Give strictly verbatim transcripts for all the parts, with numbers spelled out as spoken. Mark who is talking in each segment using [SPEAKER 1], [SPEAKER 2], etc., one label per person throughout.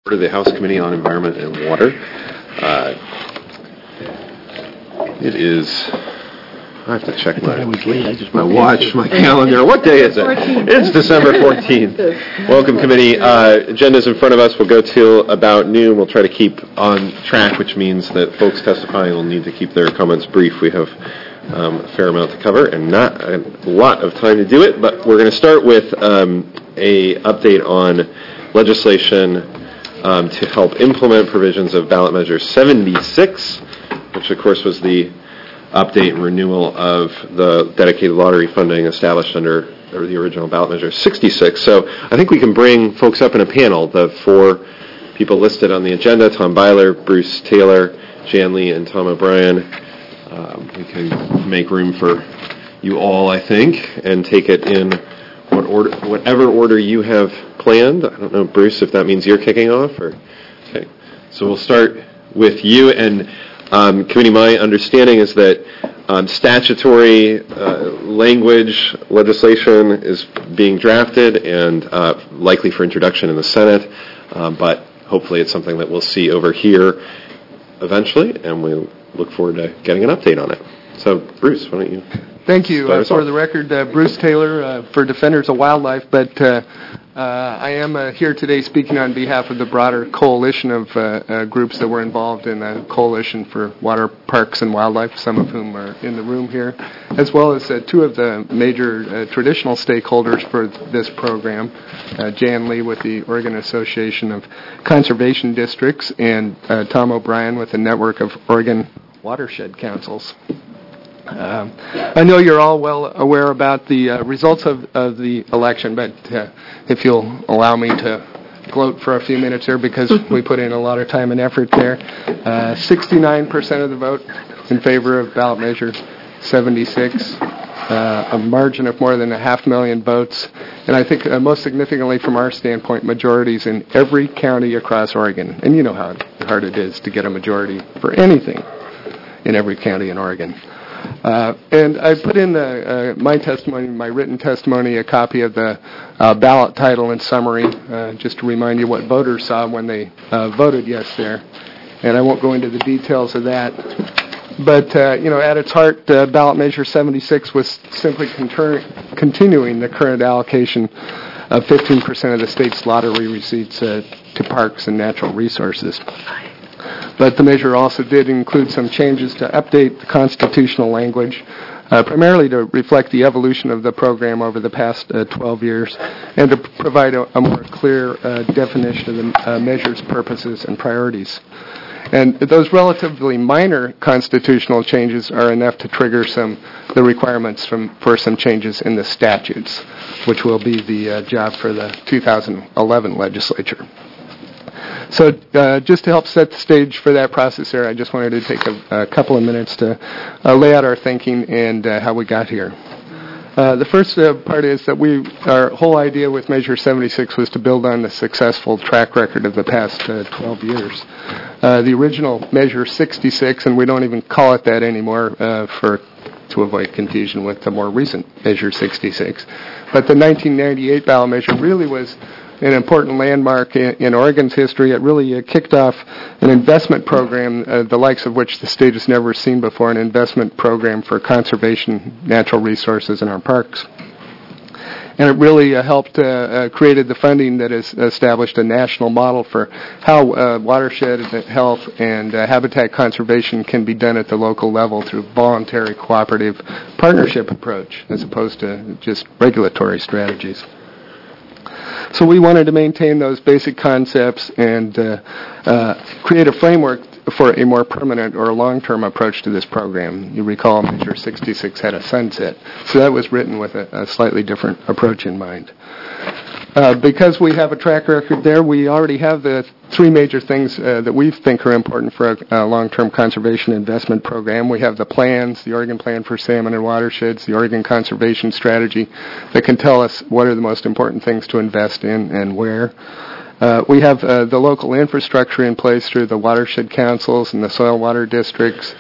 [SPEAKER 1] To the House Committee on Environment and Water. Uh, it is, I have to check my,
[SPEAKER 2] I was late. I just
[SPEAKER 1] my watch, my calendar. What day is it? It's December fourteenth. Welcome, committee. Uh, agenda's in front of us. We'll go till about noon. We'll try to keep on track, which means that folks testifying will need to keep their comments brief. We have um, a fair amount to cover and not a lot of time to do it, but we're going to start with um, a update on legislation Um, to help implement provisions of ballot measure seventy-six, which of course was the update and renewal of the dedicated lottery funding established under or the original ballot measure sixty-six. So I think we can bring folks up in a panel, the four people listed on the agenda, Tom Byler, Bruce Taylor, Jan Lee, and Tom O'Brien. Um, we can make room for you all, I think, and take it in what order, whatever order you have planned. I don't know, Bruce, if that means you're kicking off, or okay. So we'll start with you. And um, committee, my understanding is that um, statutory uh, language legislation is being drafted and uh, likely for introduction in the Senate, um, but hopefully it's something that we'll see over here eventually, and we look forward to getting an update on it. So, Bruce, why don't you?
[SPEAKER 3] Thank you. Uh, for the record, uh, Bruce Taylor uh, for Defenders of Wildlife, but uh, uh, I am uh, here today speaking on behalf of the broader coalition of uh, uh, groups that were involved in a coalition for water, parks, and wildlife, some of whom are in the room here, as well as uh, two of the major uh, traditional stakeholders for this program, uh, Jan Lee with the Oregon Association of Conservation Districts, and uh, Tom O'Brien with the Network of Oregon Watershed Councils. Um, I know you're all well aware about the uh, results of, of the election, but uh, if you'll allow me to gloat for a few minutes here, because we put in a lot of time and effort there. Uh, sixty-nine percent of the vote in favor of ballot measure seventy-six, uh, a margin of more than a half million votes, and I think uh, most significantly from our standpoint, majorities in every county across Oregon. And you know how hard it is to get a majority for anything in every county in Oregon. Uh, and I put in the, uh, my testimony, my written testimony, a copy of the uh, ballot title and summary, uh, just to remind you what voters saw when they uh, voted yes there. And I won't go into the details of that. But, uh, you know, at its heart, uh, ballot measure seventy-six was simply conter- continuing the current allocation of fifteen percent of the state's lottery receipts uh, to parks and natural resources. But the measure also did include some changes to update the constitutional language, uh, primarily to reflect the evolution of the program over the past uh, twelve years, and to provide a, a more clear uh, definition of the uh, measure's purposes and priorities. And those relatively minor constitutional changes are enough to trigger some the requirements from, for some changes in the statutes, which will be the uh, job for the two thousand eleven legislature. So uh, just to help set the stage for that process there, I just wanted to take a, a couple of minutes to uh, lay out our thinking and uh, how we got here. Uh, the first uh, part is that we, our whole idea with Measure seventy-six was to build on the successful track record of the past uh, twelve years. Uh, the original Measure sixty-six, and we don't even call it that anymore uh, for to avoid confusion with the more recent Measure sixty-six, but the nineteen ninety-eight ballot measure really was an important landmark in, in Oregon's history. It really uh, kicked off an investment program, uh, the likes of which the state has never seen before, an investment program for conservation, natural resources, in our parks. And it really uh, helped, uh, uh, created the funding that has established a national model for how uh, watershed health and uh, habitat conservation can be done at the local level through voluntary cooperative partnership approach, as opposed to just regulatory strategies. So we wanted to maintain those basic concepts and uh, uh, create a framework for a more permanent or a long-term approach to this program. You recall Measure sixty-six had a sunset, so that was written with a, a slightly different approach in mind. Uh, because we have a track record there, we already have the three major things uh, that we think are important for a, a long-term conservation investment program. We have the plans, the Oregon Plan for Salmon and Watersheds, the Oregon Conservation Strategy, that can tell us what are the most important things to invest in and where. Uh, we have uh, the local infrastructure in place through the watershed councils and the soil water districts,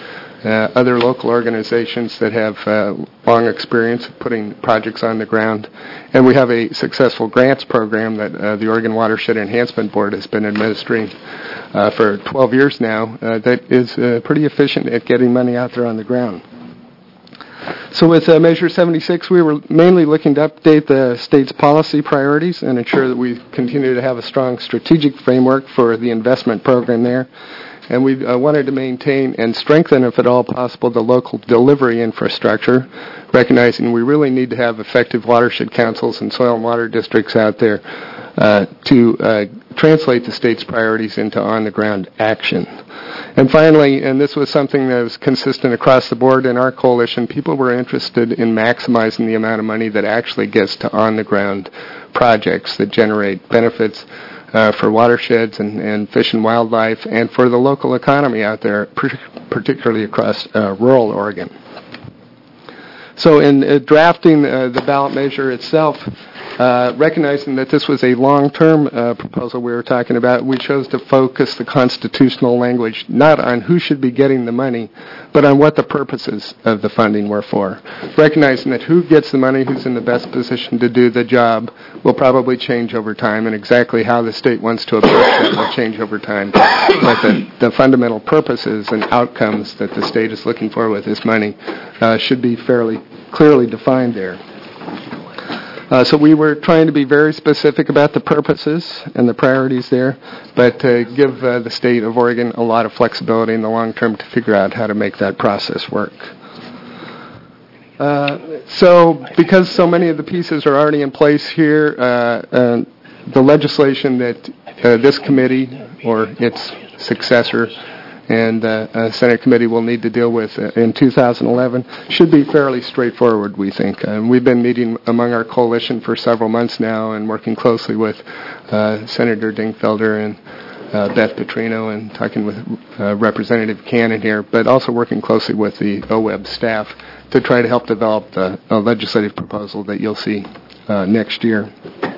[SPEAKER 3] uh, other local organizations that have uh, long experience putting projects on the ground. And we have a successful grants program that uh, the Oregon Watershed Enhancement Board has been administering uh, for twelve years now uh, that is uh, pretty efficient at getting money out there on the ground. So with uh, Measure seventy-six, we were mainly looking to update the state's policy priorities and ensure that we continue to have a strong strategic framework for the investment program there. And we uh, wanted to maintain and strengthen, if at all possible, the local delivery infrastructure, recognizing we really need to have effective watershed councils and soil and water districts out there uh, to uh, translate the state's priorities into on-the-ground action. And finally, and this was something that was consistent across the board in our coalition, people were interested in maximizing the amount of money that actually gets to on-the-ground projects that generate benefits uh, for watersheds and, and fish and wildlife and for the local economy out there, particularly across uh, rural Oregon. So in uh, drafting uh, the ballot measure itself, Uh, recognizing that this was a long-term uh, proposal we were talking about, we chose to focus the constitutional language not on who should be getting the money, but on what the purposes of the funding were for. Recognizing that who gets the money, who's in the best position to do the job, will probably change over time, and exactly how the state wants to approach it will change over time. But the, the fundamental purposes and outcomes that the state is looking for with this money uh, should be fairly clearly defined there. Uh, so we were trying to be very specific about the purposes and the priorities there, but uh, give uh, the state of Oregon a lot of flexibility in the long term to figure out how to make that process work. Uh, so because so many of the pieces are already in place here, uh, uh, the legislation that uh, this committee or its successor and uh, uh, Senate committee will need to deal with uh, in two thousand eleven should be fairly straightforward, we think. Um, we've been meeting among our coalition for several months now and working closely with uh, Senator Dingfelder and uh, Beth Petrino and talking with uh, Representative Cannon here, but also working closely with the O W E B staff to try to help develop the a legislative proposal that you'll see uh, next year.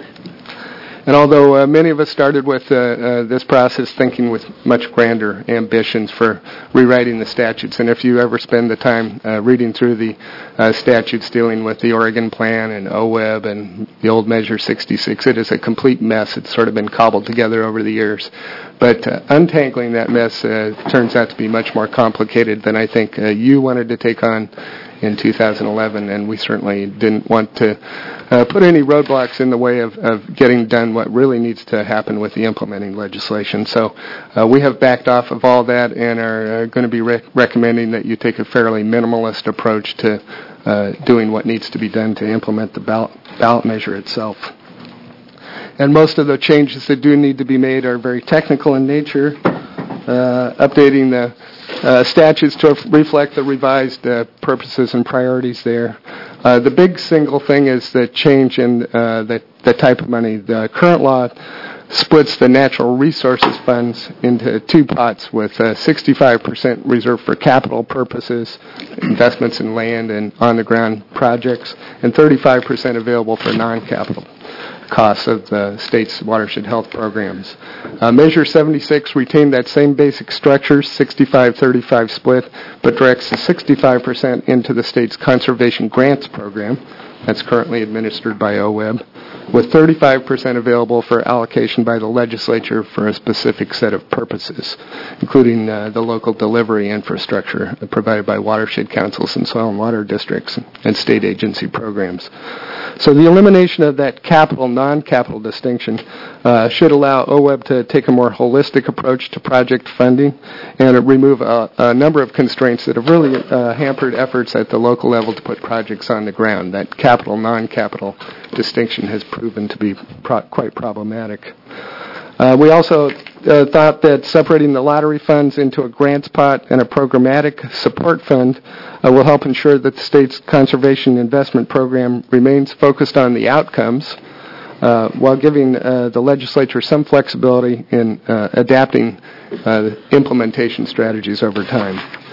[SPEAKER 3] And although uh, many of us started with uh, uh, this process thinking with much grander ambitions for rewriting the statutes, and if you ever spend the time uh, reading through the uh, statutes dealing with the Oregon Plan and O W E B and the old Measure sixty-six, it is a complete mess. It's sort of been cobbled together over the years. But uh, untangling that mess uh, turns out to be much more complicated than I think uh, you wanted to take on in two thousand eleven, and we certainly didn't want to uh, put any roadblocks in the way of, of getting done what really needs to happen with the implementing legislation. So uh, we have backed off of all that and are uh, going to be rec- recommending that you take a fairly minimalist approach to uh, doing what needs to be done to implement the ballot, ballot measure itself. And most of the changes that do need to be made are very technical in nature, uh, updating the Uh, statutes to reflect the revised uh, purposes and priorities there. Uh, the big single thing is the change in uh, the, the type of money. The current law splits the natural resources funds into two pots with uh, sixty-five percent reserved for capital purposes, investments in land and on-the-ground projects, and thirty-five percent available for non-capital costs of the state's watershed health programs. Uh, Measure seventy-six retained that same basic structure, sixty-five thirty-five split, but directs the sixty-five percent into the state's conservation grants program that's currently administered by O W E B, with thirty-five percent available for allocation by the legislature for a specific set of purposes, including uh, the local delivery infrastructure provided by watershed councils and soil and water districts and state agency programs. So the elimination of that capital, non-capital distinction uh, should allow O W E B to take a more holistic approach to project funding and remove a, a number of constraints that have really uh, hampered efforts at the local level to put projects on the ground. That capital, non-capital distinction has proven to be pro- quite problematic. Uh, we also uh, thought that separating the lottery funds into a grants pot and a programmatic support fund uh, will help ensure that the state's conservation investment program remains focused on the outcomes uh, while giving uh, the legislature some flexibility in uh, adapting uh, implementation strategies over time.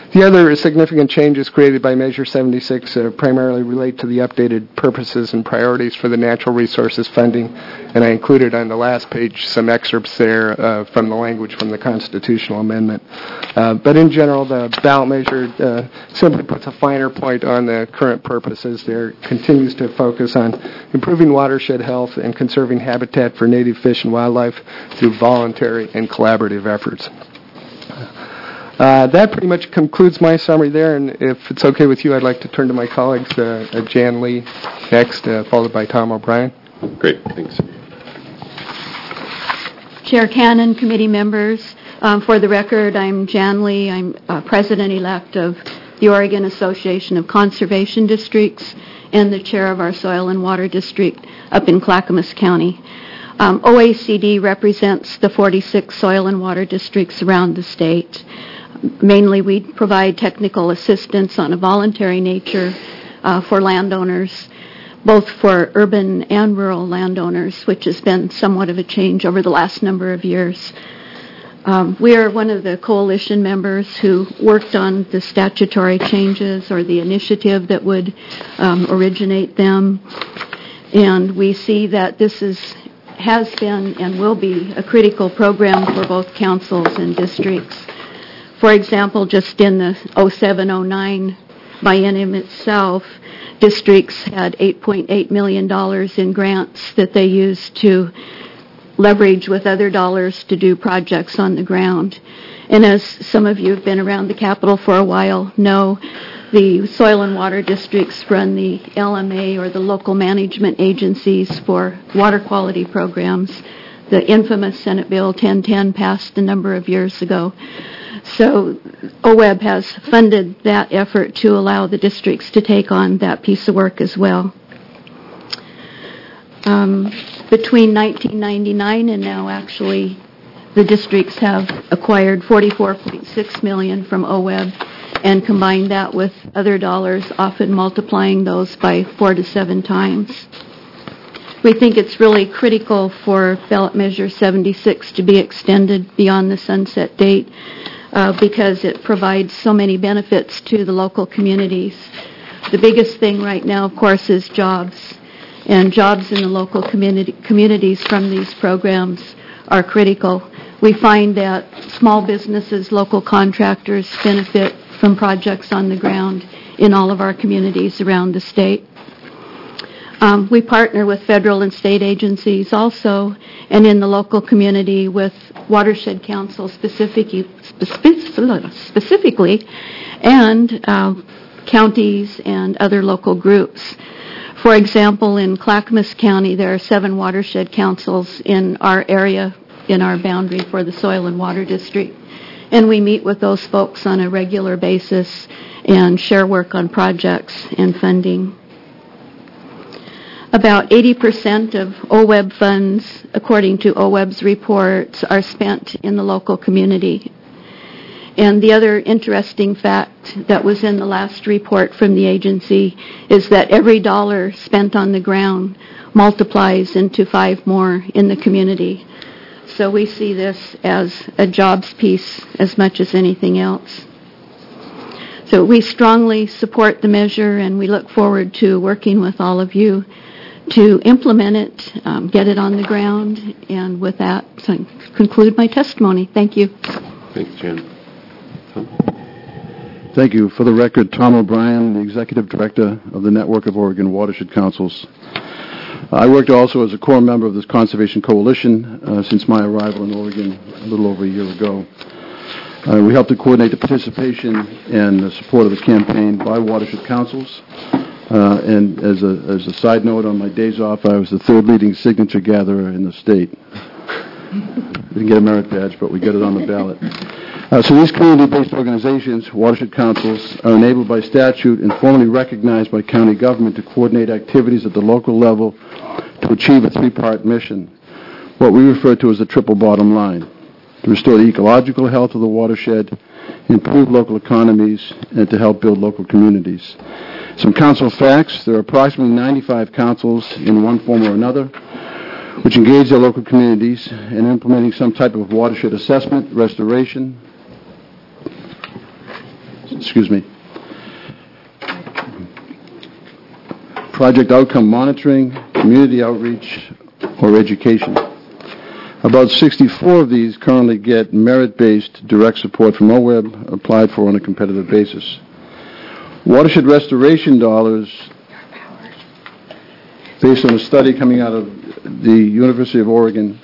[SPEAKER 3] The other significant changes created by Measure seventy-six uh, primarily relate to the updated purposes and priorities for the natural resources funding, and I included on the last page some excerpts there uh, from the language from the constitutional amendment. Uh, but in general, the ballot measure uh, simply puts a finer point on the current purposes. There continues to focus on improving watershed health and conserving habitat for native fish and wildlife through voluntary and collaborative efforts. Uh, that pretty much concludes my summary there, and if it's okay with you, I'd like to turn to my colleagues, uh, uh, Jan Lee next, uh, followed by Tom O'Brien.
[SPEAKER 1] Great, thanks.
[SPEAKER 2] Chair Cannon, committee members, um, for the record, I'm Jan Lee. I'm uh, president-elect of the Oregon Association of Conservation Districts and the chair of our Soil and Water District up in Clackamas County. Um, O A C D represents the forty-six soil and water districts around the state. Mainly, we provide technical assistance on a voluntary nature uh, for landowners, both for urban and rural landowners, which has been somewhat of a change over the last number of years. Um, we are one of the coalition members who worked on the statutory changes or the initiative that would um, originate them, and we see that this is has been and will be a critical program for both councils and districts. For example, just in the oh seven oh nine biennium itself, districts had eight point eight million dollars in grants that they used to leverage with other dollars to do projects on the ground. And as some of you have been around the Capitol for a while know, the soil and water districts run the L M A, or the local management agencies for water quality programs. The infamous Senate Bill ten ten passed a number of years ago. So O W E B has funded that effort to allow the districts to take on that piece of work as well. Um, between nineteen ninety-nine and now, actually, the districts have acquired forty-four point six million dollars from O W E B and combined that with other dollars, often multiplying those by four to seven times. We think it's really critical for ballot measure seventy-six to be extended beyond the sunset date uh, because it provides so many benefits to the local communities. The biggest thing right now, of course, is jobs. And jobs in the local community, communities from these programs are critical. We find that small businesses, local contractors benefit from projects on the ground in all of our communities around the state. Um, we partner with federal and state agencies also, and in the local community with Watershed Council specific, specific, specifically, and uh, counties and other local groups. For example, in Clackamas County, there are seven watershed councils in our area, in our boundary for the Soil and Water District. And we meet with those folks on a regular basis and share work on projects and funding. About eighty percent of O W E B funds, according to O W E B's reports, are spent in the local community. And the other interesting fact that was in the last report from the agency is that every dollar spent on the ground multiplies into five more in the community. So we see this as a jobs piece as much as anything else. So we strongly support the measure, and we look forward to working with all of you to implement it, um, get it on the ground, and with that, so I conclude my testimony. Thank you.
[SPEAKER 1] Thanks, Jan.
[SPEAKER 4] Thank you. For the record, Tom O'Brien, the Executive Director of the Network of Oregon Watershed Councils. I worked also as a core member of this Conservation Coalition uh, since my arrival in Oregon a little over a year ago. Uh, we helped to coordinate the participation and the support of the campaign by Watershed Councils. Uh, and as a, as a side note, on my days off, I was the third leading signature gatherer in the state. Didn't get a merit badge, but we got it on the ballot. Uh, so these community-based organizations, watershed councils, are enabled by statute and formally recognized by county government to coordinate activities at the local level to achieve a three-part mission, what we refer to as the triple bottom line: to restore the ecological health of the watershed, improve local economies, and to help build local communities. Some council facts: there are approximately ninety-five councils in one form or another which engage their local communities in implementing some type of watershed assessment, restoration, excuse me, project outcome monitoring, community outreach, or education. About sixty-four of these currently get merit-based direct support from O W E B applied for on a competitive basis. Watershed restoration dollars, based on a study coming out of the University of Oregon,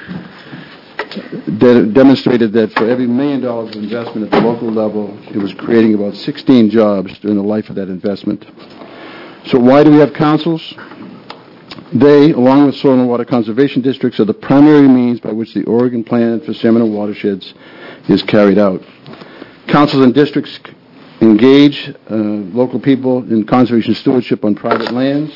[SPEAKER 4] de- demonstrated that for every million dollars of investment at the local level, it was creating about sixteen jobs during the life of that investment. So why do we have councils? They, along with soil and water conservation districts, are the primary means by which the Oregon Plan for Salmon and Watersheds is carried out. Councils and districts engage uh, local people in conservation stewardship on private lands.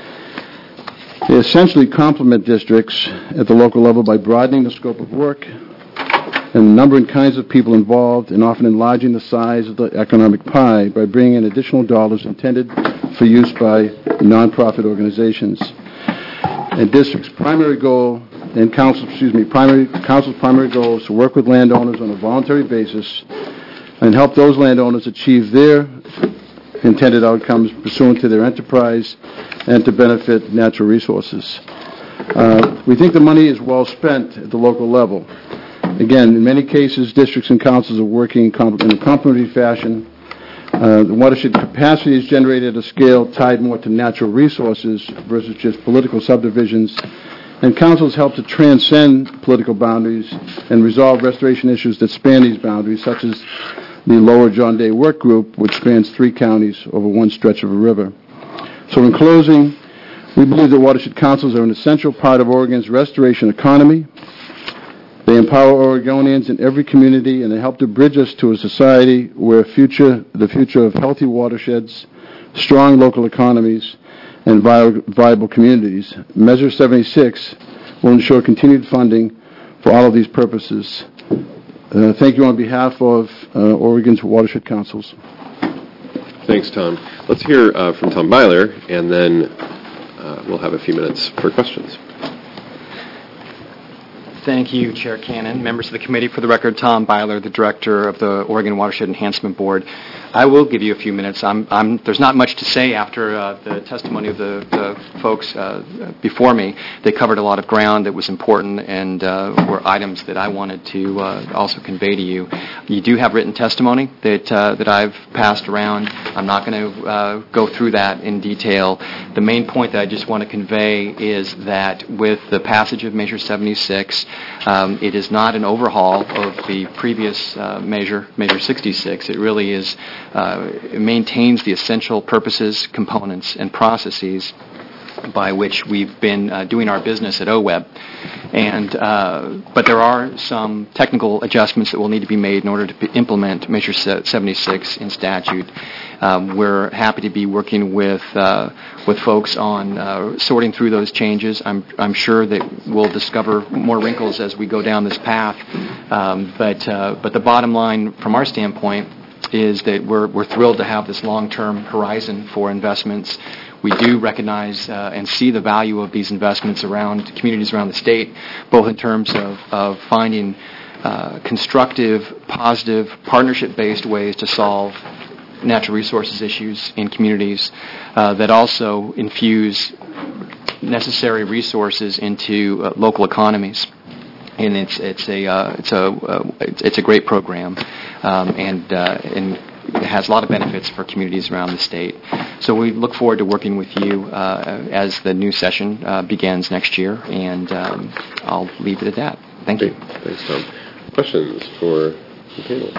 [SPEAKER 4] They essentially complement districts at the local level by broadening the scope of work and the number and kinds of people involved, and often enlarging the size of the economic pie by bringing in additional dollars intended for use by nonprofit organizations. And district's primary goal, and council, excuse me, primary council's primary goal is to work with landowners on a voluntary basis and help those landowners achieve their intended outcomes pursuant to their enterprise and to benefit natural resources. Uh, we think the money is well spent at the local level. Again, in many cases, districts and councils are working in a complementary fashion. Uh, the watershed capacity is generated at a scale tied more to natural resources versus just political subdivisions, and councils help to transcend political boundaries and resolve restoration issues that span these boundaries, such as the Lower John Day Work Group, which spans three counties over one stretch of a river. So in closing, we believe that watershed councils are an essential part of Oregon's restoration economy. They empower Oregonians in every community, and they help to bridge us to a society where future, the future of healthy watersheds, strong local economies, and vi- viable communities. Measure seventy-six will ensure continued funding for all of these purposes. Uh, thank you on behalf of uh, Oregon's watershed councils.
[SPEAKER 1] Thanks, Tom. Let's hear uh, from Tom Byler, and then uh, we'll have a few minutes for questions.
[SPEAKER 5] Thank you, Chair Cannon. Members of the committee, for the record, Tom Byler, the director of the Oregon Watershed Enhancement Board. I will give you a few minutes. I'm, I'm, there's not much to say after uh, the testimony of the, the folks uh, before me. They covered a lot of ground that was important and uh, were items that I wanted to uh, also convey to you. You do have written testimony that uh, that I've passed around. I'm not going to uh, go through that in detail. The main point that I just want to convey is that with the passage of Measure seventy-six, um, it is not an overhaul of the previous uh, measure, Measure sixty-six. It really is Uh, it maintains the essential purposes, components, and processes by which we've been uh, doing our business at O W E B. And, uh, but there are some technical adjustments that will need to be made in order to p- implement Measure seventy-six in statute. Um, we're happy to be working with uh, with folks on uh, sorting through those changes. I'm I'm sure that we'll discover more wrinkles as we go down this path. Um, but uh, but the bottom line, from our standpoint, is that we're we're thrilled to have this long-term horizon for investments. We do recognize uh, and see the value of these investments around communities around the state, both in terms of, of finding uh, constructive, positive, partnership-based ways to solve natural resources issues in communities uh, that also infuse necessary resources into uh, local economies. And it's it's a uh, it's a uh, it's, it's a great program, um, and uh, and it has a lot of benefits for communities around the state. So we look forward to working with you uh, as the new session uh, begins next year, and um, I'll leave it at that. Thank you.
[SPEAKER 1] Thanks, Tom. Questions for the panel?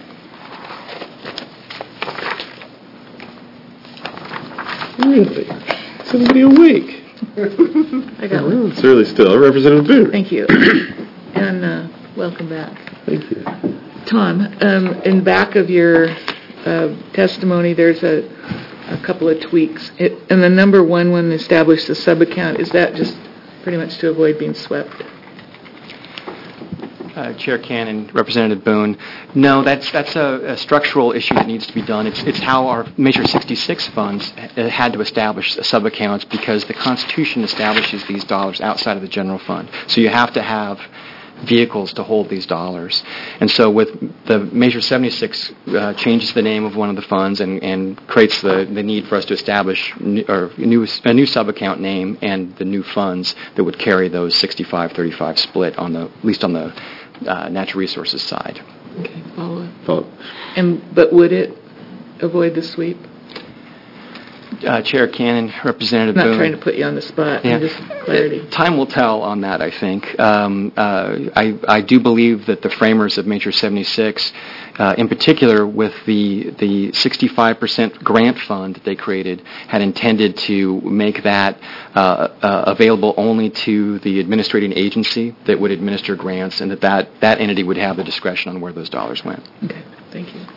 [SPEAKER 1] Really? Is everybody awake?
[SPEAKER 6] I got
[SPEAKER 1] oh,
[SPEAKER 6] one.
[SPEAKER 1] It's early still. Representative Boone.
[SPEAKER 6] Thank you. And uh, welcome back.
[SPEAKER 1] Thank you.
[SPEAKER 6] Tom, um, in back of your uh, testimony, there's a, a couple of tweaks. It, and the number one one established a sub-account. Is that just pretty much to avoid being swept?
[SPEAKER 5] Uh, Chair Cannon, Representative Boone. No, that's that's a, a structural issue that needs to be done. It's it's how our Measure sixty-six funds ha- had to establish sub-accounts because the Constitution establishes these dollars outside of the general fund. So you have to have vehicles to hold these dollars. And so with the Measure seventy-six uh, changes the name of one of the funds and, and creates the, the need for us to establish new, or new, a new sub-account name and the new funds that would carry those sixty-five thirty-five split on the, at least on the uh, natural resources side.
[SPEAKER 6] Okay, follow up.
[SPEAKER 1] Follow up.
[SPEAKER 6] And, but would it avoid the sweep?
[SPEAKER 5] Uh, Chair Cannon, Representative
[SPEAKER 6] I'm not
[SPEAKER 5] Boone.
[SPEAKER 6] trying to put you on the spot.
[SPEAKER 5] Yeah.
[SPEAKER 6] I'm just clarity.
[SPEAKER 5] Time will tell on that, I think. Um, uh, I, I do believe that the framers of Measure seventy-six, uh, in particular with the the sixty-five percent grant fund that they created, had intended to make that uh, uh, available only to the administrating agency that would administer grants, and that, that that entity would have the discretion on where those dollars went.
[SPEAKER 6] Okay, thank you.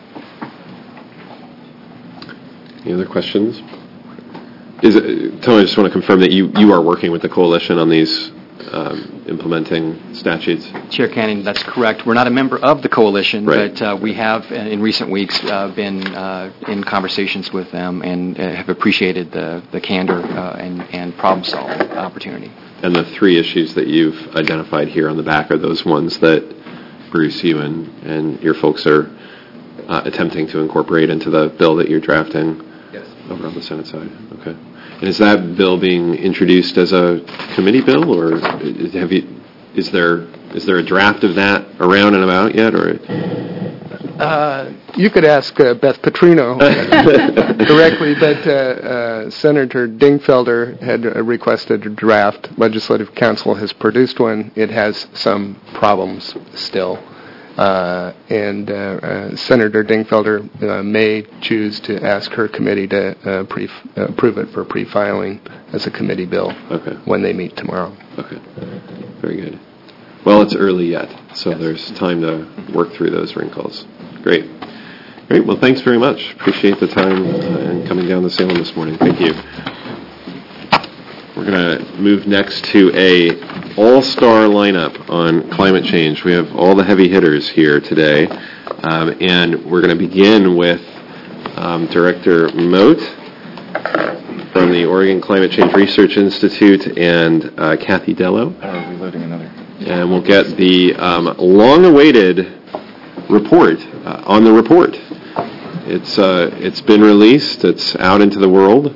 [SPEAKER 1] Any other questions? Is it, Tony, I just want to confirm that you, you are working with the coalition on these um, implementing statutes.
[SPEAKER 5] Chair Cannon, that's correct. We're not a member of the coalition,
[SPEAKER 1] right.
[SPEAKER 5] but uh, we have, uh, in recent weeks, uh, been uh, in conversations with them and uh, have appreciated the, the candor uh, and, and problem-solving opportunity.
[SPEAKER 1] And the three issues that you've identified here on the back are those ones that, Bruce, you and, and your folks are uh, attempting to incorporate into the bill that you're drafting?
[SPEAKER 5] Yes.
[SPEAKER 1] Over on the Senate side. Okay. And is that bill being introduced as a committee bill, or have you? Is there is there a draft of that around and about yet, or?
[SPEAKER 3] Uh, you could ask uh, Beth Petrino directly, but uh, uh, Senator Dingfelder had uh, requested a draft. Legislative Council has produced one. It has some problems still. Uh, and uh, uh, Senator Dingfelder uh, may choose to ask her committee to uh, pre- uh, approve it for pre-filing as a committee bill
[SPEAKER 1] okay.
[SPEAKER 3] when they meet tomorrow.
[SPEAKER 1] Okay. Very good. Well, it's early yet, so yes. There's time to work through those wrinkles. Great. Great. Well, thanks very much. Appreciate the time uh, and coming down to Salem this morning. Thank you. We're going to move next to a all-star lineup on climate change. We have all the heavy hitters here today, um, and we're going to begin with um, Director Moat from the Oregon Climate Change Research Institute and uh, Kathy Dello.
[SPEAKER 7] Uh, reloading another.
[SPEAKER 1] And we'll get the um, long-awaited report uh, on the report. It's uh, it's been released. It's out into the world.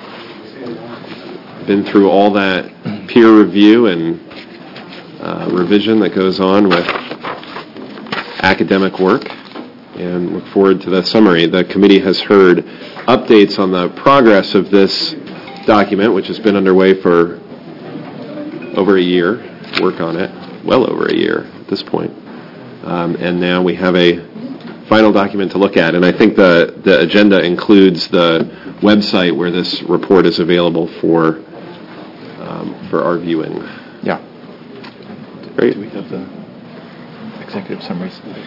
[SPEAKER 1] Been through all that peer review and uh, revision that goes on with academic work, and look forward to the summary. The committee has heard updates on the progress of this document, which has been underway for over a year, work on it, well over a year at this point. Um, and now we have a final document to look at, and I think the, the agenda includes the website where this report is available for Um, for our viewing.
[SPEAKER 7] Yeah.
[SPEAKER 1] Great.
[SPEAKER 7] Do we have the executive summaries? Okay.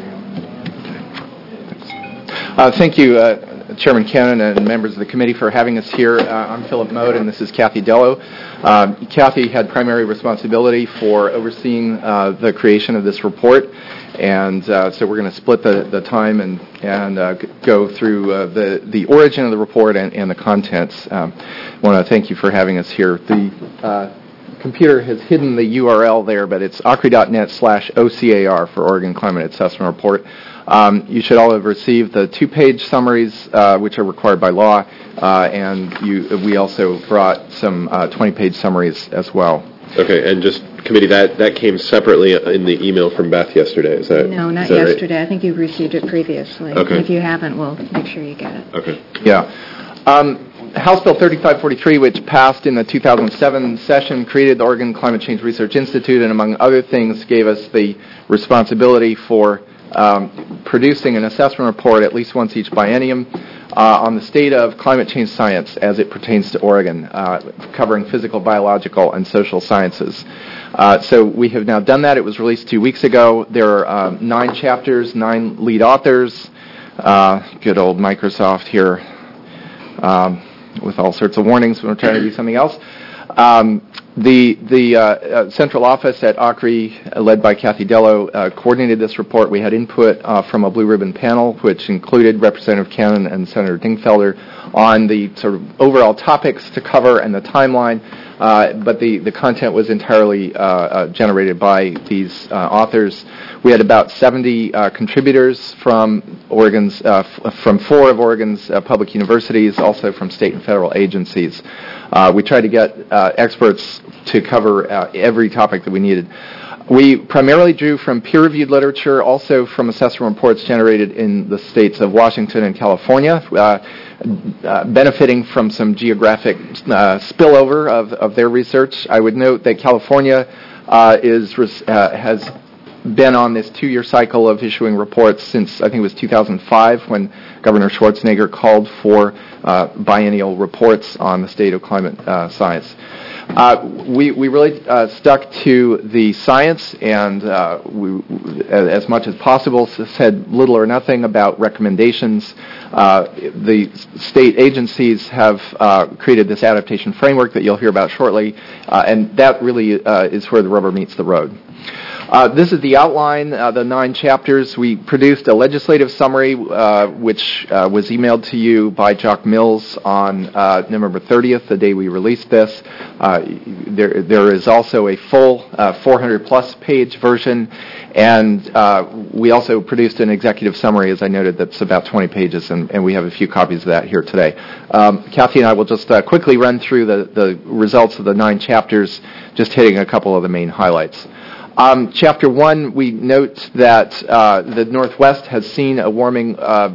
[SPEAKER 7] Uh, thank you, uh, Chairman Cannon and members of the committee for having us here. Uh, I'm Philip Moat, and this is Kathy Dello. Uh, Kathy had primary responsibility for overseeing uh, the creation of this report, and uh, so we're going to split the, the time and, and uh, g- go through uh, the, the origin of the report and, and the contents. Um, I want to thank you for having us here. The uh, computer has hidden the U R L there, but it's ocre.net slash OCAR for Oregon Climate Assessment Report. Um, you should all have received the two-page summaries, uh, which are required by law, uh, and you, we also brought some uh, twenty-page summaries as well.
[SPEAKER 1] Okay, and just committee, that, that came separately in the email from Beth yesterday. Is that
[SPEAKER 8] No, not
[SPEAKER 1] is that
[SPEAKER 8] yesterday.
[SPEAKER 1] Right?
[SPEAKER 8] I think you've received it previously.
[SPEAKER 1] Okay.
[SPEAKER 8] If you haven't, we'll make sure you get it.
[SPEAKER 1] Okay.
[SPEAKER 7] Yeah. Um, House Bill thirty-five forty-three, which passed in the two thousand seven session, created the Oregon Climate Change Research Institute, and among other things, gave us the responsibility for um, producing an assessment report at least once each biennium uh, on the state of climate change science as it pertains to Oregon, uh, covering physical, biological, and social sciences. Uh, so we have now done that. It was released two weeks ago. There are uh, nine chapters, nine lead authors. Uh, good old Microsoft here. Um, with all sorts of warnings when we're trying to do something else. Um, the the uh, uh, central office at OCRE, uh, led by Kathy Dello, uh, coordinated this report. We had input uh, from a blue ribbon panel, which included Representative Cannon and Senator Dingfelder, on the sort of overall topics to cover and the timeline. uh, but the, the content was entirely uh, uh, generated by these uh, authors. We had about seventy uh, contributors from Oregon's, uh, f- from four of Oregon's uh, public universities, also from state and federal agencies. Uh, we tried to get uh, experts to cover uh, every topic that we needed. We primarily drew from peer-reviewed literature, also from assessment reports generated in the states of Washington and California, uh, uh, benefiting from some geographic uh, spillover of, of their research. I would note that California uh, is uh, has been on this two-year cycle of issuing reports since, I think it was two thousand five, when Governor Schwarzenegger called for uh, biennial reports on the state of climate uh, science. Uh, we, we really uh, stuck to the science and uh, we, as much as possible, said little or nothing about recommendations. Uh, the state agencies have uh, created this adaptation framework that you'll hear about shortly, uh, and that really uh, is where the rubber meets the road. Uh, this is the outline, uh, the nine chapters. We produced a legislative summary, uh, which uh, was emailed to you by Jock Mills on uh, November thirtieth, the day we released this. Uh, there, there is also a full uh, four hundred plus page version, and uh, we also produced an executive summary, as I noted, that's about twenty pages, and, and we have a few copies of that here today. Um, Kathy and I will just uh, quickly run through the, the results of the nine chapters, just hitting a couple of the main highlights. Um, chapter one, we note that uh, the Northwest has seen a warming uh,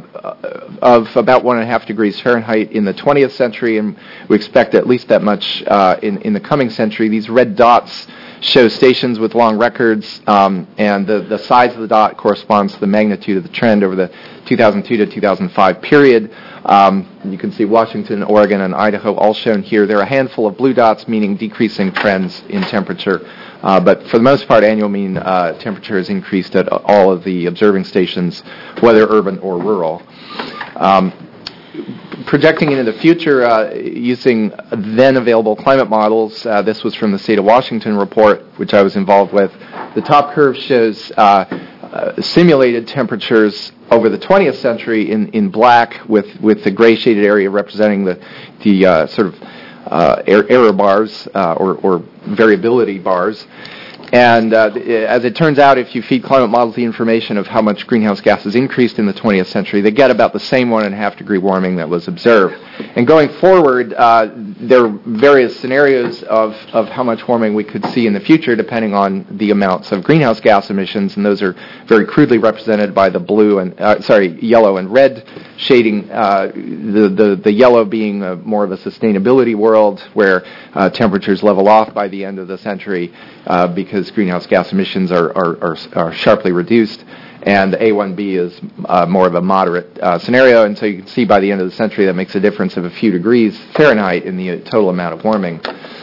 [SPEAKER 7] of about one and a half degrees Fahrenheit in the twentieth century, and we expect at least that much uh, in, in the coming century. These red dots show stations with long records, um, and the, the size of the dot corresponds to the magnitude of the trend over the two thousand two to two thousand five period. Um, you can see Washington, Oregon, and Idaho all shown here. There are a handful of blue dots, meaning decreasing trends in temperature. Uh, but for the most part, annual mean uh, temperature has increased at all of the observing stations, whether urban or rural. Um, projecting into the future, uh, using then available climate models, uh, this was from the State of Washington report, which I was involved with. The top curve shows uh, uh, simulated temperatures over the twentieth century in, in black, with, with the gray shaded area representing the, the uh, sort of Uh, error bars uh, or, or variability bars. And uh, as it turns out, if you feed climate models the information of how much greenhouse gases increased in the twentieth century, they get about the same one and a half degree warming that was observed. And going forward, uh, there are various scenarios of, of how much warming we could see in the future, depending on the amounts of greenhouse gas emissions, and those are very crudely represented by the blue and uh, sorry, yellow and red shading. Uh, the, the the yellow being a, more of a sustainability world where uh, temperatures level off by the end of the century uh, because greenhouse gas emissions are, are, are, are sharply reduced, and A one B is uh, more of a moderate uh, scenario, and so you can see by the end of the century that makes a difference of a few degrees Fahrenheit in the total amount of warming.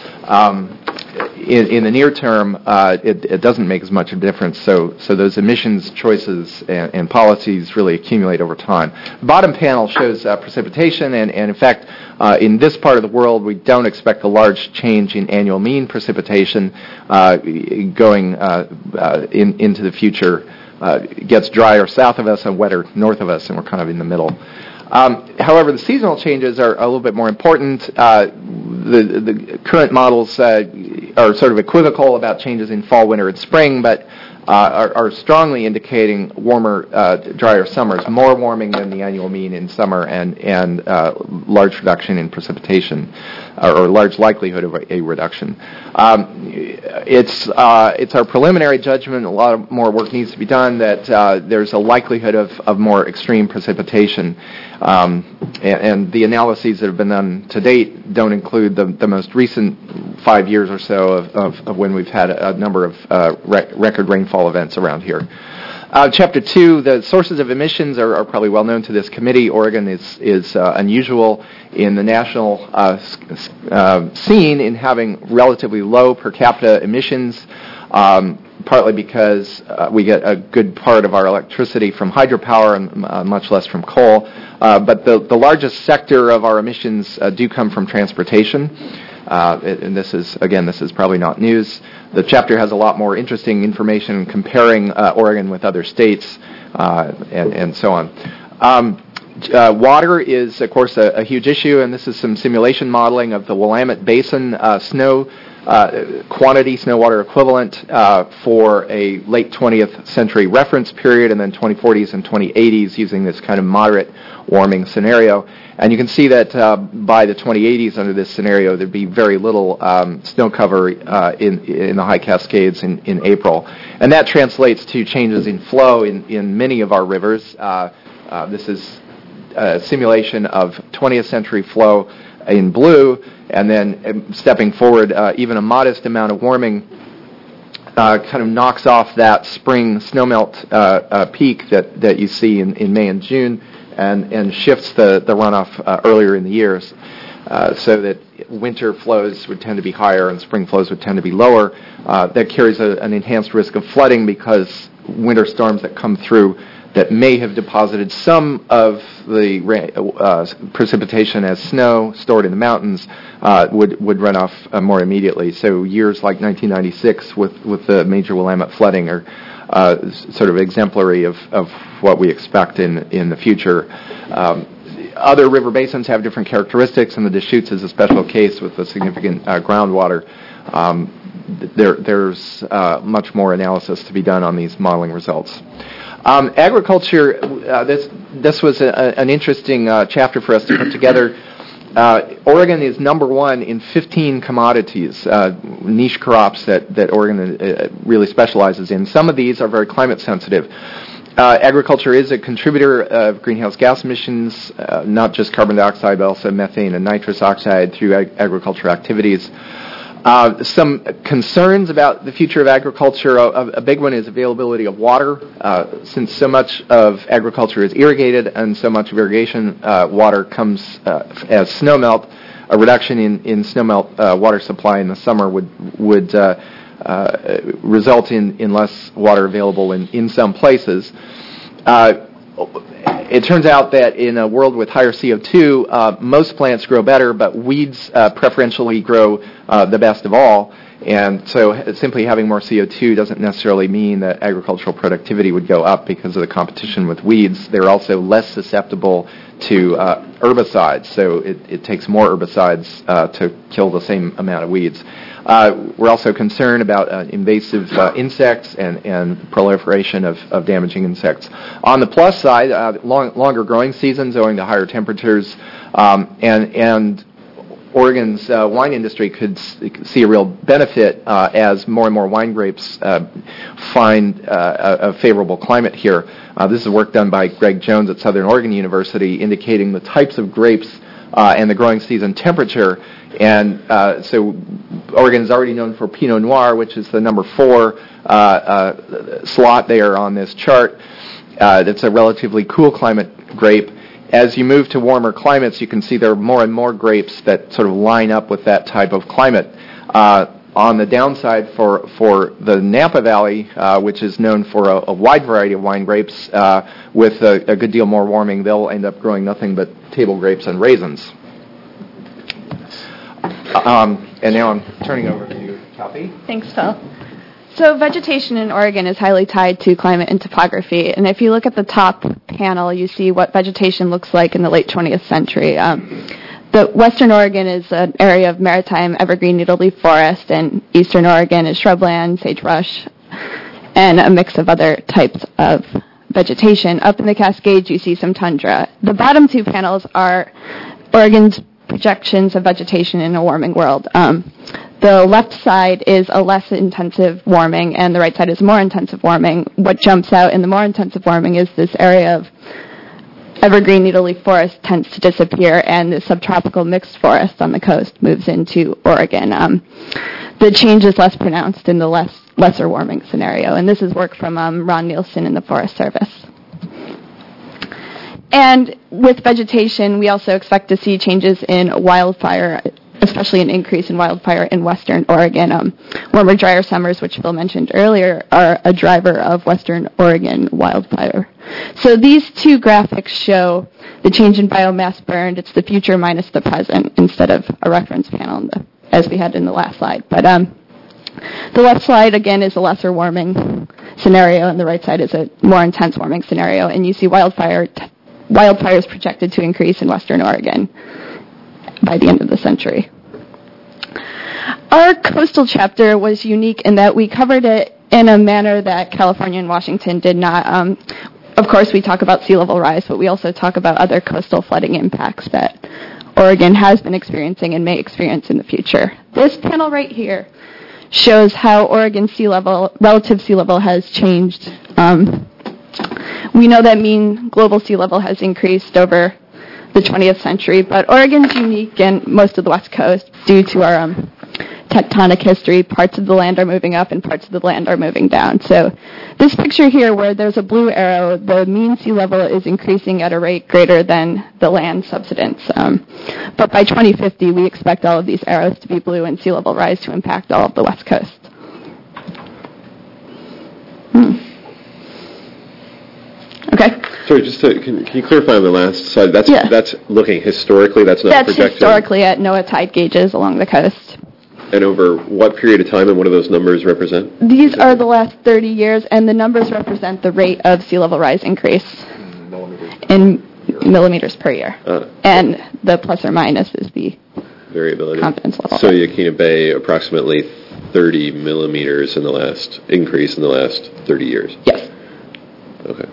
[SPEAKER 7] Um, in, in the near term, uh, it, it doesn't make as much of a difference, so so those emissions choices and, and policies really accumulate over time. The bottom panel shows uh, precipitation, and, and in fact, uh, in this part of the world, we don't expect a large change in annual mean precipitation uh, going uh, uh, in, into the future. Uh, it gets drier south of us and wetter north of us, and we're kind of in the middle. Um, however, the seasonal changes are a little bit more important. Uh, the, the current models uh, are sort of equivocal about changes in fall, winter, and spring, but uh, are, are strongly indicating warmer, uh, drier summers, more warming than the annual mean in summer, and, and uh, large reduction in precipitation, or, or large likelihood of a, a reduction. Um, it's uh, it's our preliminary judgment. A lot of more work needs to be done. That uh, there's a likelihood of, of more extreme precipitation, um, and, and the analyses that have been done to date don't include the, the most recent five years or so of, of, of when we've had a, a number of uh, rec- record rainfall events around here. Uh, chapter two, the sources of emissions are, are probably well known to this committee. Oregon is is uh, unusual in the national uh, uh, scene in having relatively low per capita emissions, um, partly because uh, we get a good part of our electricity from hydropower and uh, much less from coal. Uh, but the, the largest sector of our emissions uh, do come from transportation. Uh, and this is, again, this is probably not news. The chapter has a lot more interesting information comparing uh, Oregon with other states uh, and, and so on. Um, uh, water is, of course, a, a huge issue, and this is some simulation modeling of the Willamette Basin uh, snow uh, quantity, snow water equivalent uh, for a late twentieth century reference period, and then twenty forties and twenty eighties using this kind of moderate warming scenario. And you can see that uh, by the twenty eighties, under this scenario, there'd be very little um, snow cover uh, in in the High Cascades in, in April. And that translates to changes in flow in, in many of our rivers. Uh, uh, this is a simulation of twentieth century flow in blue, and then um, stepping forward, uh, even a modest amount of warming uh, kind of knocks off that spring snowmelt uh, uh, peak that, that you see in, in May and June, and, and shifts the, the runoff uh, earlier in the years, uh, so that winter flows would tend to be higher and spring flows would tend to be lower. Uh, that carries a, an enhanced risk of flooding because winter storms that come through that may have deposited some of the uh, precipitation as snow stored in the mountains uh, would would run off uh, more immediately. So years like nineteen ninety-six with, with the major Willamette flooding are uh, sort of exemplary of, of what we expect in, in the future. Um, other river basins have different characteristics, and the Deschutes is a special case with the significant uh, groundwater. Um, there, there's uh, much more analysis to be done on these modeling results. Um, agriculture, uh, this this was a, a, an interesting uh, chapter for us to put together. Uh, Oregon is number one in fifteen commodities, uh, niche crops that, that Oregon uh, really specializes in. Some of these are very climate sensitive. Uh, agriculture is a contributor of greenhouse gas emissions, uh, not just carbon dioxide, but also methane and nitrous oxide through ag- agriculture activities. Uh, some concerns about the future of agriculture. A, a big one is availability of water. Uh, since so much of agriculture is irrigated and so much of irrigation uh, water comes uh, as snowmelt, a reduction in, in snowmelt uh, water supply in the summer would would uh, uh, result in, in less water available in, in some places. Uh, It turns out that in a world with higher C O two, uh, most plants grow better, but weeds uh, preferentially grow uh, the best of all. And so simply having more C O two doesn't necessarily mean that agricultural productivity would go up because of the competition with weeds. They're also less susceptible to uh, herbicides, so it, it takes more herbicides uh, to kill the same amount of weeds. Uh, we're also concerned about uh, invasive uh, insects and, and proliferation of, of damaging insects. On the plus side, uh, long, longer growing seasons owing to higher temperatures, um, and, and Oregon's uh, wine industry could see a real benefit uh, as more and more wine grapes uh, find uh, a, a favorable climate here. Uh, this is work done by Greg Jones at Southern Oregon University indicating the types of grapes uh, and the growing season temperature. And uh, so Oregon is already known for Pinot Noir, which is the number four uh, uh, slot there on this chart. Uh, it's a relatively cool climate grape. As you move to warmer climates, you can see there are more and more grapes that sort of line up with that type of climate. Uh, on the downside for, for the Napa Valley, uh, which is known for a, a wide variety of wine grapes, uh, with a, a good deal more warming, they'll end up growing nothing but table grapes and raisins. Um, and now I'm turning over to you, Kathy.
[SPEAKER 9] Thanks, Phil. So vegetation in Oregon is highly tied to climate and topography. And if you look at the top panel, you see what vegetation looks like in the late twentieth century. Um, the Western Oregon is an area of maritime evergreen needle-leaf forest, and Eastern Oregon is shrubland, sagebrush, and a mix of other types of vegetation. Up in the Cascades, you see some tundra. The bottom two panels are Oregon's projections of vegetation in a warming world. Um, the left side is a less intensive warming, and the right side is more intensive warming. What jumps out in the more intensive warming is this area of evergreen needle-leaf forest tends to disappear, and the subtropical mixed forest on the coast moves into Oregon. Um, the change is less pronounced in the less lesser warming scenario, and this is work from um, Ron Nielsen in the Forest Service. And with vegetation, we also expect to see changes in wildfire, especially an increase in wildfire in Western Oregon. Um, warmer, drier summers, which Phil mentioned earlier, are a driver of Western Oregon wildfire. So these two graphics show the change in biomass burned. It's the future minus the present instead of a reference panel in the, as we had in the last slide. But um, the left slide, again, is a lesser warming scenario, and the right side is a more intense warming scenario. And you see wildfire t- wildfires projected to increase in Western Oregon by the end of the century. Our coastal chapter was unique in that we covered it in a manner that California and Washington did not. Um, of course, we talk about sea level rise, but we also talk about other coastal flooding impacts that Oregon has been experiencing and may experience in the future. This panel right here shows how Oregon sea level, relative sea level has changed. Um, we know that mean global sea level has increased over the twentieth century, but Oregon's unique and most of the West Coast due to our um, tectonic history. Parts of the land are moving up and parts of the land are moving down. So this picture here where there's a blue arrow, the mean sea level is increasing at a rate greater than the land subsidence. Um, but by twenty fifty, we expect all of these arrows to be blue and sea level rise to impact all of the West Coast. Hmm. Okay.
[SPEAKER 1] Sorry, just to, can, can you clarify on the last slide? That's
[SPEAKER 9] Yeah.
[SPEAKER 1] that's looking historically. That's not
[SPEAKER 9] That's
[SPEAKER 1] projected.
[SPEAKER 9] historically at NOAA tide gauges along the coast.
[SPEAKER 1] And over what period of time, and what do those numbers represent?
[SPEAKER 9] These are the last thirty years, and the numbers represent the rate of sea level rise increase in millimeters per year.
[SPEAKER 1] Uh,
[SPEAKER 9] And the plus or minus is the
[SPEAKER 1] variability.
[SPEAKER 9] confidence level.
[SPEAKER 1] So Yaquina Bay, approximately thirty millimeters in the last increase in the last thirty years.
[SPEAKER 9] Yes.
[SPEAKER 1] Okay.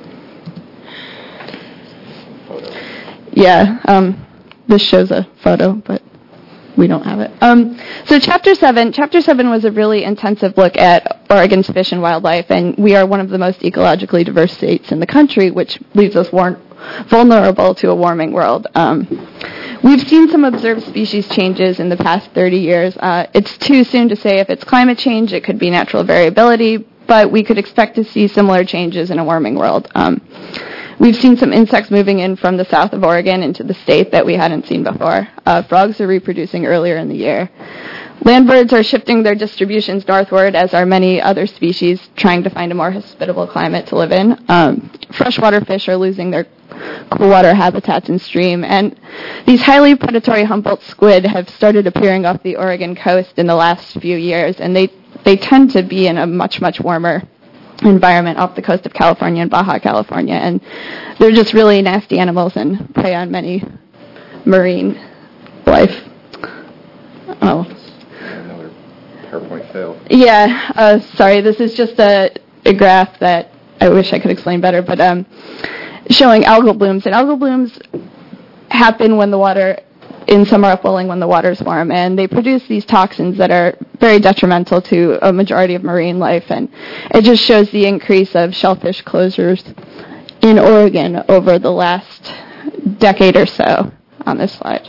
[SPEAKER 9] Yeah, um, this shows a photo, but we don't have it. Um, so Chapter seven, Chapter seven was a really intensive look at Oregon's fish and wildlife, and we are one of the most ecologically diverse states in the country, which leaves us war- vulnerable to a warming world. Um, we've seen some observed species changes in the past thirty years. Uh, it's too soon to say if it's climate change. It could be natural variability, but we could expect to see similar changes in a warming world. Um, We've seen some insects moving in from the south of Oregon into the state that we hadn't seen before. Uh, frogs are reproducing earlier in the year. Land birds are shifting their distributions northward, as are many other species trying to find a more hospitable climate to live in. Um, freshwater fish are losing their cool water habitats in stream, and these highly predatory Humboldt squid have started appearing off the Oregon coast in the last few years, and they, they tend to be in a much, much warmer environment off the coast of California and Baja California, and they're just really nasty animals and prey on many marine life. Oh.
[SPEAKER 7] Another PowerPoint fail.
[SPEAKER 9] Yeah, uh, sorry, this is just a, a graph that I wish I could explain better, but um, showing algal blooms, and algal blooms happen when the water in summer upwelling when the water's warm, and they produce these toxins that are very detrimental to a majority of marine life, and it just shows the increase of shellfish closures in Oregon over the last decade or so on this slide.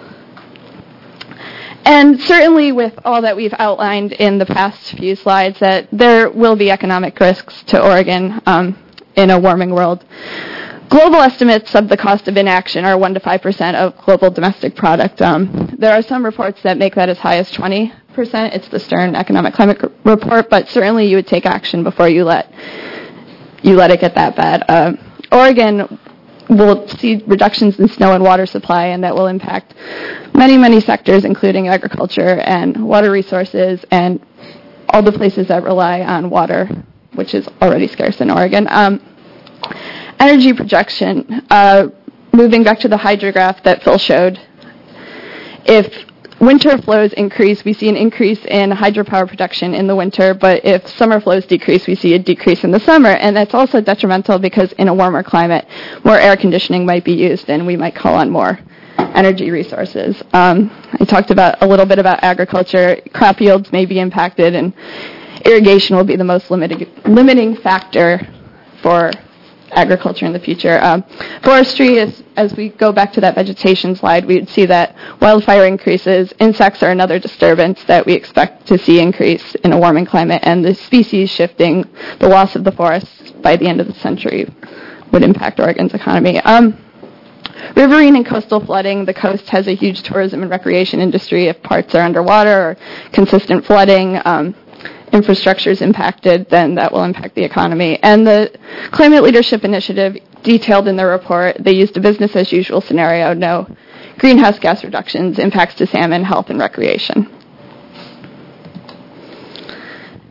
[SPEAKER 9] And certainly with all that we've outlined in the past few slides, that there will be economic risks to Oregon um, in a warming world. Global estimates of the cost of inaction are one to five percent of global domestic product. Um, there are some reports that make that as high as twenty percent. It's the Stern Economic Climate Report, but certainly you would take action before you let you let it get that bad. Uh, Oregon will see reductions in snow and water supply, and that will impact many, many sectors, including agriculture and water resources and all the places that rely on water, which is already scarce in Oregon. Um, Energy projection, uh, moving back to the hydrograph that Phil showed, if winter flows increase, we see an increase in hydropower production in the winter, but if summer flows decrease, we see a decrease in the summer, and that's also detrimental because in a warmer climate, more air conditioning might be used, and we might call on more energy resources. Um, I talked about a little bit about agriculture. Crop yields may be impacted, and irrigation will be the most limiting, limiting factor for agriculture in the future. Um, forestry, is, as we go back to that vegetation slide, we would see that wildfire increases. Insects are another disturbance that we expect to see increase in a warming climate, and the species shifting, the loss of the forests by the end of the century would impact Oregon's economy. Um, riverine and coastal flooding, the coast has a huge tourism and recreation industry. If parts are underwater or consistent flooding, um, infrastructure is impacted, then that will impact the economy. And the Climate Leadership Initiative detailed in their report, they used a business-as-usual scenario, no greenhouse gas reductions, impacts to salmon, health, and recreation.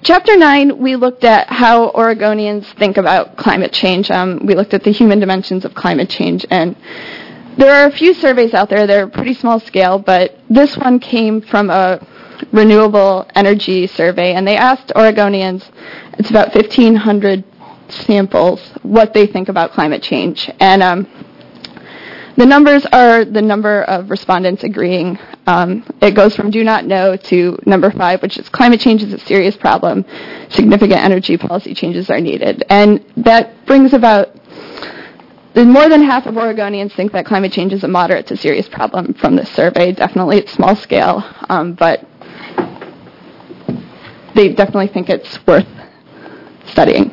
[SPEAKER 9] Chapter nine, we looked at how Oregonians think about climate change. Um, we looked at the human dimensions of climate change, and there are a few surveys out there that are pretty small scale, but this one came from a renewable energy survey, and they asked Oregonians, it's about fifteen hundred samples, what they think about climate change. And um, the numbers are the number of respondents agreeing. Um, it goes from do not know to number five, which is climate change is a serious problem. Significant energy policy changes are needed. And that brings about more than half of Oregonians think that climate change is a moderate to serious problem from this survey. Definitely it's small scale, um, but they definitely think it's worth studying.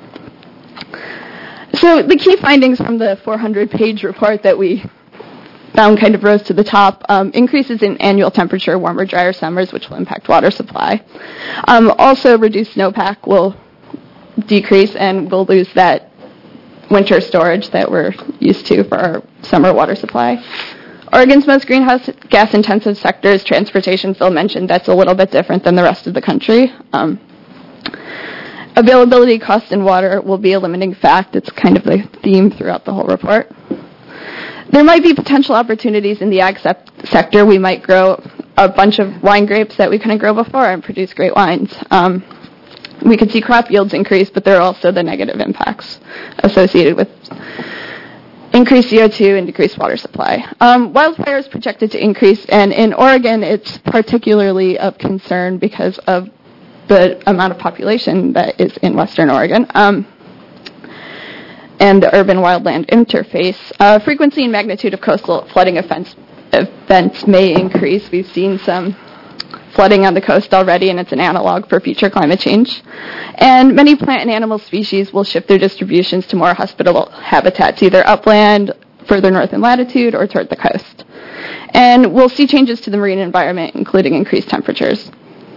[SPEAKER 9] So the key findings from the four hundred page report that we found kind of rose to the top. Um, increases in annual temperature, warmer, drier summers, which will impact water supply. Um, also, reduced snowpack will decrease, and we'll lose that winter storage that we're used to for our summer water supply. Oregon's most greenhouse gas-intensive sector is transportation. Phil mentioned that's a little bit different than the rest of the country. Um, availability, cost, and water will be a limiting fact. It's kind of the theme throughout the whole report. There might be potential opportunities in the ag sep- sector. We might grow a bunch of wine grapes that we couldn't grow before and produce great wines. Um, we could see crop yields increase, but there are also the negative impacts associated with increased C O two and decreased water supply. Um, wildfire is projected to increase, and in Oregon, it's particularly of concern because of the amount of population that is in Western Oregon. Um, and the urban-wildland interface. Uh, frequency and magnitude of coastal flooding events, events may increase. We've seen some flooding on the coast already, and it's an analog for future climate change. And many plant and animal species will shift their distributions to more hospitable habitats, either upland, further north in latitude, or toward the coast. And we'll see changes to the marine environment, including increased temperatures.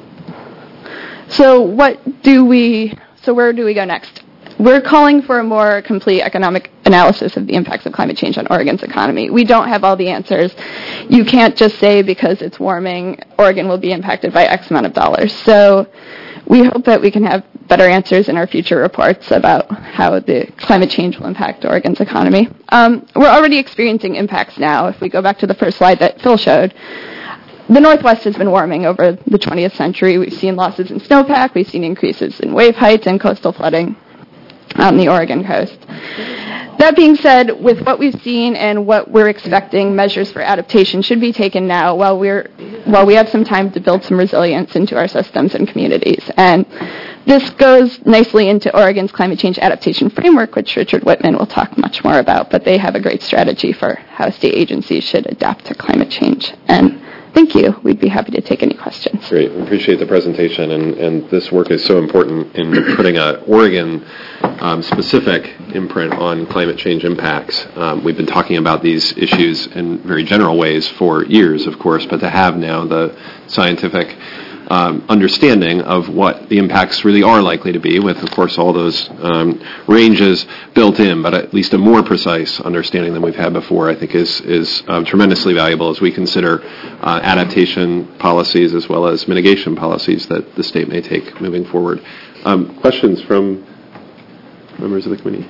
[SPEAKER 9] So what do we, so where do we go next? We're calling for a more complete economic analysis of the impacts of climate change on Oregon's economy. We don't have all the answers. You can't just say because it's warming, Oregon will be impacted by X amount of dollars. So we hope that we can have better answers in our future reports about how the climate change will impact Oregon's economy. Um, we're already experiencing impacts now. If we go back to the first slide that Phil showed, the Northwest has been warming over the twentieth century. We've seen losses in snowpack. We've seen increases in wave heights and coastal flooding on the Oregon coast. That being said, with what we've seen and what we're expecting, measures for adaptation should be taken now while we're while we have some time to build some resilience into our systems and communities. And this goes nicely into Oregon's climate change adaptation framework, which Richard Whitman will talk much more about, but they have a great strategy for how state agencies should adapt to climate change. And thank you. We'd be happy to take any questions.
[SPEAKER 1] Great. We appreciate the presentation, and, and this work is so important in putting a Oregon-specific um, imprint on climate change impacts. Um, we've been talking about these issues in very general ways for years, of course, but to have now the scientific um, understanding of what the impacts really are likely to be, with, of course, all those um, ranges built in, but at least a more precise understanding than we've had before, I think is, is um, tremendously valuable as we consider uh, adaptation policies as well as mitigation policies that the state may take moving forward. Um, questions from members of the committee?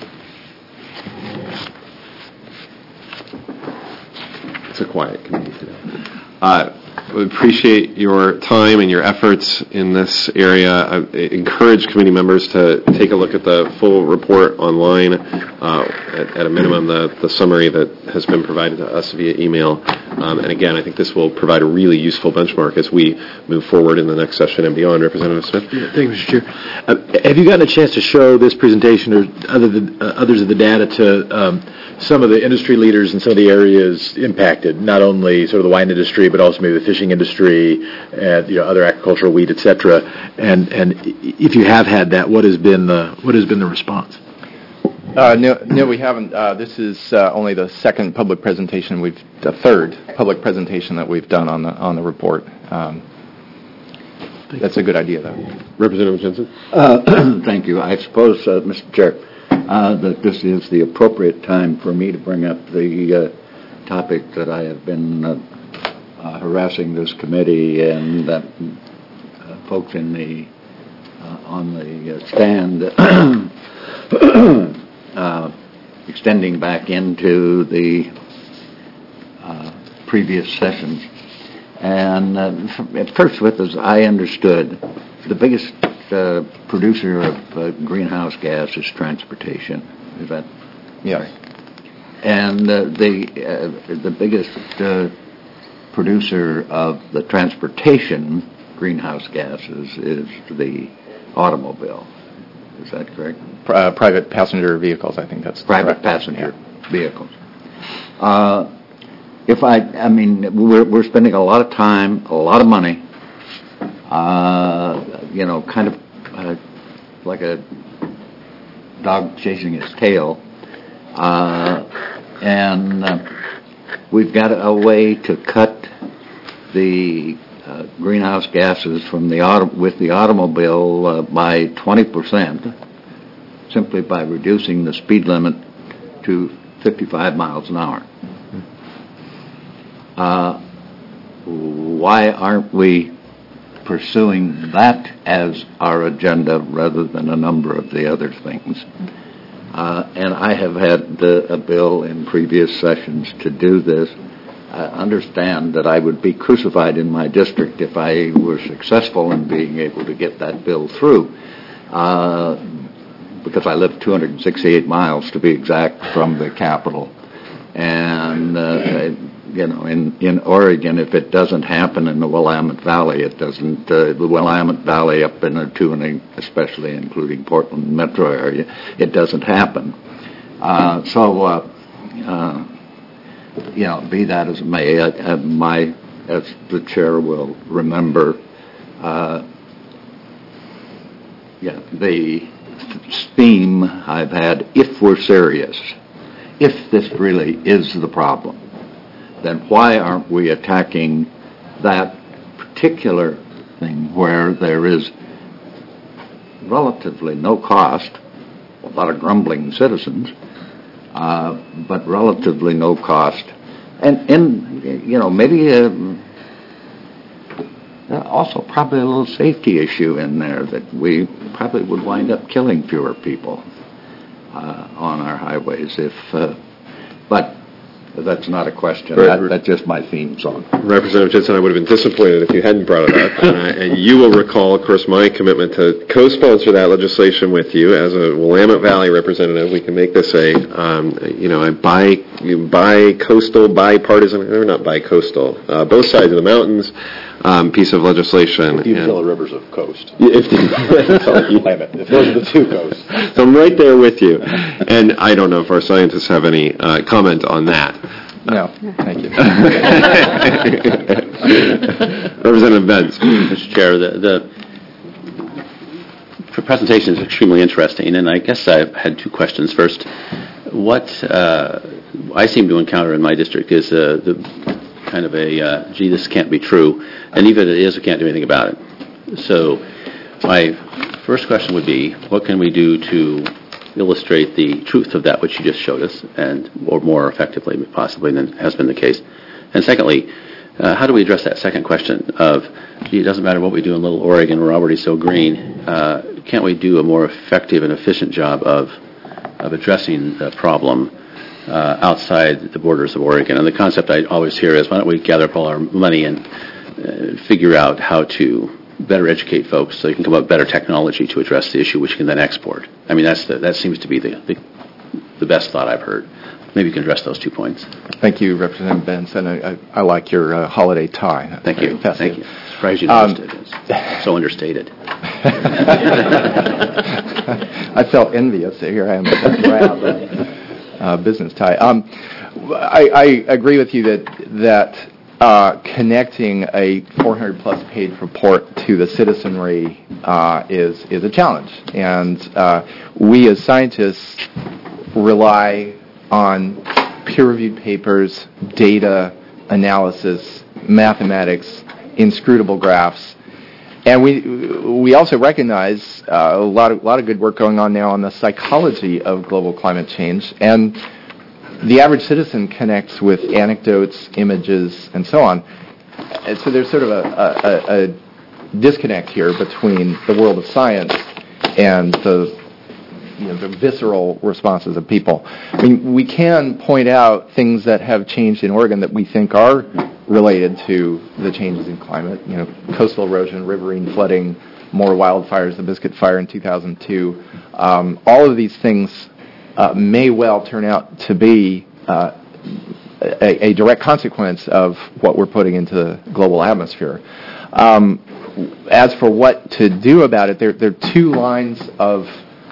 [SPEAKER 1] It's a quiet committee today. Uh, We appreciate your time and your efforts in this area. I encourage committee members to take a look at the full report online, uh, at, at a minimum the, the summary that has been provided to us via email. Um, and again, I think this will provide a really useful benchmark as we move forward in the next session and beyond. Representative Smith?
[SPEAKER 10] Yeah, thank you, Mister Chair. Uh, have you gotten a chance to show this presentation or other than, uh, others of the data to um, some of the industry leaders in some of the areas impacted, not only sort of the wine industry, but also maybe the fishing industry, and you know other agricultural, wheat, et cetera. And and if you have had that, what has been the what has been the response?
[SPEAKER 7] Uh, no, no, we haven't. Uh, this is uh, only the second public presentation we've, the third public presentation that we've done on the on the report. Um, that's a good idea, though.
[SPEAKER 1] Representative Jensen.
[SPEAKER 11] Uh, thank you. I suppose, uh, Mister Chair, uh, that this is the appropriate time for me to bring up the uh, topic that I have been uh, uh, harassing this committee and uh, uh, folks in the uh, on the uh, stand uh, extending back into the uh, previous sessions. And uh, at first, with as I understood, the biggest uh, producer of uh, greenhouse gas is transportation. Is that?
[SPEAKER 7] Yes.
[SPEAKER 11] And uh, the uh, the biggest uh, producer of the transportation greenhouse gases is the automobile. Is that correct?
[SPEAKER 7] Uh, private passenger vehicles, I think that's
[SPEAKER 11] private
[SPEAKER 7] correct.
[SPEAKER 11] passenger yeah. vehicles. Uh, if I, I mean, we're we're spending a lot of time, a lot of money. Uh, you know, kind of uh, like a dog chasing its tail. Uh, and uh, we've got a way to cut the uh, greenhouse gases from the auto- with the automobile uh, by twenty percent simply by reducing the speed limit to fifty-five miles an hour. Uh, why aren't we pursuing that as our agenda rather than a number of the other things? Uh, and I have had uh, a bill in previous sessions to do this. I understand that I would be crucified in my district if I were successful in being able to get that bill through, uh, because I live two hundred sixty-eight miles, to be exact, from the capital. And, uh, you know, in, in Oregon, if it doesn't happen in the Willamette Valley, it doesn't, uh, the Willamette Valley up in the Tuning, especially including Portland metro area, it doesn't happen. Uh, so, uh, uh, you know, be that as it may, uh, my, as the chair will remember, uh, yeah, the theme I've had, if we're serious, if this really is the problem, then why aren't we attacking that particular thing where there is relatively no cost, a lot of grumbling citizens, uh, but relatively no cost, and, and you know, maybe a, also probably a little safety issue in there that we probably would wind up killing fewer people uh, on our highways if, uh, but that's not a question.
[SPEAKER 1] Right.
[SPEAKER 11] That, that's just my theme song.
[SPEAKER 1] Representative Jensen, I would have been disappointed if you hadn't brought it up. and, I, and you will recall, of course, my commitment to co-sponsor that legislation with you as a Willamette Valley representative. We can make this a, um, you know, a bi, bi-coastal, bipartisan, or not bi-coastal, uh, both sides of the mountains um, piece of legislation.
[SPEAKER 10] If you
[SPEAKER 1] and,
[SPEAKER 10] fill the rivers of coast.
[SPEAKER 1] If,
[SPEAKER 10] Willamette, if those are the two coasts.
[SPEAKER 1] So I'm right there with you. And I don't know if our scientists have any uh, comment on that.
[SPEAKER 7] No, thank you.
[SPEAKER 1] Representative Benz.
[SPEAKER 12] Mister Chair, the, the presentation is extremely interesting, and I guess I had two questions. First, what uh, I seem to encounter in my district is uh, the kind of a, uh, gee, this can't be true, and even if it is, we can't do anything about it. So my first question would be, what can we do to illustrate the truth of that which you just showed us, and or more effectively possibly than has been the case? And secondly, uh, how do we address that second question of, gee, it doesn't matter what we do in Little Oregon, we're already so green. Uh, can't we do a more effective and efficient job of of addressing the problem uh, outside the borders of Oregon? And the concept I always hear is, why don't we gather up all our money and uh, figure out how to better educate folks so you can come up with better technology to address the issue, which you can then export. I mean, that's the, that seems to be the, the the best thought I've heard. Maybe you can address those two points.
[SPEAKER 7] Thank you, Representative Benson. I, I, I like your uh, holiday tie. That's
[SPEAKER 12] Thank you.
[SPEAKER 7] festive.
[SPEAKER 12] Thank you. Surprised you
[SPEAKER 7] Um,
[SPEAKER 12] noticed it. It's so understated.
[SPEAKER 7] I felt envious. Here I am with that brown uh, business tie. Um, I, I agree with you that that uh, connecting a four hundred plus page report to the citizenry uh, is is a challenge, and uh, we as scientists rely on peer-reviewed papers, data analysis, mathematics, inscrutable graphs. And we we also recognize uh, a lot of lot of good work going on now on the psychology of global climate change, and the average citizen connects with anecdotes, images, and so on. And so there's sort of a, a, a disconnect here between the world of science and the you know, the visceral responses of people. I mean, we can point out things that have changed in Oregon that we think are related to the changes in climate. You know, coastal erosion, riverine flooding, more wildfires, the Biscuit Fire in two thousand two. Um, all of these things uh, may well turn out to be uh, a, a direct consequence of what we're putting into the global atmosphere. Um, as for what to do about it, there, there are two lines of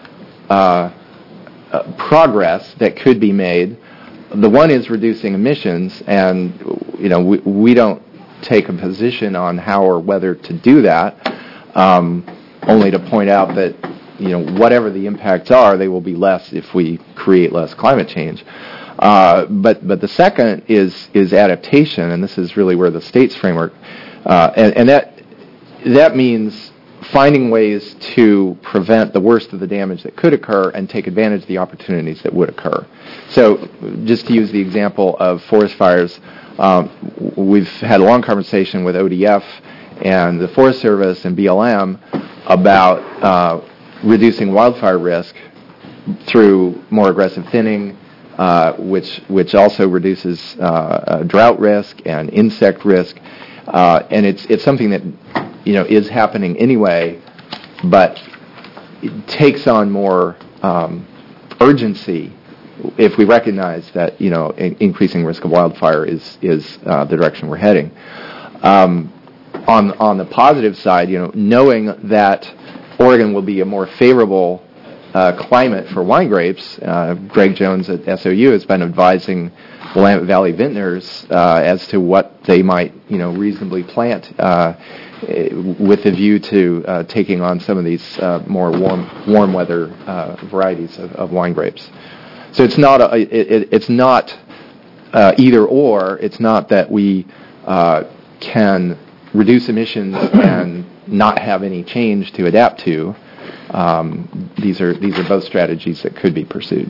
[SPEAKER 7] Uh, uh, progress that could be made. The one is reducing emissions, and you know we, we don't take a position on how or whether to do that. Um, only to point out that you know whatever the impacts are, they will be less if we create less climate change. Uh, but but the second is is adaptation, and this is really where the state's framework, uh, and, and that that means finding ways to prevent the worst of the damage that could occur and take advantage of the opportunities that would occur. So just to use the example of forest fires, um, we've had a long conversation with O D F and the Forest Service and B L M about uh, reducing wildfire risk through more aggressive thinning, uh, which which also reduces uh, uh, drought risk and insect risk, uh, and it's it's something that you know, is happening anyway, but it takes on more um, urgency if we recognize that, you know, in- increasing risk of wildfire is is uh, the direction we're heading. Um, on on the positive side, you know, knowing that Oregon will be a more favorable uh, climate for wine grapes, uh, Greg Jones at S O U has been advising Willamette Valley vintners uh, as to what they might, you know, reasonably plant Uh, with a view to uh, taking on some of these uh, more warm warm weather uh, varieties of, of wine grapes. So it's not a, it, it's not uh, either or. It's not that we uh, can reduce emissions and not have any change to adapt to. Um, these are these are both strategies that could be pursued.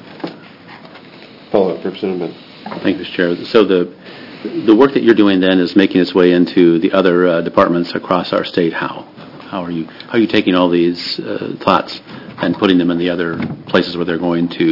[SPEAKER 1] Follow up, Representative.
[SPEAKER 12] Thank you, Mister Chair. So the The work that you're doing then is making its way into the other uh, departments across our state. How? How are you? How are you taking all these uh, thoughts and putting them in the other places where they're going to,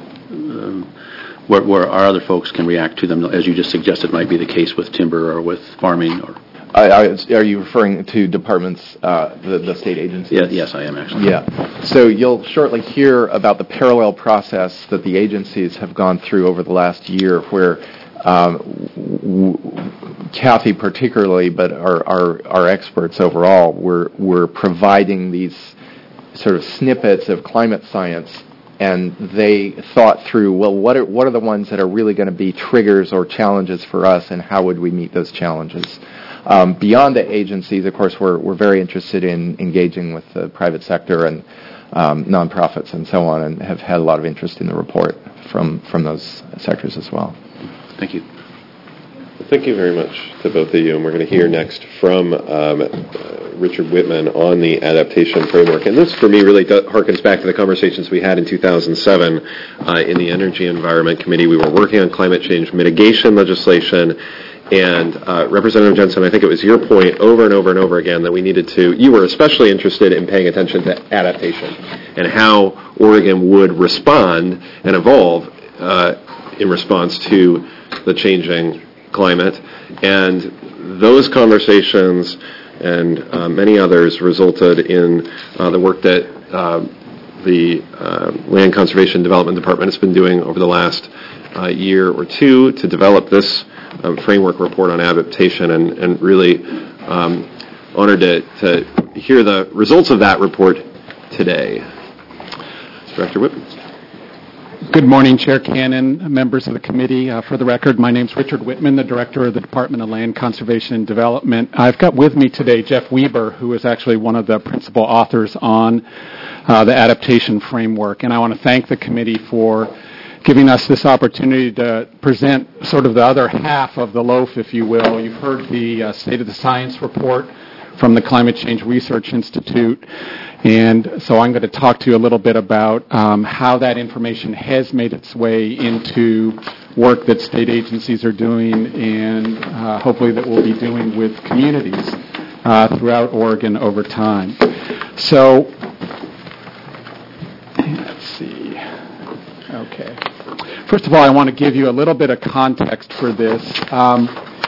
[SPEAKER 12] um, where, where our other folks can react to them, as you just suggested might be the case with timber or with farming? Or
[SPEAKER 7] I, I, are you referring to departments, uh, the, the state agencies?
[SPEAKER 12] Yeah, yes, I am actually.
[SPEAKER 7] Yeah. So you'll shortly hear about the parallel process that the agencies have gone through over the last year, where Um, w- Kathy particularly, but our, our, our experts overall, we're, we're providing these sort of snippets of climate science, and they thought through, well, what are, what are the ones that are really going to be triggers or challenges for us, and how would we meet those challenges? Um, beyond the agencies, of course, we're, we're very interested in engaging with the private sector and um, nonprofits and so on, and have had a lot of interest in the report from, from those sectors as well.
[SPEAKER 12] Thank you.
[SPEAKER 1] Well, thank you very much to both of you. And we're going to hear next from um, uh, Richard Whitman on the adaptation framework. And this, for me, really do- harkens back to the conversations we had in two thousand seven uh, in the Energy Environment Committee. We were working on climate change mitigation legislation. And uh, Representative Jensen, I think it was your point over and over and over again that we needed to, you were especially interested in paying attention to adaptation and how Oregon would respond and evolve uh, in response to the changing climate. And those conversations and uh, many others resulted in uh, the work that uh, the uh, Land Conservation Development Department has been doing over the last uh, year or two to develop this um, framework report on adaptation, and, and really um, honored to, to hear the results of that report today. Director Whitman.
[SPEAKER 13] Good morning, Chair Cannon, members of the committee. Uh, for the record, my name is Richard Whitman, the Director of the Department of Land Conservation and Development. I've got with me today Jeff Weber, who is actually one of the principal authors on uh, the adaptation framework. And I want to thank the committee for giving us this opportunity to present sort of the other half of the loaf, if you will. You've heard the uh, State of the Science report from the Climate Change Research Institute. And so I'm going to talk to you a little bit about um, how that information has made its way into work that state agencies are doing, and uh, hopefully that we'll be doing with communities. uh, throughout Oregon over time. So, let's see. Okay. First of all, I want to give you a little bit of context for this. Um,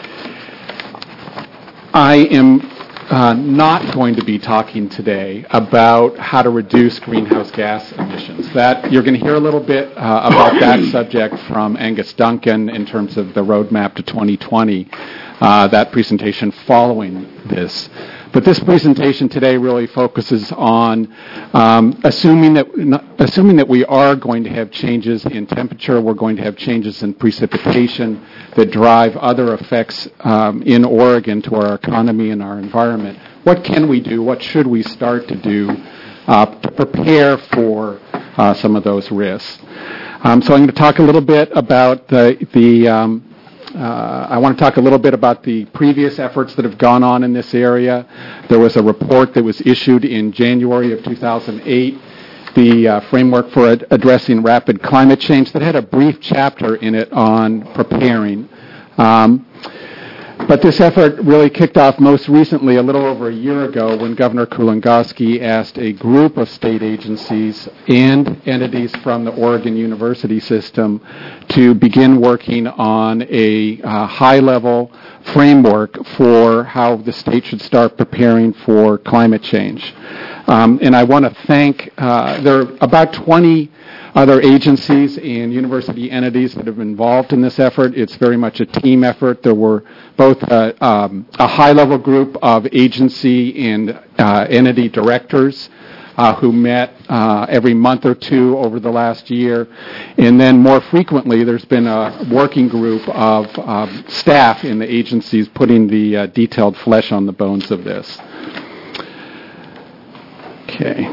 [SPEAKER 13] I am uh, not going to be talking today about how to reduce greenhouse gas emissions. That you're going to hear a little bit uh, about that subject from Angus Duncan in terms of the roadmap to twenty twenty. Uh, that presentation following this. But this presentation today really focuses on um, assuming that assuming that we are going to have changes in temperature, we're going to have changes in precipitation that drive other effects um, in Oregon to our economy and our environment. What can we do? What should we start to do uh, to prepare for uh, some of those risks? Um, so I'm going to talk a little bit about the the um, Uh, I want to talk a little bit about the previous efforts that have gone on in this area. There was a report that was issued in January of two thousand eight, the uh, Framework for Ad- Addressing Rapid Climate Change, that had a brief chapter in it on preparing. Um, but this effort really kicked off most recently a little over a year ago when Governor Kulongoski asked a group of state agencies and entities from the Oregon University system to begin working on a uh, high-level framework for how the state should start preparing for climate change. Um, and I want to thank, uh, there are about twenty other agencies and university entities that have been involved in this effort. It's very much a team effort. There were both a, um, a high-level group of agency and uh, entity directors uh, who met uh, every month or two over the last year. And then more frequently, there's been a working group of um, staff in the agencies putting the uh, detailed flesh on the bones of this. Okay.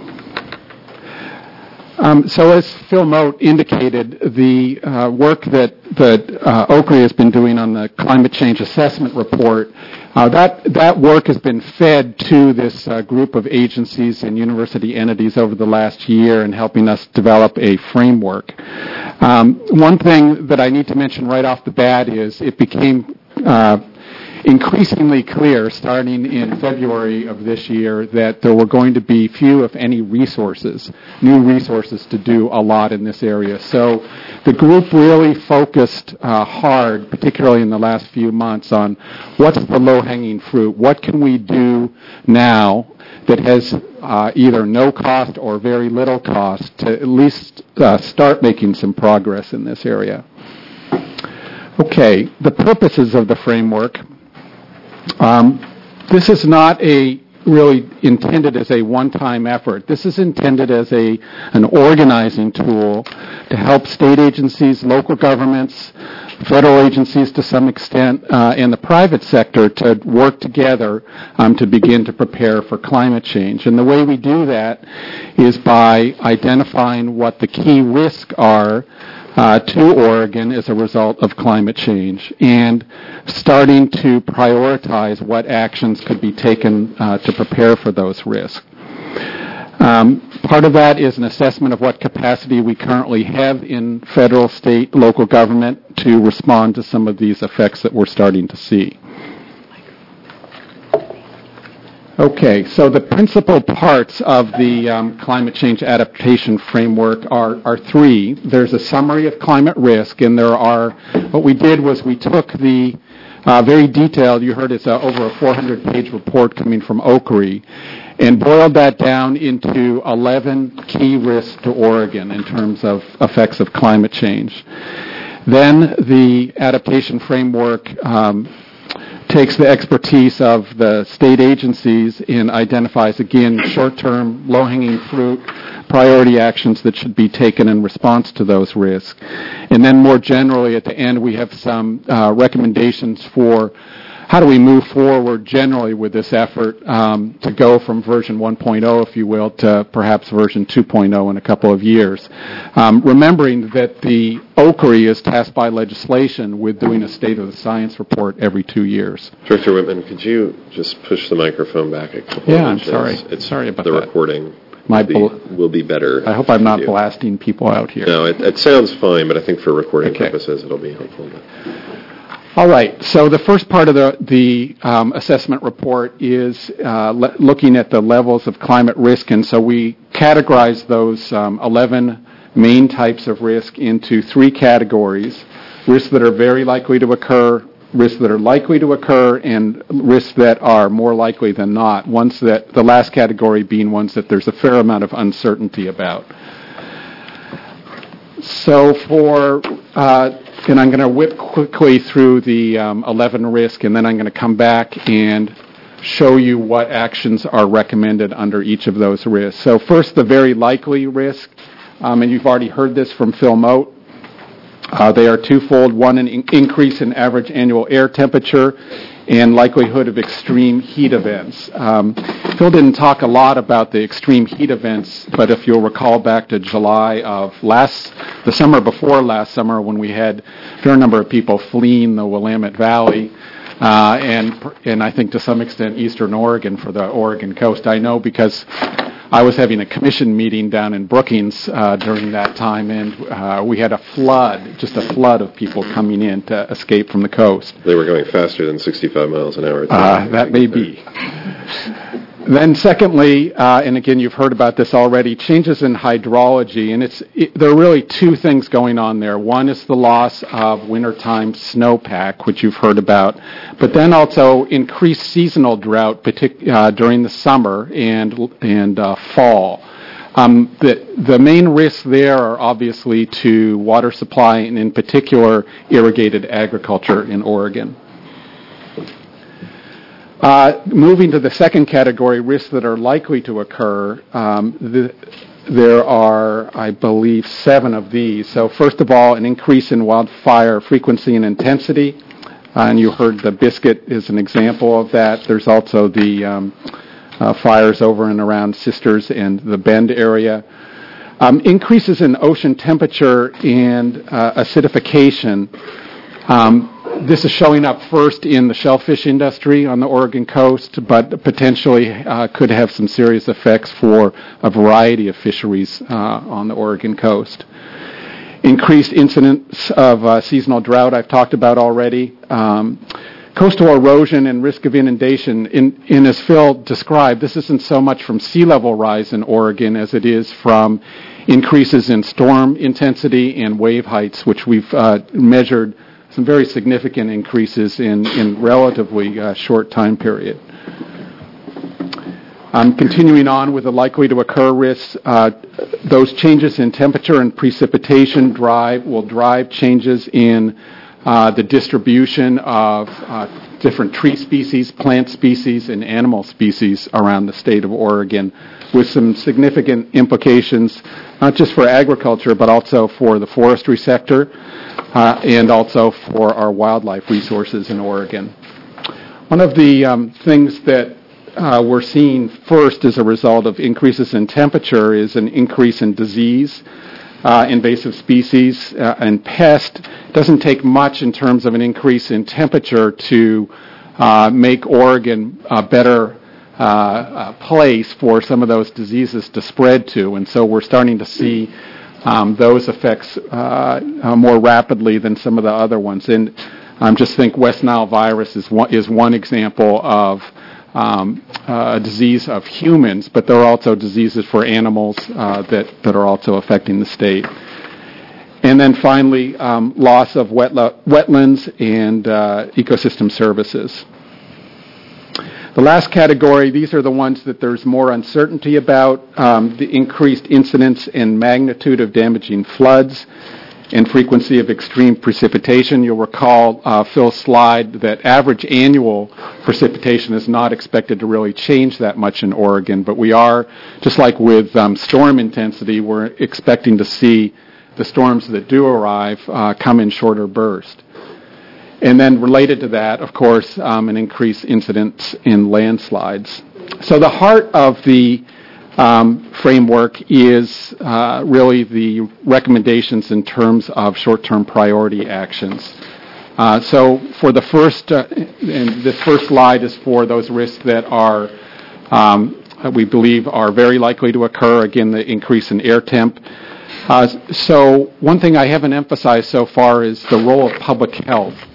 [SPEAKER 13] Um, so as Phil Mote indicated, the uh, work that, that uh, O C R I has been doing on the climate change assessment report, uh, that, that work has been fed to this uh, group of agencies and university entities over the last year in helping us develop a framework. Um, one thing that I need to mention right off the bat is it became uh, increasingly clear starting in February of this year that there were going to be few, if any, resources, new resources to do a lot in this area. So the group really focused uh, hard, particularly in the last few months, on what's the low-hanging fruit. What can we do now that has uh, either no cost or very little cost to at least uh, start making some progress in this area? Okay, the purposes of the framework. Um, this is not a really intended as a one-time effort. This is intended as a an organizing tool to help state agencies, local governments, federal agencies to some extent, uh, and the private sector to work together um, to begin to prepare for climate change. And the way we do that is by identifying what the key risks are Uh, to Oregon as a result of climate change and starting to prioritize what actions could be taken uh, to prepare for those risks. Um, part of that is an assessment of what capacity we currently have in federal, state, local government to respond to some of these effects that we're starting to see. Okay, so the principal parts of the um, climate change adaptation framework are, are three. There's a summary of climate risk, and there are, what we did was we took the uh, very detailed, you heard it's a, over a four hundred page report coming from O C R I, and boiled that down into eleven key risks to Oregon in terms of effects of climate change. Then the adaptation framework um, takes the expertise of the state agencies and identifies, again, short-term, low-hanging fruit, priority actions that should be taken in response to those risks. And then more generally, at the end, we have some uh, recommendations for how do we move forward generally with this effort um, to go from version one point oh, if you will, to perhaps version two point oh in a couple of years. Um, remembering that the O C R I is tasked by legislation with doing a State of the Science report every two years.
[SPEAKER 1] Director Whitman, could you just push the microphone back a couple
[SPEAKER 13] yeah,
[SPEAKER 1] of
[SPEAKER 13] I'm
[SPEAKER 1] inches?
[SPEAKER 13] sorry.
[SPEAKER 1] It's
[SPEAKER 13] sorry about
[SPEAKER 1] the
[SPEAKER 13] that.
[SPEAKER 1] recording.
[SPEAKER 13] My
[SPEAKER 1] will be, will be better.
[SPEAKER 13] I hope I'm not blasting people out here.
[SPEAKER 1] No, it, it sounds fine, but I think for recording
[SPEAKER 13] okay.
[SPEAKER 1] purposes it'll be helpful. But.
[SPEAKER 13] All right. So the first part of the, the um, assessment report is uh, le- looking at the levels of climate risk. And so we categorize those um, eleven main types of risk into three categories: risks that are very likely to occur, risks that are likely to occur, and risks that are more likely than not. Ones that, the last category being ones that there's a fair amount of uncertainty about. So for, uh, and I'm going to whip quickly through the um, eleven risk, and then I'm going to come back and show you what actions are recommended under each of those risks. So first, the very likely risk, um, and you've already heard this from Phil Mote. Uh, they are twofold. One, an in- increase in average annual air temperature and likelihood of extreme heat events. Um, Phil didn't talk a lot about the extreme heat events, but if you'll recall back to July of last, the summer before last summer, when we had a fair number of people fleeing the Willamette Valley, uh, and and I think to some extent Eastern Oregon for the Oregon coast. I know because I was having a commission meeting down in Brookings uh, during that time, and uh, we had a flood, just a flood of people coming in to escape from the coast.
[SPEAKER 1] They were going faster than sixty-five miles an hour.
[SPEAKER 13] Uh, that may be. Then secondly, uh, and again, you've heard about this already, changes in hydrology, and it's it, there are really two things going on there. One is the loss of wintertime snowpack, which you've heard about, but then also increased seasonal drought partic- uh, during the summer and and uh, fall. Um, the, the main risks there are obviously to water supply, and in particular, irrigated agriculture in Oregon. Uh, moving to the second category, risks that are likely to occur, um, the, there are, I believe, seven of these. So first of all, an increase in wildfire frequency and intensity. Uh, and you heard the Biscuit is an example of that. There's also the um, uh, fires over and around Sisters and the Bend area. Um, increases in ocean temperature and uh, acidification. Um, This is showing up first in the shellfish industry on the Oregon coast, but potentially uh, could have some serious effects for a variety of fisheries uh, on the Oregon coast. Increased incidence of uh, seasonal drought I've talked about already. Um, coastal erosion and risk of inundation. In, in as Phil described, this isn't so much from sea level rise in Oregon as it is from increases in storm intensity and wave heights, which we've uh, measured some very significant increases in, in relatively uh, short time period. Um, continuing on with the likely to occur risks, uh, those changes in temperature and precipitation drive will drive changes in uh, the distribution of uh, different tree species, plant species, and animal species around the state of Oregon, with some significant implications, not just for agriculture, but also for the forestry sector, Uh, and also for our wildlife resources in Oregon. One of the um, things that uh, we're seeing first as a result of increases in temperature is an increase in disease, uh, invasive species, uh, and pest. It doesn't take much in terms of an increase in temperature to uh, make Oregon a better uh, uh, place for some of those diseases to spread to, and so we're starting to see Um, those effects uh, uh, more rapidly than some of the other ones. And um, just think West Nile virus is one, is one example of um, uh, a disease of humans, but there are also diseases for animals uh, that, that are also affecting the state. And then finally, um, loss of wetla- wetlands and uh, ecosystem services. The last category, these are the ones that there's more uncertainty about, um, the increased incidence and magnitude of damaging floods and frequency of extreme precipitation. You'll recall uh, Phil's slide that average annual precipitation is not expected to really change that much in Oregon, but we are, just like with um, storm intensity, we're expecting to see the storms that do arrive uh, come in shorter bursts. And then related to that, of course, um, an increased incidence in landslides. So the heart of the um, framework is uh, really the recommendations in terms of short-term priority actions. Uh, so for the first, uh, and this first slide is for those risks that are, um, we believe, are very likely to occur. Again, the increase in air temp. Uh, so one thing I haven't emphasized so far is the role of public health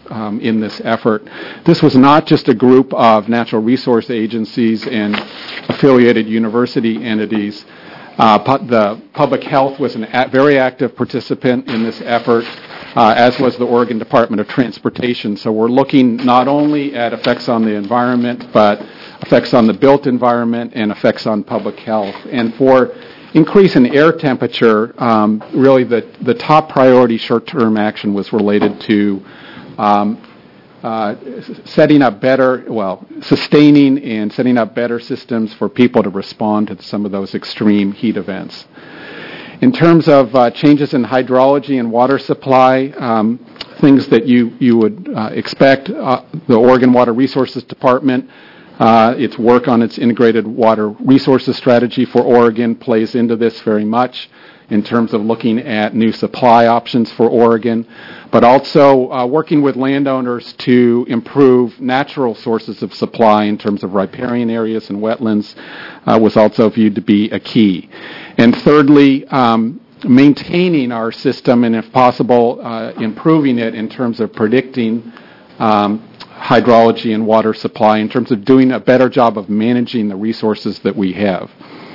[SPEAKER 13] um, in this effort. This was not just a group of natural resource agencies and affiliated university entities. Uh, pu- the public health was a a- very active participant in this effort, uh, as was the Oregon Department of Transportation. So we're looking not only at effects on the environment, but effects on the built environment and effects on public health. And for increase in air temperature, um, really the, the top priority short-term action was related to um, uh, setting up better, well, sustaining and setting up better systems for people to respond to some of those extreme heat events. In terms of uh, changes in hydrology and water supply, um, things that you, you would uh, expect, uh, the Oregon Water Resources Department, uh, its work on its integrated water resources strategy for Oregon plays into this very much in terms of looking at new supply options for Oregon, but also uh, working with landowners to improve natural sources of supply in terms of riparian areas and wetlands uh, was also viewed to be a key. And thirdly, um, maintaining our system and, if possible, uh, improving it in terms of predicting um, hydrology and water supply, in terms of doing a better job of managing the resources that we have.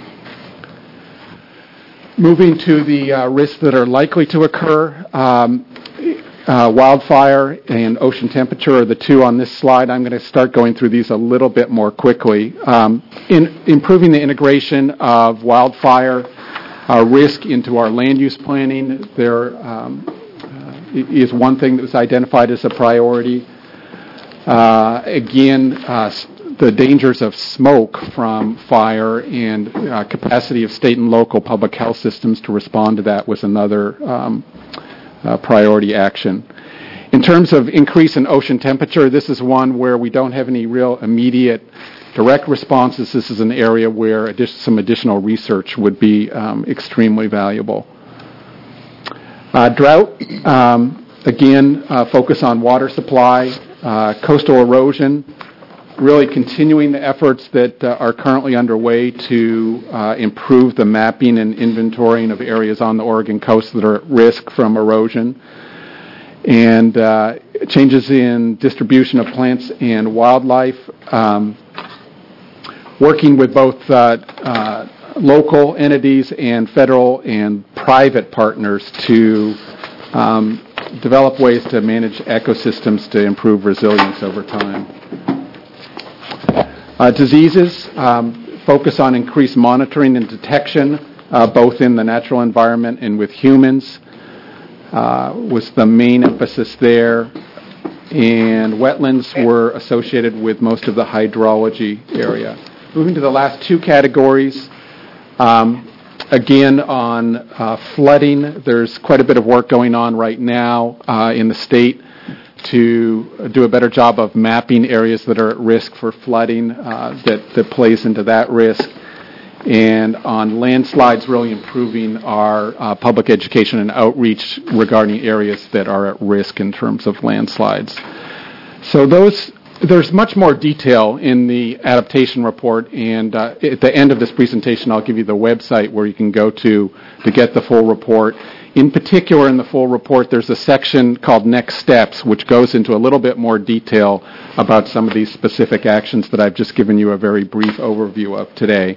[SPEAKER 13] Moving to the uh, risks that are likely to occur, um, uh, wildfire and ocean temperature are the two on this slide. I'm going to start going through these a little bit more quickly. Um, in improving the integration of wildfire uh, risk into our land use planning, there um, uh, is one thing that was identified as a priority. Uh, again, uh, the dangers of smoke from fire and uh, capacity of state and local public health systems to respond to that was another um, uh, priority action. In terms of increase in ocean temperature, this is one where we don't have any real immediate direct responses. This is an area where addi- some additional research would be um, extremely valuable. Uh, drought, um, again, uh, focus on water supply, uh, coastal erosion, really continuing the efforts that uh, are currently underway to uh, improve the mapping and inventorying of areas on the Oregon coast that are at risk from erosion, and uh, changes in distribution of plants and wildlife, um, working with both uh, uh, local entities and federal and private partners to um, develop ways to manage ecosystems to improve resilience over time. Uh, diseases, um, focus on increased monitoring and detection, uh, both in the natural environment and with humans, uh, was the main emphasis there. And wetlands were associated with most of the hydrology area. Moving to the last two categories, um, again on uh, flooding, there's quite a bit of work going on right now uh, in the state to do a better job of mapping areas that are at risk for flooding uh, that, that plays into that risk. And on landslides, really improving our uh, public education and outreach regarding areas that are at risk in terms of landslides. So those, there's much more detail in the adaptation report, and uh, at the end of this presentation, I'll give you the website where you can go to to get the full report. In particular, in the full report, there's a section called Next Steps, which goes into a little bit more detail about some of these specific actions that I've just given you a very brief overview of today.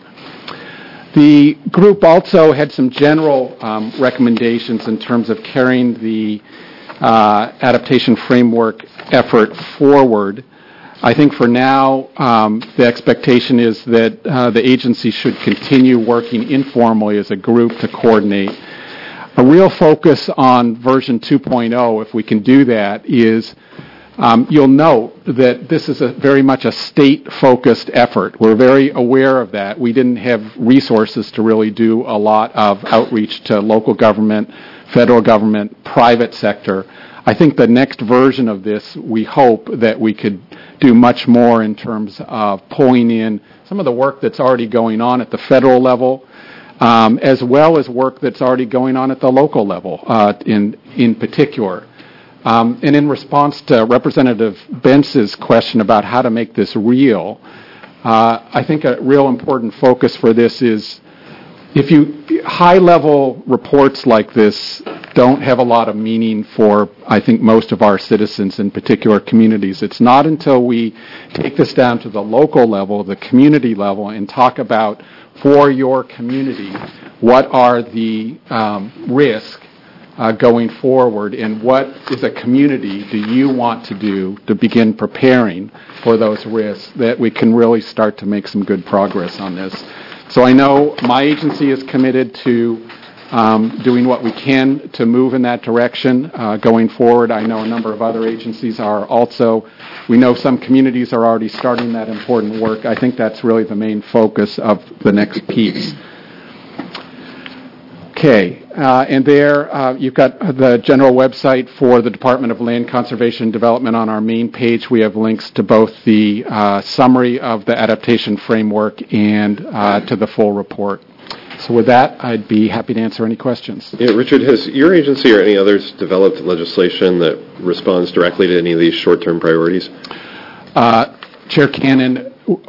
[SPEAKER 13] The group also had some general um, recommendations in terms of carrying the uh, adaptation framework effort forward. I think for now, um, the expectation is that uh, the agency should continue working informally as a group to coordinate. A real focus on version two point oh, if we can do that, is um, you'll note that this is a very much a state-focused effort. We're very aware of that. We didn't have resources to really do a lot of outreach to local government, federal government, private sector. I think the next version of this, we hope that we could do much more in terms of pulling in some of the work that's already going on at the federal level, Um, as well as work that's already going on at the local level uh, in in particular. Um, and in response to Representative Bentz's question about how to make this real, uh, I think a real important focus for this is if you high-level reports like this don't have a lot of meaning for, I think, most of our citizens, in particular communities. It's not until we take this down to the local level, the community level, and talk about, for your community, what are the um, risks uh, going forward, and what as a community do you want to do to begin preparing for those risks, that we can really start to make some good progress on this. So I know my agency is committed to um, doing what we can to move in that direction uh, going forward. I know a number of other agencies are also. We know some communities are already starting that important work. I think that's really the main focus of the next piece. Okay, uh, and there uh, you've got the general website for the Department of Land Conservation and Development on our main page. We have links to both the uh, summary of the adaptation framework and uh, to the full report. So with that, I'd be happy to answer any questions.
[SPEAKER 1] Yeah, Richard, has your agency or any others developed legislation that responds directly to any of these short-term priorities?
[SPEAKER 13] Uh, Chair Cannon,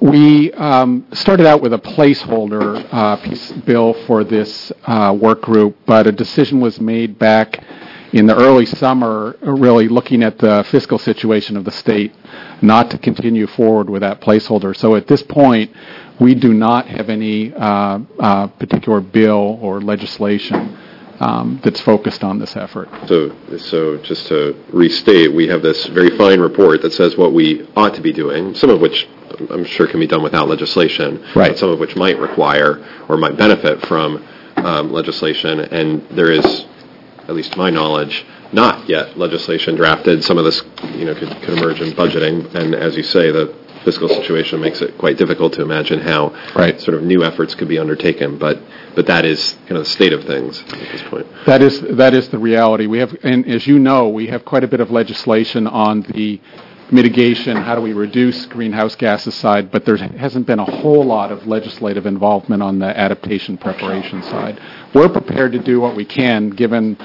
[SPEAKER 13] we um, started out with a placeholder uh, piece bill for this uh, work group, but a decision was made back in the early summer, really looking at the fiscal situation of the state, not to continue forward with that placeholder. So at this point, we do not have any uh, uh, particular bill or legislation um, that's focused on this effort.
[SPEAKER 1] So, so just to restate, we have this very fine report that says what we ought to be doing, some of which I'm sure can be done without legislation,
[SPEAKER 13] right,
[SPEAKER 1] but some of which might require or might benefit from um, legislation, and there is, at least to my knowledge, not yet legislation drafted. Some of this, you know, could, could emerge in budgeting, and as you say, the fiscal situation makes it quite difficult to imagine how
[SPEAKER 13] right.
[SPEAKER 1] sort of new efforts could be undertaken. But but that is kind of the state of things at this point.
[SPEAKER 13] That is that is the reality. We have, and as you know, we have quite a bit of legislation on the mitigation, how do we reduce greenhouse gases side, but there hasn't been a whole lot of legislative involvement on the adaptation preparation side. We're prepared to do what we can, given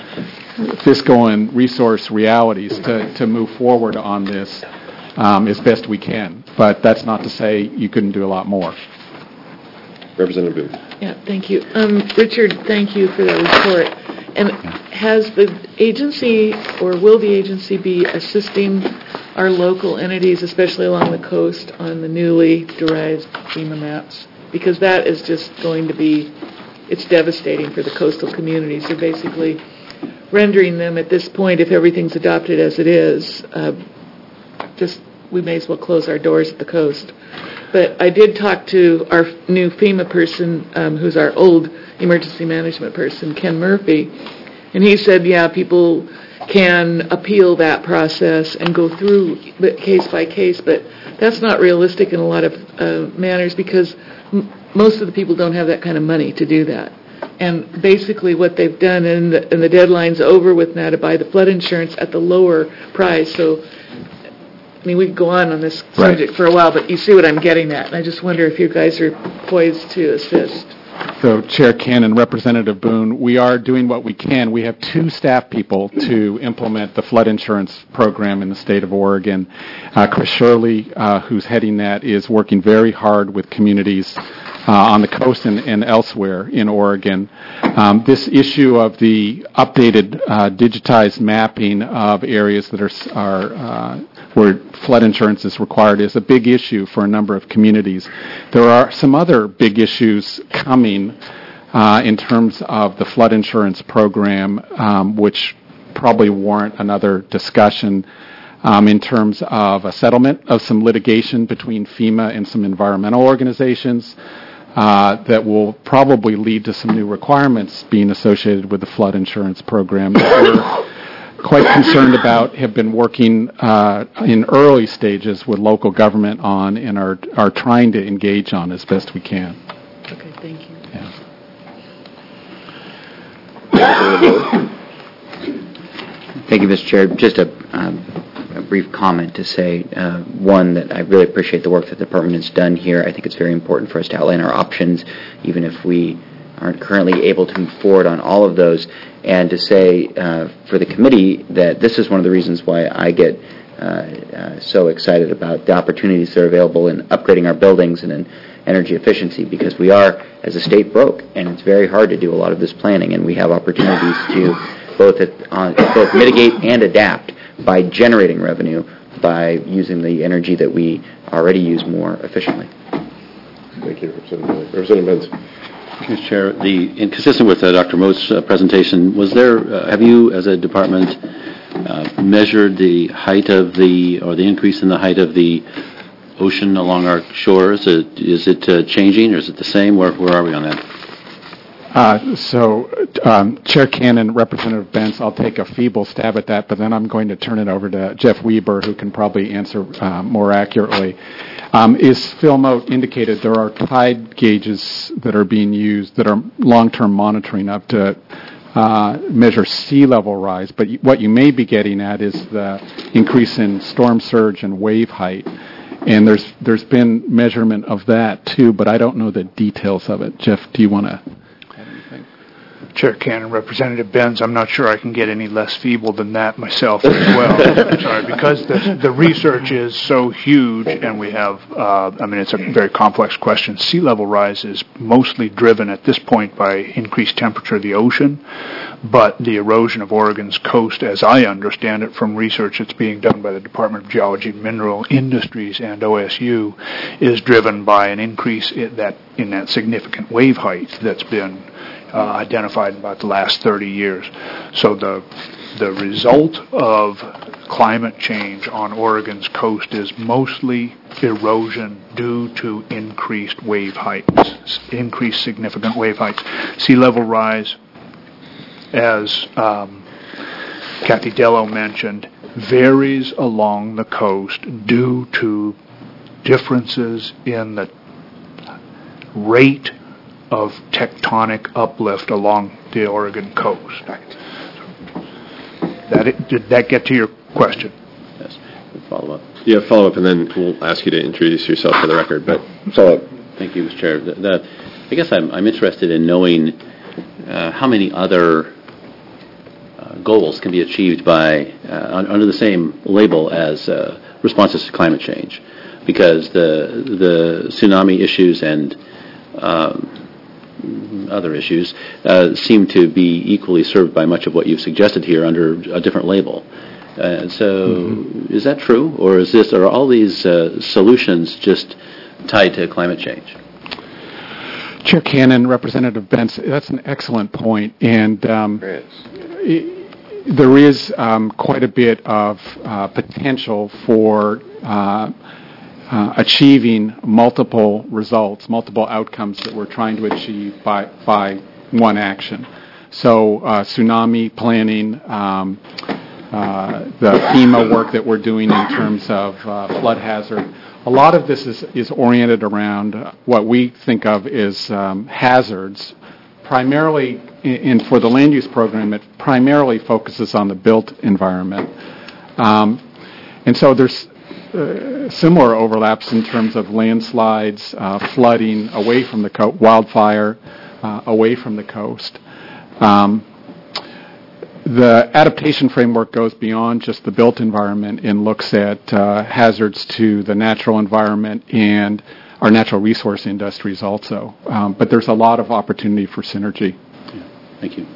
[SPEAKER 13] fiscal and resource realities, to, to move forward on this um, as best we can. But that's not to say you couldn't do a lot more.
[SPEAKER 1] Representative Booth.
[SPEAKER 6] Yeah, thank you. Um, Richard, thank you for that report. And has the agency, or will the agency be assisting our local entities, especially along the coast, on the newly derived FEMA maps? Because that is just going to be, it's devastating for the coastal communities. They're basically rendering them at this point, if everything's adopted as it is, uh, just, we may as well close our doors at the coast. But I did talk to our new FEMA person, um, who's our old emergency management person, Ken Murphy, and he said, yeah, people can appeal that process and go through case by case, but that's not realistic in a lot of uh, manners, because m- most of the people don't have that kind of money to do that. And basically what they've done, and the, and the deadline's over with now to buy the flood insurance at the lower price. So, I mean, we could go on on this subject
[SPEAKER 13] Right.
[SPEAKER 6] for a while, but you see what I'm getting at. And I just wonder if you guys are poised to assist.
[SPEAKER 13] So, Chair Cannon, Representative Boone, we are doing what we can. We have two staff people to implement the flood insurance program in the state of Oregon. Uh, Chris Shirley, uh, who's heading that, is working very hard with communities uh, on the coast and, and elsewhere in Oregon. Um, this issue of the updated uh, digitized mapping of areas that are, are uh, where flood insurance is required is a big issue for a number of communities. There are some other big issues coming uh, in terms of the flood insurance program, um, which probably warrant another discussion um, in terms of a settlement of some litigation between FEMA and some environmental organizations uh, that will probably lead to some new requirements being associated with the flood insurance program that we're quite concerned about, have been working uh, in early stages with local government on, and are, are trying to engage on as best we can.
[SPEAKER 6] Okay, thank you.
[SPEAKER 13] Yeah.
[SPEAKER 14] Thank you, Mister Chair. Just a, um, a brief comment to say, uh, one, that I really appreciate the work that the department has done here. I think it's very important for us to outline our options, even if we aren't currently able to move forward on all of those, and to say uh, for the committee that this is one of the reasons why I get uh, uh, so excited about the opportunities that are available in upgrading our buildings and in energy efficiency, because we are, as a state, broke, and it's very hard to do a lot of this planning, and we have opportunities to both at, uh, both mitigate and adapt by generating revenue by using the energy that we already use more efficiently.
[SPEAKER 1] Thank you, Representative Representative Benz.
[SPEAKER 12] Mister Chair, the, inconsistent with uh, Doctor Moat's uh, presentation, was there, uh, have you as a department uh, measured the height of the, or the increase in the height of the ocean along our shores? Uh, is it uh, changing, or is it the same? Where, where are we on that?
[SPEAKER 13] Uh, so, um, Chair Cannon, Representative Benz, I'll take a feeble stab at that, but then I'm going to turn it over to Jeff Weber, who can probably answer uh, more accurately. Um, as Phil Moat indicated, there are tide gauges that are being used that are long-term monitoring up to uh, measure sea level rise, but what you may be getting at is the increase in storm surge and wave height. And there's there's been measurement of that, too, but I don't know the details of it. Jeff, do you want to...
[SPEAKER 15] Chair Cannon, Representative Benz, I'm not sure I can get any less feeble than that myself as well. I'm sorry, because the, the research is so huge, and we have, uh, I mean, it's a very complex question. Sea level rise is mostly driven at this point by increased temperature of the ocean, but the erosion of Oregon's coast, as I understand it from research that's being done by the Department of Geology, Mineral Industries, and O S U, is driven by an increase in that, in that significant wave height that's been Uh, identified in about the last thirty years. So the the result of climate change on Oregon's coast is mostly erosion due to increased wave heights, increased significant wave heights. Sea level rise, as um, Kathy Dello mentioned, varies along the coast due to differences in the rate of tectonic uplift along the Oregon coast. That it, did that get to your question?
[SPEAKER 1] Yes. Follow up. Yeah, follow up, and then we'll ask you to introduce yourself for the record. But follow up.
[SPEAKER 12] Thank you, Mister Chair. The, the, I guess I'm, I'm interested in knowing uh, how many other uh, goals can be achieved by uh, under the same label as uh, responses to climate change, because the the tsunami issues and um, other issues uh, seem to be equally served by much of what you've suggested here under a different label. Uh, so mm-hmm. Is that true, or is this, are all these uh, solutions just tied to climate change?
[SPEAKER 13] Chair Cannon, Representative Benz, that's an excellent point, and um, it, there is um, quite a bit of uh, potential for uh, Uh, achieving multiple results, multiple outcomes that we're trying to achieve by by one action. So uh, tsunami planning, um, uh, the FEMA work that we're doing in terms of uh, flood hazard, a lot of this is, is oriented around what we think of as um, hazards. Primarily, and for the land use program, it primarily focuses on the built environment. Um, and so there's Uh, similar overlaps in terms of landslides, uh, flooding away from the coast, wildfire uh, away from the coast. Um, the adaptation framework goes beyond just the built environment and looks at uh, hazards to the natural environment and our natural resource industries also. Um, but there's a lot of opportunity for synergy.
[SPEAKER 12] Yeah. Thank you.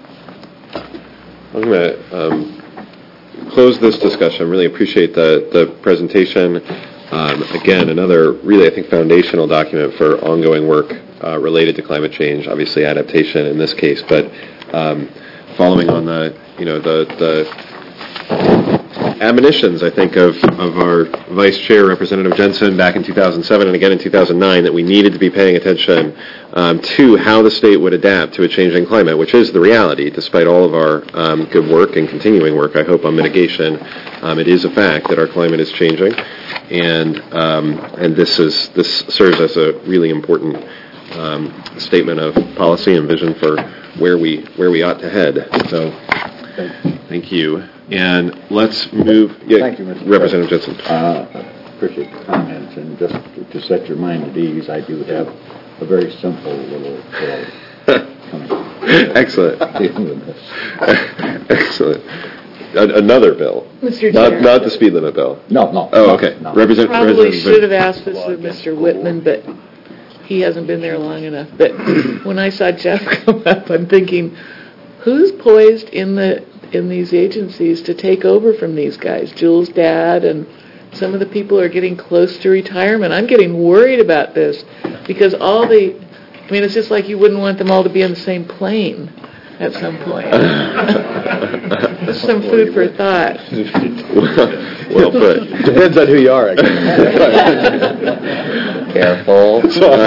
[SPEAKER 1] I'm going to um close this discussion. Really appreciate the, the presentation. Um, again, another really, I think, foundational document for ongoing work uh, related to climate change, obviously adaptation in this case, but um, following on the, you know, the, the admonitions, I think, of, of our Vice Chair, Representative Jensen, back in two thousand seven and again in two thousand nine, that we needed to be paying attention um, to how the state would adapt to a changing climate, which is the reality, despite all of our um, good work and continuing work, I hope, on mitigation. Um, it is a fact that our climate is changing, and um, and this is this serves as a really important um, statement of policy and vision for where we where we ought to head. So, thank you. And let's move. Yeah,
[SPEAKER 11] Thank you, Mister
[SPEAKER 1] Representative Jensen.
[SPEAKER 11] Uh, appreciate the comments, and just to, to set your mind at ease, I do have a very simple little bill coming.
[SPEAKER 1] Excellent. Excellent. A- another bill.
[SPEAKER 6] Mister
[SPEAKER 1] Not,
[SPEAKER 6] Chair.
[SPEAKER 1] not the speed limit bill.
[SPEAKER 11] No, no.
[SPEAKER 1] Oh,
[SPEAKER 11] no,
[SPEAKER 1] okay.
[SPEAKER 11] No.
[SPEAKER 1] Represent-
[SPEAKER 6] Probably
[SPEAKER 1] Representative
[SPEAKER 6] should have asked this of Mister Whitman, but he hasn't been there long enough. But when I saw Jeff come up, I'm thinking, who's poised in the in these agencies to take over from these guys. Jules' dad and some of the people are getting close to retirement. I'm getting worried about this because all the, I mean, it's just like you wouldn't want them all to be on the same plane at some point. That's some food for thought.
[SPEAKER 1] Well put.
[SPEAKER 10] Depends on who you are, I guess.
[SPEAKER 14] Careful.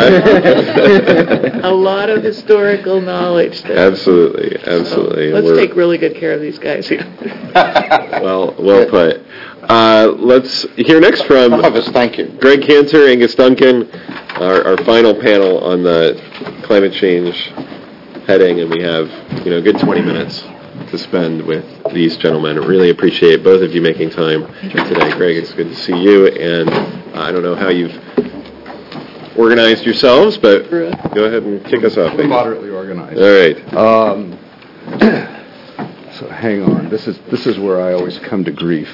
[SPEAKER 6] A lot of historical knowledge there.
[SPEAKER 1] Absolutely, absolutely.
[SPEAKER 6] So let's
[SPEAKER 1] We're,
[SPEAKER 6] take really good care of these guys here.
[SPEAKER 1] well, well put. Uh, let's hear next from
[SPEAKER 16] thank you.
[SPEAKER 1] Greg Cantor, Angus Duncan, our, our final panel on the climate change heading, and we have you know a good twenty minutes to spend with these gentlemen. I really appreciate both of you making time today. Greg, it's good to see you, and uh, I don't know how you've organized yourselves, but go ahead and kick us off.
[SPEAKER 4] Moderately organized.
[SPEAKER 1] All right.
[SPEAKER 4] Um, so hang on. This is this is where I always come to grief.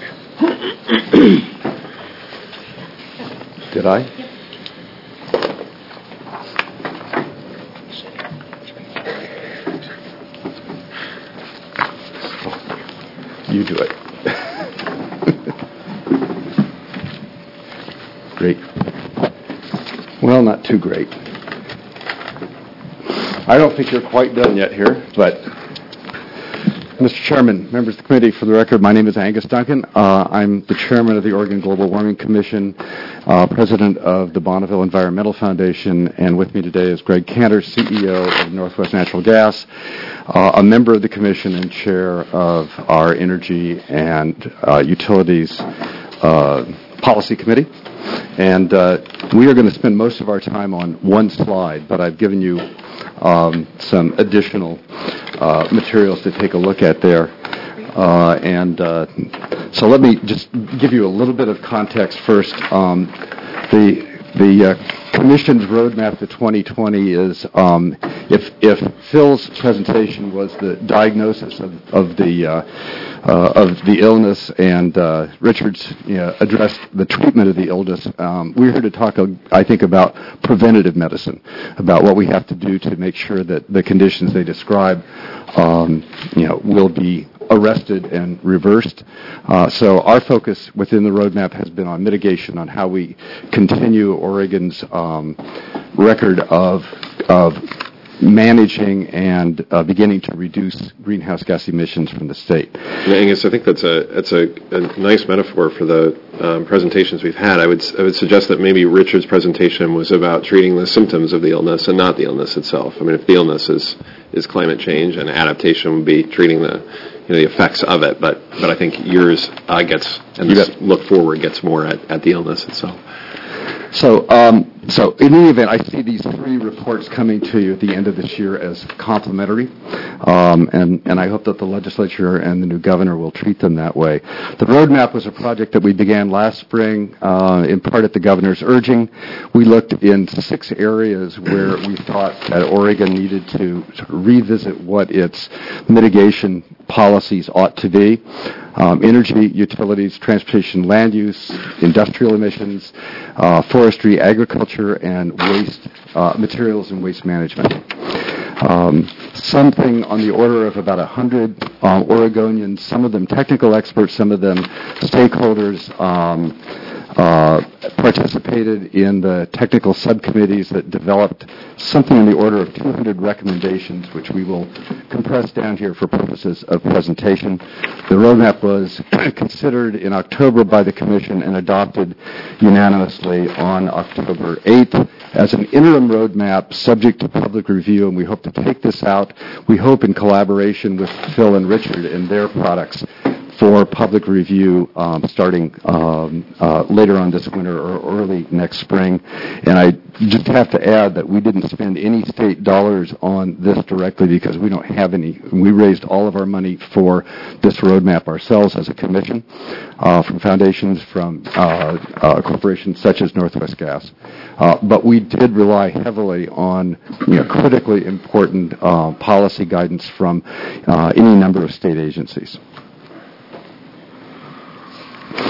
[SPEAKER 4] Did I? You do it. Great. Well, not too great. I don't think you're quite done yet here, but Mister Chairman, members of the committee, for the record, my name is Angus Duncan. Uh, I'm the chairman of the Oregon Global Warming Commission, uh, president of the Bonneville Environmental Foundation, and with me today is Greg Cantor, C E O of Northwest Natural Gas, uh, a member of the commission and chair of our Energy and uh, Utilities uh, Policy Committee. And uh, we are going to spend most of our time on one slide, but I've given you um, some additional uh, materials to take a look at there. Uh, and uh, so let me just give you a little bit of context first. Um, the the uh, Commission's roadmap to twenty twenty is, um, if if Phil's presentation was the diagnosis of, of the uh, uh, of the illness, and uh, Richard's you know, addressed the treatment of the illness, um, we're here to talk, uh, I think, about preventative medicine, about what we have to do to make sure that the conditions they describe, um, you know, will be arrested and reversed. Uh, so our focus within the roadmap has been on mitigation, on how we continue Oregon's um, record of of managing and uh, beginning to reduce greenhouse gas emissions from the state.
[SPEAKER 1] Yeah, Angus, I think that's a that's a, a nice metaphor for the um, presentations we've had. I would I would suggest that maybe Richard's presentation was about treating the symptoms of the illness and not the illness itself. I mean, if the illness is is climate change, and adaptation would be treating the you know, the effects of it. But but I think yours uh, gets and this look forward gets more at, at the illness itself.
[SPEAKER 4] So, um, so in any event, I see these three reports coming to you at the end of this year as complementary, um, and, and I hope that the legislature and the new governor will treat them that way. The roadmap was a project that we began last spring, uh, in part at the governor's urging. We looked in six areas where we thought that Oregon needed to, to revisit what its mitigation policies ought to be. Um, energy, utilities, transportation, land use, industrial emissions, uh, forestry, agriculture, and waste uh, materials and waste management. Um, something on the order of about one hundred uh, Oregonians, some of them technical experts, some of them stakeholders, um, uh, participated in the technical subcommittees that developed something in the order of two hundred recommendations, which we will compress down here for purposes of presentation. The roadmap was considered in October by the Commission and adopted unanimously on October eighth as an interim roadmap subject to public review, and we hope to take this out, we hope in collaboration with Phil and Richard and their products, for public review um, starting um, uh, later on this winter or early next spring. And I just have to add that we didn't spend any state dollars on this directly because we don't have any. We raised all of our money for this roadmap ourselves as a commission, uh, from foundations, from uh, uh, corporations such as Northwest Gas. Uh, but we did rely heavily on you know, critically important uh, policy guidance from uh, any number of state agencies.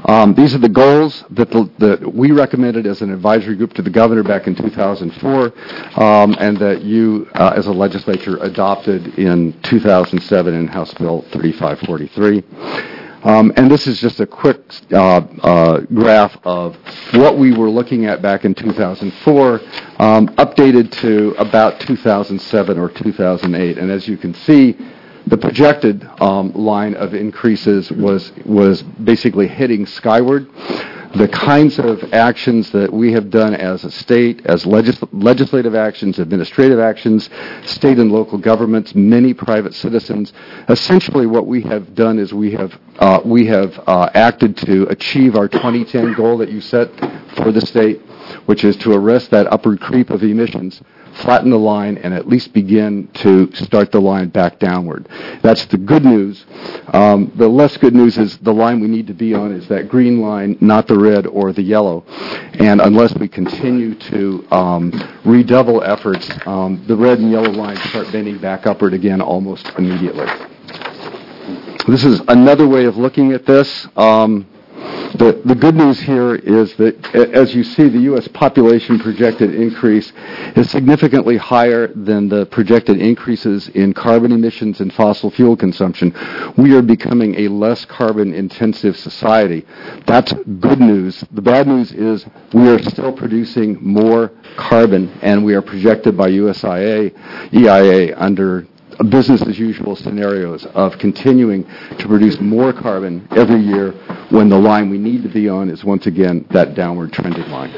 [SPEAKER 16] Um, these are the goals that, the, that we recommended as an advisory group to the governor back in two thousand four, um, and that you, uh, as a legislature, adopted in two thousand seven in House Bill thirty-five forty-three. Um, and this is just a quick uh, uh, graph of what we were looking at back in two thousand four, um, updated to about two thousand seven or two thousand eight. And as you can see, the projected um, line of increases was was basically heading skyward. The kinds of actions that we have done as a state, as legis- legislative actions, administrative actions, state and local governments, many private citizens, essentially what we have done is we have uh, we have uh, acted to achieve our twenty ten goal that you set for the state, which is to arrest that upward creep of emissions, flatten the line, and at least begin to start the line back downward. That's the good news. Um, the less good news is the line we need to be on is that green line, not the red or the yellow. And unless we continue to um, redouble efforts, um, the red and yellow lines start bending back upward again almost immediately. This is another way of looking at this. Um, The, the good news here is that, as you see, the U S population projected increase is significantly higher than the projected increases in carbon emissions and fossil fuel consumption. We are becoming a less carbon-intensive society. That's good news. The bad news is we are still producing more carbon, and we are projected by U S I A, E I A under business-as-usual scenarios of continuing to produce more carbon every year when the line we need to be on is once again that downward trending line.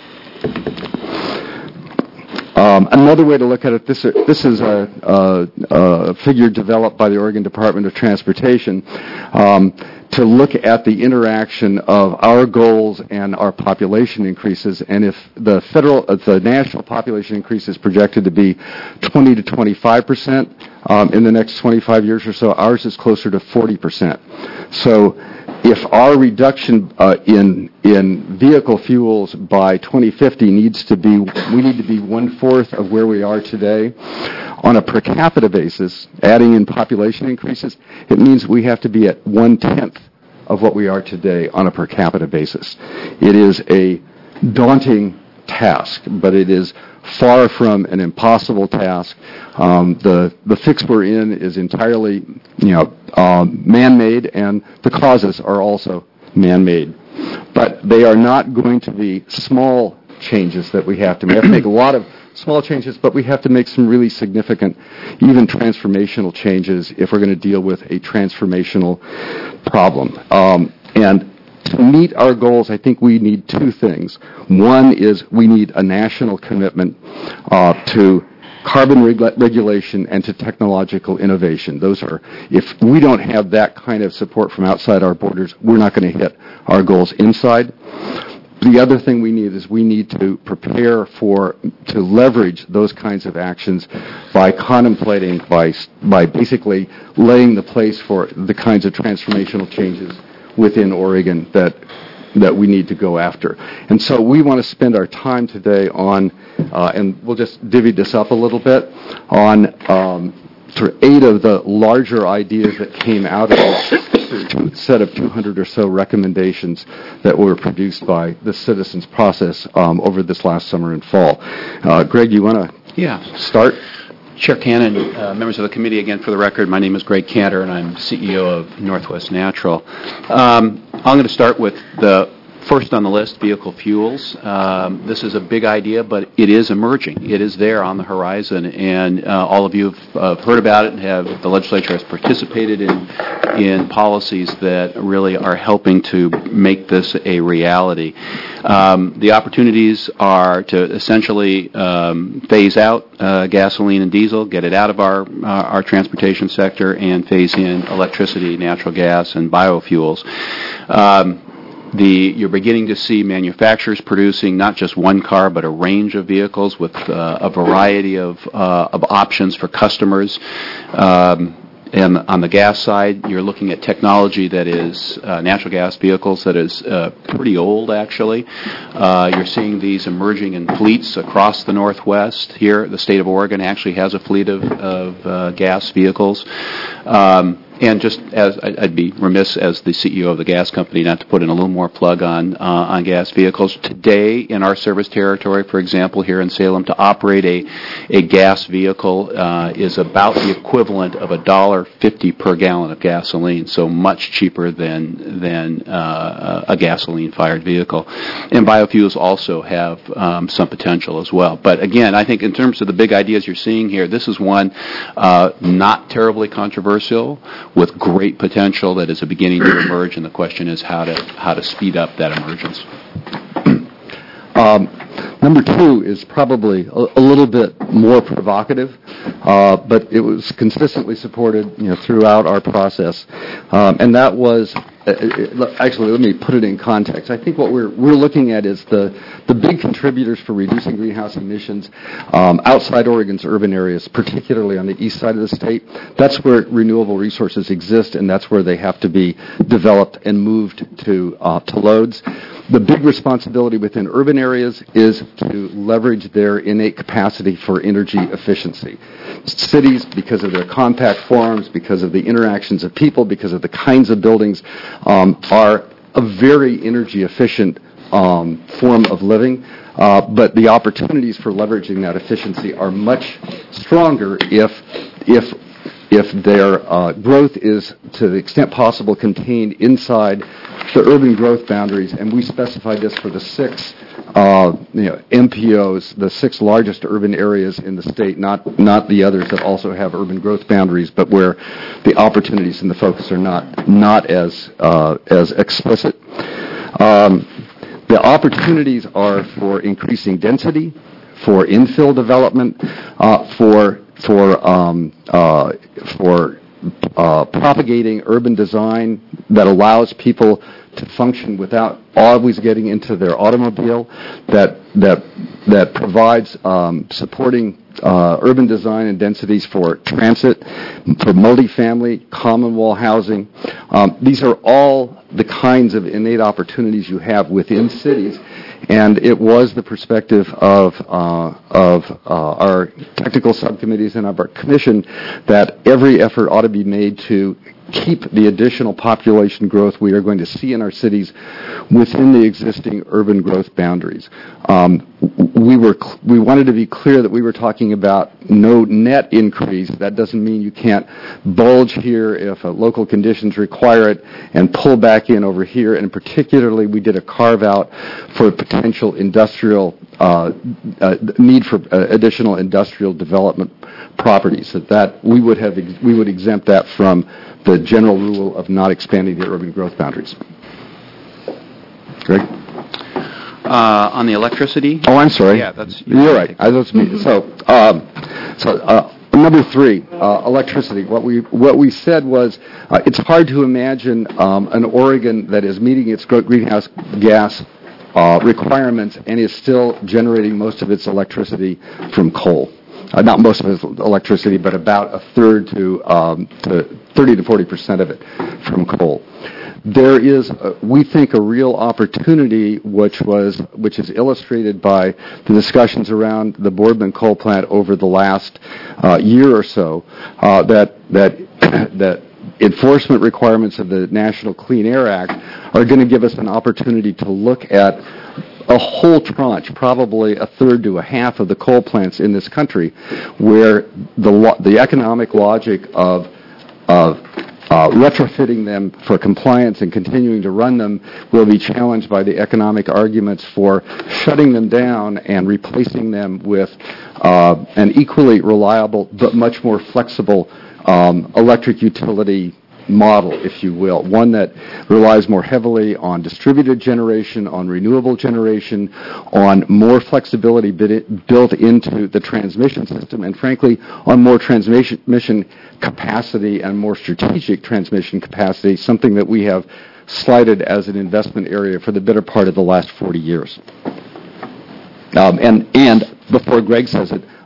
[SPEAKER 16] Um, another way to look at it, this, this is a, a, a figure developed by the Oregon Department of Transportation um, to look at the interaction of our goals and our population increases. And if the federal, if the national population increase is projected to be twenty to twenty-five percent um, in the next twenty-five years or so, ours is closer to forty percent. So if our reduction uh, in in vehicle fuels by twenty fifty needs to be, we need to be one-fourth of where we are today. On a per capita basis, adding in population increases, it means we have to be at one-tenth of what we are today on a per capita basis. It is a daunting task, but it is far from an impossible task. Um, the the fix we're in is entirely, you know, um, man-made, and the causes are also man-made. But they are not going to be small changes that we have to make. We have to make a lot of small changes, but we have to make some really significant, even transformational changes if we're going to deal with a transformational problem. Um, and to meet our goals, I think we need two things. One is we need a national commitment uh, to carbon reg- regulation and to technological innovation. Those are, if we don't have that kind of support from outside our borders, we're not going to hit our goals inside. The other thing we need is we need to prepare for, to leverage those kinds of actions by contemplating, by by basically laying the place for the kinds of transformational changes within Oregon that that we need to go after. And so we want to spend our time today on, uh, and we'll just divvy this up a little bit, on um, sort of eight of the larger ideas that came out of this set of two hundred or so recommendations that were produced by the citizens process um, over this last summer and fall. Uh, Greg, you want to
[SPEAKER 12] yeah.
[SPEAKER 16] start?
[SPEAKER 12] Chair Cannon, uh, members of the committee, again, for the record, my name is Greg Cantor, and I'm C E O of Northwest Natural. Um, I'm going to start with the first on the list, vehicle fuels. Um, this is a big idea, but it is emerging. It is there on the horizon, and uh, all of you have uh, heard about it and have, the legislature has participated in in policies that really are helping to make this a reality. Um, the opportunities are to essentially um, phase out uh, gasoline and diesel, get it out of our uh, our transportation sector, and phase in electricity, natural gas, and biofuels. Um, The, you're beginning to see manufacturers producing not just one car, but a range of vehicles with uh, a variety of, uh, of options for customers. Um, and on the gas side, you're looking at technology that is uh, natural gas vehicles that is uh, pretty old, actually. Uh, you're seeing these emerging in fleets across the Northwest. Here, the state of Oregon actually has a fleet of, of uh, gas vehicles. Um,
[SPEAKER 17] and just as I'd be remiss as the C E O of the gas company not to put in a little more plug on uh, on gas vehicles. Today in our service territory, for example, here in Salem, to operate a a gas vehicle uh, is about the equivalent of a dollar fifty per gallon of gasoline, so much cheaper than than uh, a gasoline-fired vehicle. And biofuels also have um, some potential as well. But again, I think in terms of the big ideas you're seeing here, this is one uh, not terribly controversial, with great potential that is beginning to emerge, and the question is how to how to speed up that emergence.
[SPEAKER 16] Um, number two is probably a, a little bit more provocative, uh, but it was consistently supported, you know, throughout our process, um, and that was. Uh, actually, let me put it in context. I think what we're we're looking at is the the big contributors for reducing greenhouse emissions um, outside Oregon's urban areas, particularly on the east side of the state. That's where renewable resources exist, and that's where they have to be developed and moved to uh, to loads. The big responsibility within urban areas is to leverage their innate capacity for energy efficiency. Cities, because of their compact forms, because of the interactions of people, because of the kinds of buildings, um, are a very energy efficient um, form of living. Uh, but the opportunities for leveraging that efficiency are much stronger if if if their uh, growth is, to the extent possible, contained inside the urban growth boundaries. And we specified this for the six uh, you know, M P Os, the six largest urban areas in the state, not not the others that also have urban growth boundaries, but where the opportunities and the focus are not not as uh, as explicit. Um, the opportunities are for increasing density, for infill development, uh, for for um, uh, for uh, propagating urban design that allows people to function without always getting into their automobile, that that that provides um, supporting uh, urban design and densities for transit, for multifamily, common wall housing. Um, these are all the kinds of innate opportunities you have within cities. And it was the perspective of uh, of uh, our technical subcommittees and of our commission that every effort ought to be made to keep the additional population growth we are going to see in our cities within the existing urban growth boundaries. Um, we were cl- we wanted to be clear that we were talking about no net increase. That doesn't mean you can't bulge here if uh, local conditions require it and pull back in over here. And particularly, we did a carve out for potential industrial uh, uh, need for uh, additional industrial development properties. That that we would have ex- we would exempt that from the general rule of not expanding the urban growth boundaries. Greg?
[SPEAKER 17] Uh, on the electricity?
[SPEAKER 16] Oh, I'm sorry.
[SPEAKER 17] Yeah, that's...
[SPEAKER 16] You're right. I, that's me. So, um, so uh, number three, uh, electricity. What we what we said was uh, it's hard to imagine um, an Oregon that is meeting its greenhouse gas uh, requirements and is still generating most of its electricity from coal. Uh, not most of its electricity, but about a third to, um, to thirty to forty percent of it from coal. There is, uh, we think, a real opportunity, which was, which is illustrated by the discussions around the Boardman coal plant over the last uh, year or so, uh, that that that enforcement requirements of the National Clean Air Act are going to give us an opportunity to look at a whole tranche, probably a third to a half of the coal plants in this country, where the lo- the economic logic of of uh, retrofitting them for compliance and continuing to run them will be challenged by the economic arguments for shutting them down and replacing them with uh, an equally reliable but much more flexible um, electric utility model, if you will, one that relies more heavily on distributed generation, on renewable generation, on more flexibility built into the transmission system, and frankly, on more transmission capacity and more strategic transmission capacity, something that we have slighted as an investment area for the better part of the last forty years. Um, and, and before Greg says it,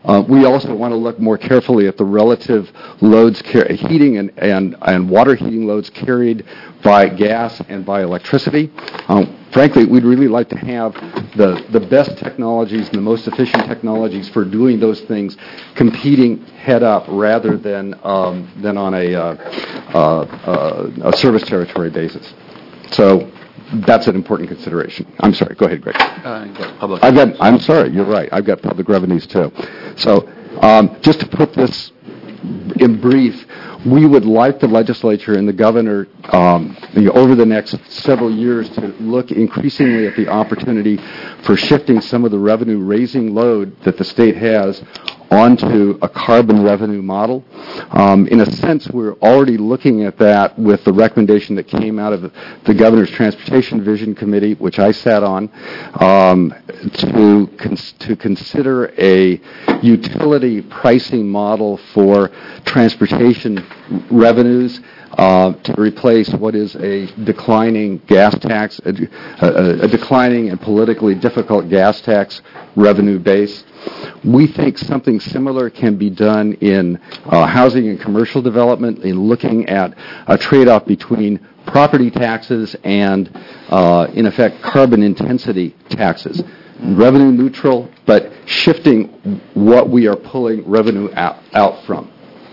[SPEAKER 16] Uh, we also want to look more carefully at the relative loads, car- heating and, and, and water heating loads carried by gas and by electricity. Um, frankly, we'd really like to have the, the best technologies and the most efficient technologies for doing those things competing head up rather than, um, than on a, uh, uh, uh, a service territory basis. So that's an important consideration. I'm sorry. Go ahead, Greg.
[SPEAKER 17] Uh, public
[SPEAKER 16] I've got. I'm sorry. You're right. I've got public revenues too. So, um, just to put this in brief, we would like the legislature and the governor um, you know, over the next several years to look increasingly at the opportunity for shifting some of the revenue-raising load that the state has onto a carbon revenue model. Um, in a sense, we're already looking at that with the recommendation that came out of the Governor's Transportation Vision Committee, which I sat on, um, to cons- to consider a utility pricing model for transportation revenues uh, to replace what is a declining gas tax, a, a, a declining and politically difficult gas tax revenue base. We think something similar can be done in uh, housing and commercial development, in looking at a trade-off between property taxes and, uh, in effect, carbon intensity taxes. Revenue neutral, but shifting what we are pulling revenue out, out from.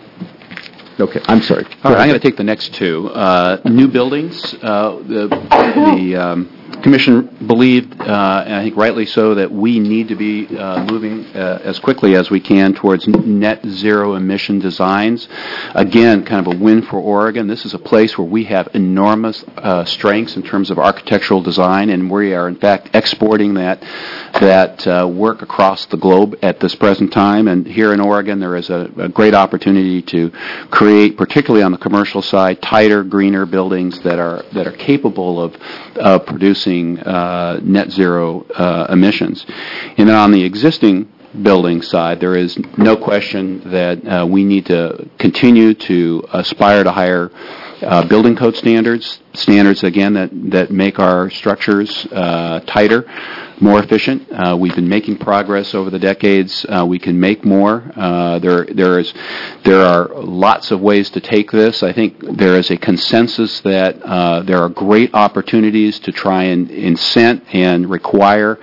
[SPEAKER 16] Okay, I'm sorry.
[SPEAKER 17] All right, I'm going to take the next two. Uh, new buildings. Uh, the the um, Commission believed, uh, and I think rightly so, that we need to be uh, moving uh, as quickly as we can towards net zero emission designs. Again, kind of a win for Oregon. This is a place where we have enormous uh, strengths in terms of architectural design, and we are, in fact, exporting that that uh, work across the globe at this present time. And here in Oregon, there is a, a great opportunity to create, particularly on the commercial side, tighter, greener buildings that are that are capable of uh, producing uh, net zero uh, emissions. And then on the existing building side, there is no question that uh, we need to continue to aspire to higher uh, building code standards, standards, again, that, that make our structures uh, tighter, more efficient. Uh, we've been making progress over the decades. Uh, we can make more. Uh, there, there is, there are lots of ways to take this. I think there is a consensus that uh, there are great opportunities to try and incent and require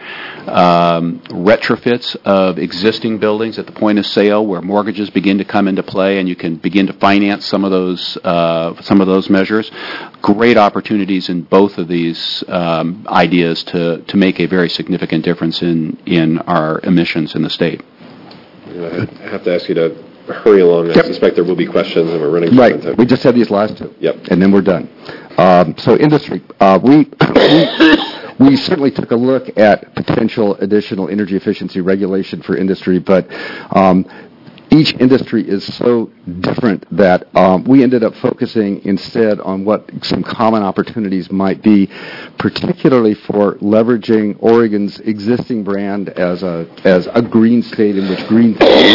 [SPEAKER 17] um, retrofits of existing buildings at the point of sale, where mortgages begin to come into play, and you can begin to finance some of those uh, some of those measures. Great opportunities in both of these um, ideas to to make a very significant difference in, in our emissions in the state.
[SPEAKER 1] I have to ask you to hurry along. I yep. suspect there will be questions, and we're running
[SPEAKER 16] right.
[SPEAKER 1] short on time.
[SPEAKER 16] We just had these last two.
[SPEAKER 1] Yep.
[SPEAKER 16] And then we're done. Um, so industry. Uh, we, we, we certainly took a look at potential additional energy efficiency regulation for industry, but um, each industry is so different that um, we ended up focusing instead on what some common opportunities might be, particularly for leveraging Oregon's existing brand as a as a green state in which green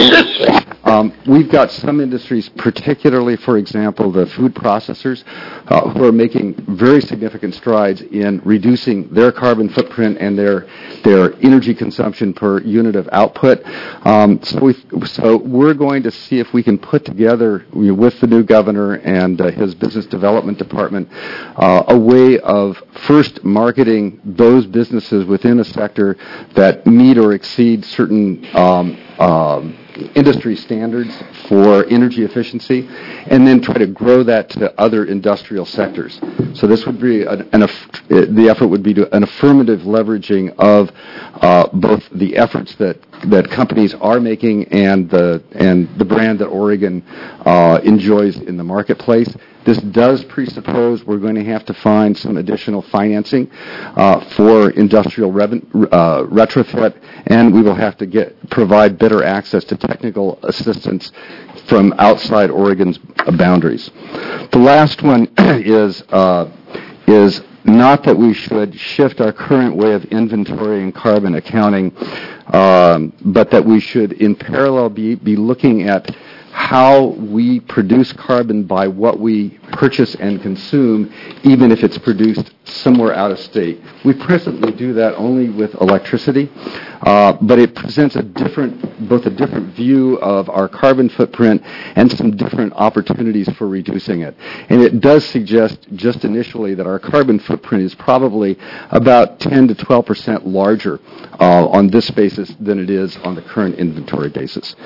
[SPEAKER 16] um, we've got some industries, particularly, for example, the food processors, uh, who are making very significant strides in reducing their carbon footprint and their their energy consumption per unit of output. Um, so we so we're going to see if we can put together, you know, with the new governor and uh, his business development department, uh, a way of first marketing those businesses within a sector that meet or exceed certain um, um, industry standards for energy efficiency, and then try to grow that to other industrial sectors. So this would be an, an the effort would be to an affirmative leveraging of uh, both the efforts that that companies are making and the and the brand that Oregon uh, enjoys in the marketplace. This does presuppose we're going to have to find some additional financing uh, for industrial reven- uh, retrofit, and we will have to get provide better access to technical assistance from outside Oregon's boundaries. The last one is uh, is not that we should shift our current way of inventorying carbon accounting, um, but that we should, in parallel, be be looking at how we produce carbon by what we purchase and consume, even if it's produced somewhere out of state. We presently do that only with electricity, uh, but it presents a different, both a different view of our carbon footprint and some different opportunities for reducing it. And it does suggest, just initially, that our carbon footprint is probably about ten to twelve percent larger uh, on this basis than it is on the current inventory basis.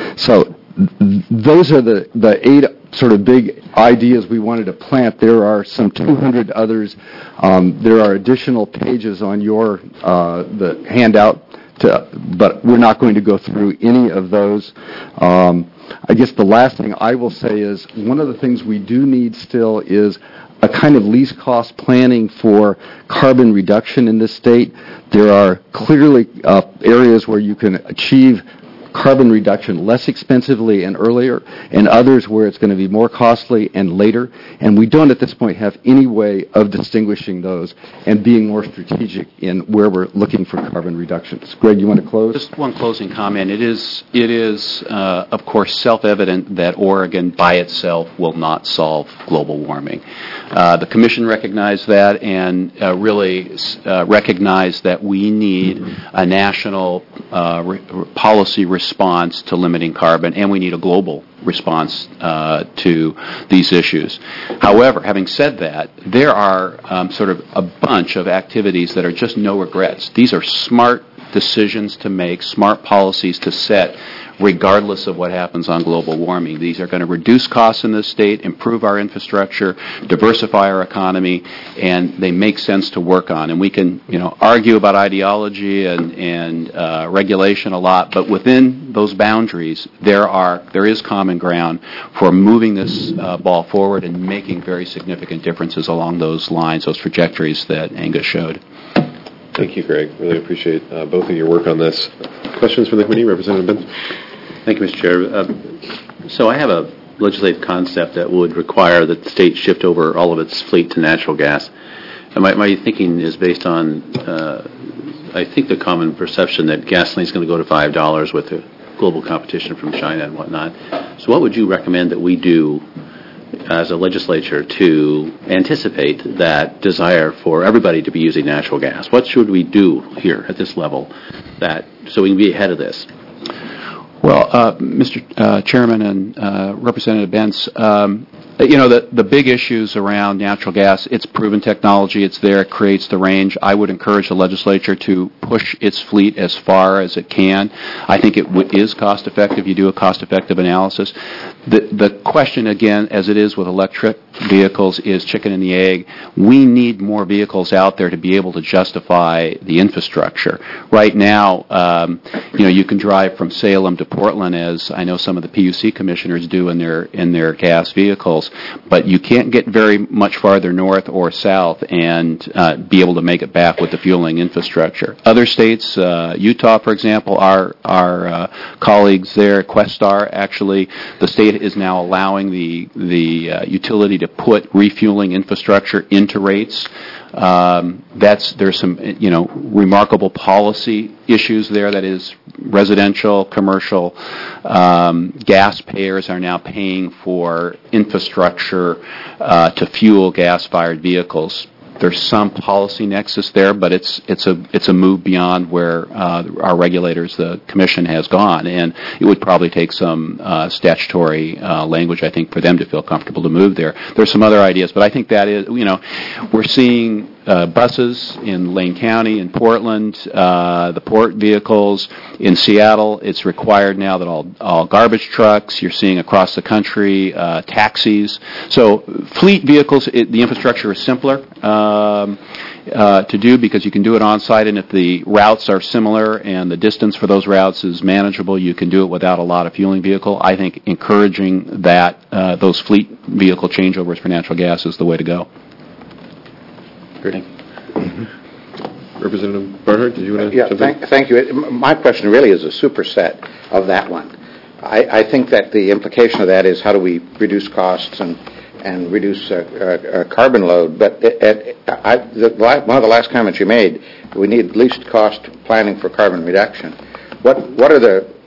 [SPEAKER 16] So th- those are the, the eight sort of big ideas we wanted to plant. There are some two hundred others. Um, there are additional pages on your uh, the handout, to, but we're not going to go through any of those. Um, I guess the last thing I will say is one of the things we do need still is a kind of least cost planning for carbon reduction in this state. There are clearly uh, areas where you can achieve carbon reduction less expensively and earlier, and others where it's going to be more costly and later. And we don't at this point have any way of distinguishing those and being more strategic in where we're looking for carbon reductions. Greg, you want to close?
[SPEAKER 17] Just one closing comment. It is, it is, uh, of course, self-evident that Oregon by itself will not solve global warming. Uh, the Commission recognized that and uh, really uh, recognized that we need a national uh, re- policy response to limiting carbon, and we need a global response uh, to these issues. However, having said that, there are um, sort of a bunch of activities that are just no regrets. These are smart decisions to make, smart policies to set, regardless of what happens on global warming. These are going to reduce costs in this state, improve our infrastructure, diversify our economy, and they make sense to work on. And we can, you know, argue about ideology and, and uh, regulation a lot, but within those boundaries, there are there is common ground for moving this uh, ball forward and making very significant differences along those lines, those trajectories that Angus showed.
[SPEAKER 1] Thank you, Greg. Really appreciate uh, both of your work on this. Questions from the committee? Representative Benz?
[SPEAKER 12] Thank you, Mister Chair. Uh, so I have a legislative concept that would require that the state shift over all of its fleet to natural gas. And my, my thinking is based on, uh, I think, the common perception that gasoline is going to go to five dollars with the global competition from China and whatnot. So what would you recommend that we do as a legislature to anticipate that desire for everybody to be using natural gas? What should we do here at this level that so we can be ahead of this?
[SPEAKER 17] Well, uh, Mister Uh, Chairman and uh, Representative Benz, um, you know, the, the big issues around natural gas, it's proven technology, it's there, it creates the range. I would encourage the legislature to push its fleet as far as it can. I think it w- is cost-effective. You do a cost-effective analysis. The, the question, again, as it is with electric vehicles, is chicken and the egg. We need more vehicles out there to be able to justify the infrastructure. Right now, um, you know, you can drive from Salem to Portland, as I know some of the P U C commissioners do in their in their gas vehicles, but you can't get very much farther north or south and uh, be able to make it back with the fueling infrastructure. Other states, uh, Utah, for example, our our uh, colleagues there, Questar, actually, the state is now allowing the the uh, utility to put refueling infrastructure into rates. Um, that's there's some you know remarkable policy issues there. That is, residential, commercial um, gas payers are now paying for infrastructure uh, to fuel gas-fired vehicles. There's some policy nexus there, but it's it's a it's a move beyond where uh, our regulators, the Commission, has gone, and it would probably take some uh, statutory uh, language, I think, for them to feel comfortable to move there. There's some other ideas, but I think that is, you know, we're seeing uh, buses in Lane County, in Portland, uh, the port vehicles in Seattle. It's required now that all all garbage trucks. You're seeing across the country uh, taxis. So fleet vehicles, it, the infrastructure is simpler. Um, uh, to do because you can do it on site, and if the routes are similar and the distance for those routes is manageable, you can do it without a lot of fueling vehicle. I think encouraging that uh, those fleet vehicle changeovers for natural gas is the way to go.
[SPEAKER 1] Great. Mm-hmm. Representative Barnhart, did you want to
[SPEAKER 18] yeah,
[SPEAKER 1] jump
[SPEAKER 18] thank,
[SPEAKER 1] in?
[SPEAKER 18] thank you. My question really is a superset of that one. I, I think that the implication of that is how do we reduce costs and and reduce uh, uh, carbon load. But it, it, I, the, one of the last comments you made, we need least cost planning for carbon reduction. What what are the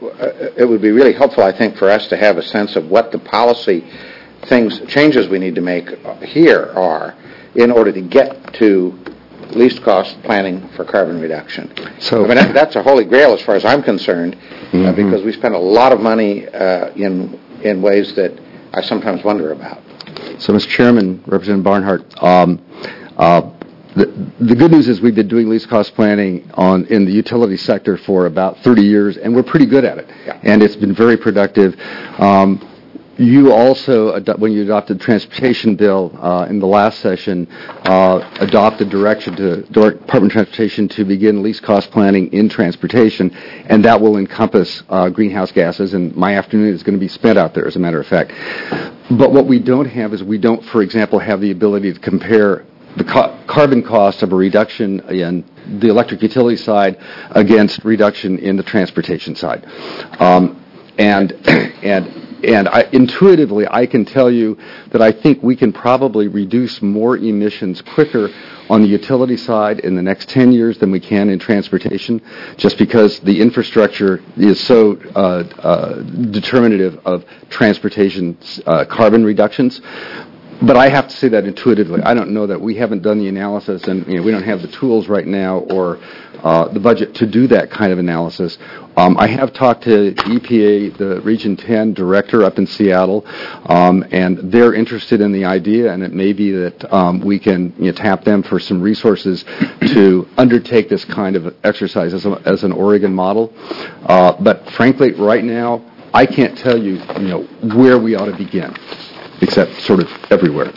[SPEAKER 18] uh, it would be really helpful, I think, for us to have a sense of what the policy things, changes we need to make here are in order to get to least cost planning for carbon reduction. So I mean, that, that's a holy grail as far as I'm concerned, mm-hmm. uh, because we spend a lot of money uh, in in ways that I sometimes wonder about.
[SPEAKER 16] So, Mister Chairman, Representative Barnhart, um, uh, the, the good news is we've been doing least cost planning on in the utility sector for about thirty years, and we're pretty good at it. Yeah. And it's been very productive. Um, You also, when you adopted the transportation bill uh, in the last session, uh, adopted direction to Department of Transportation to begin least cost planning in transportation, and that will encompass uh, greenhouse gases, and my afternoon is going to be spent out there, as a matter of fact. But what we don't have is we don't, for example, have the ability to compare the co- carbon cost of a reduction in the electric utility side against reduction in the transportation side. Um, and and And I, intuitively, I can tell you that I think we can probably reduce more emissions quicker on the utility side in the next ten years than we can in transportation, just because the infrastructure is so uh, uh, determinative of transportation uh, carbon reductions. But I have to say that intuitively. I don't know that we haven't done the analysis, and you know, we don't have the tools right now or uh, the budget to do that kind of analysis. Um, I have talked to E P A, the Region ten director up in Seattle, um, and they're interested in the idea, and it may be that um, we can you know, tap them for some resources to undertake this kind of exercise as, a, as an Oregon model. Uh, but frankly, right now, I can't tell you, you know, where we ought to begin, except sort of everywhere.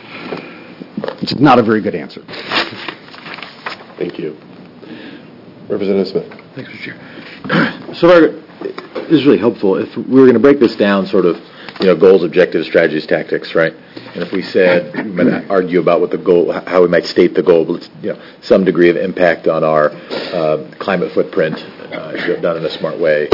[SPEAKER 16] It's not a very good answer.
[SPEAKER 1] Thank you. Representative Smith.
[SPEAKER 10] Thanks, Mister Chair. So far, this is really helpful. If we were going to break this down sort of, you know, goals, objectives, strategies, tactics, right? And if we said, we might argue about what the goal, how we might state the goal, but, you know, some degree of impact on our uh, climate footprint, uh, done in a smart way.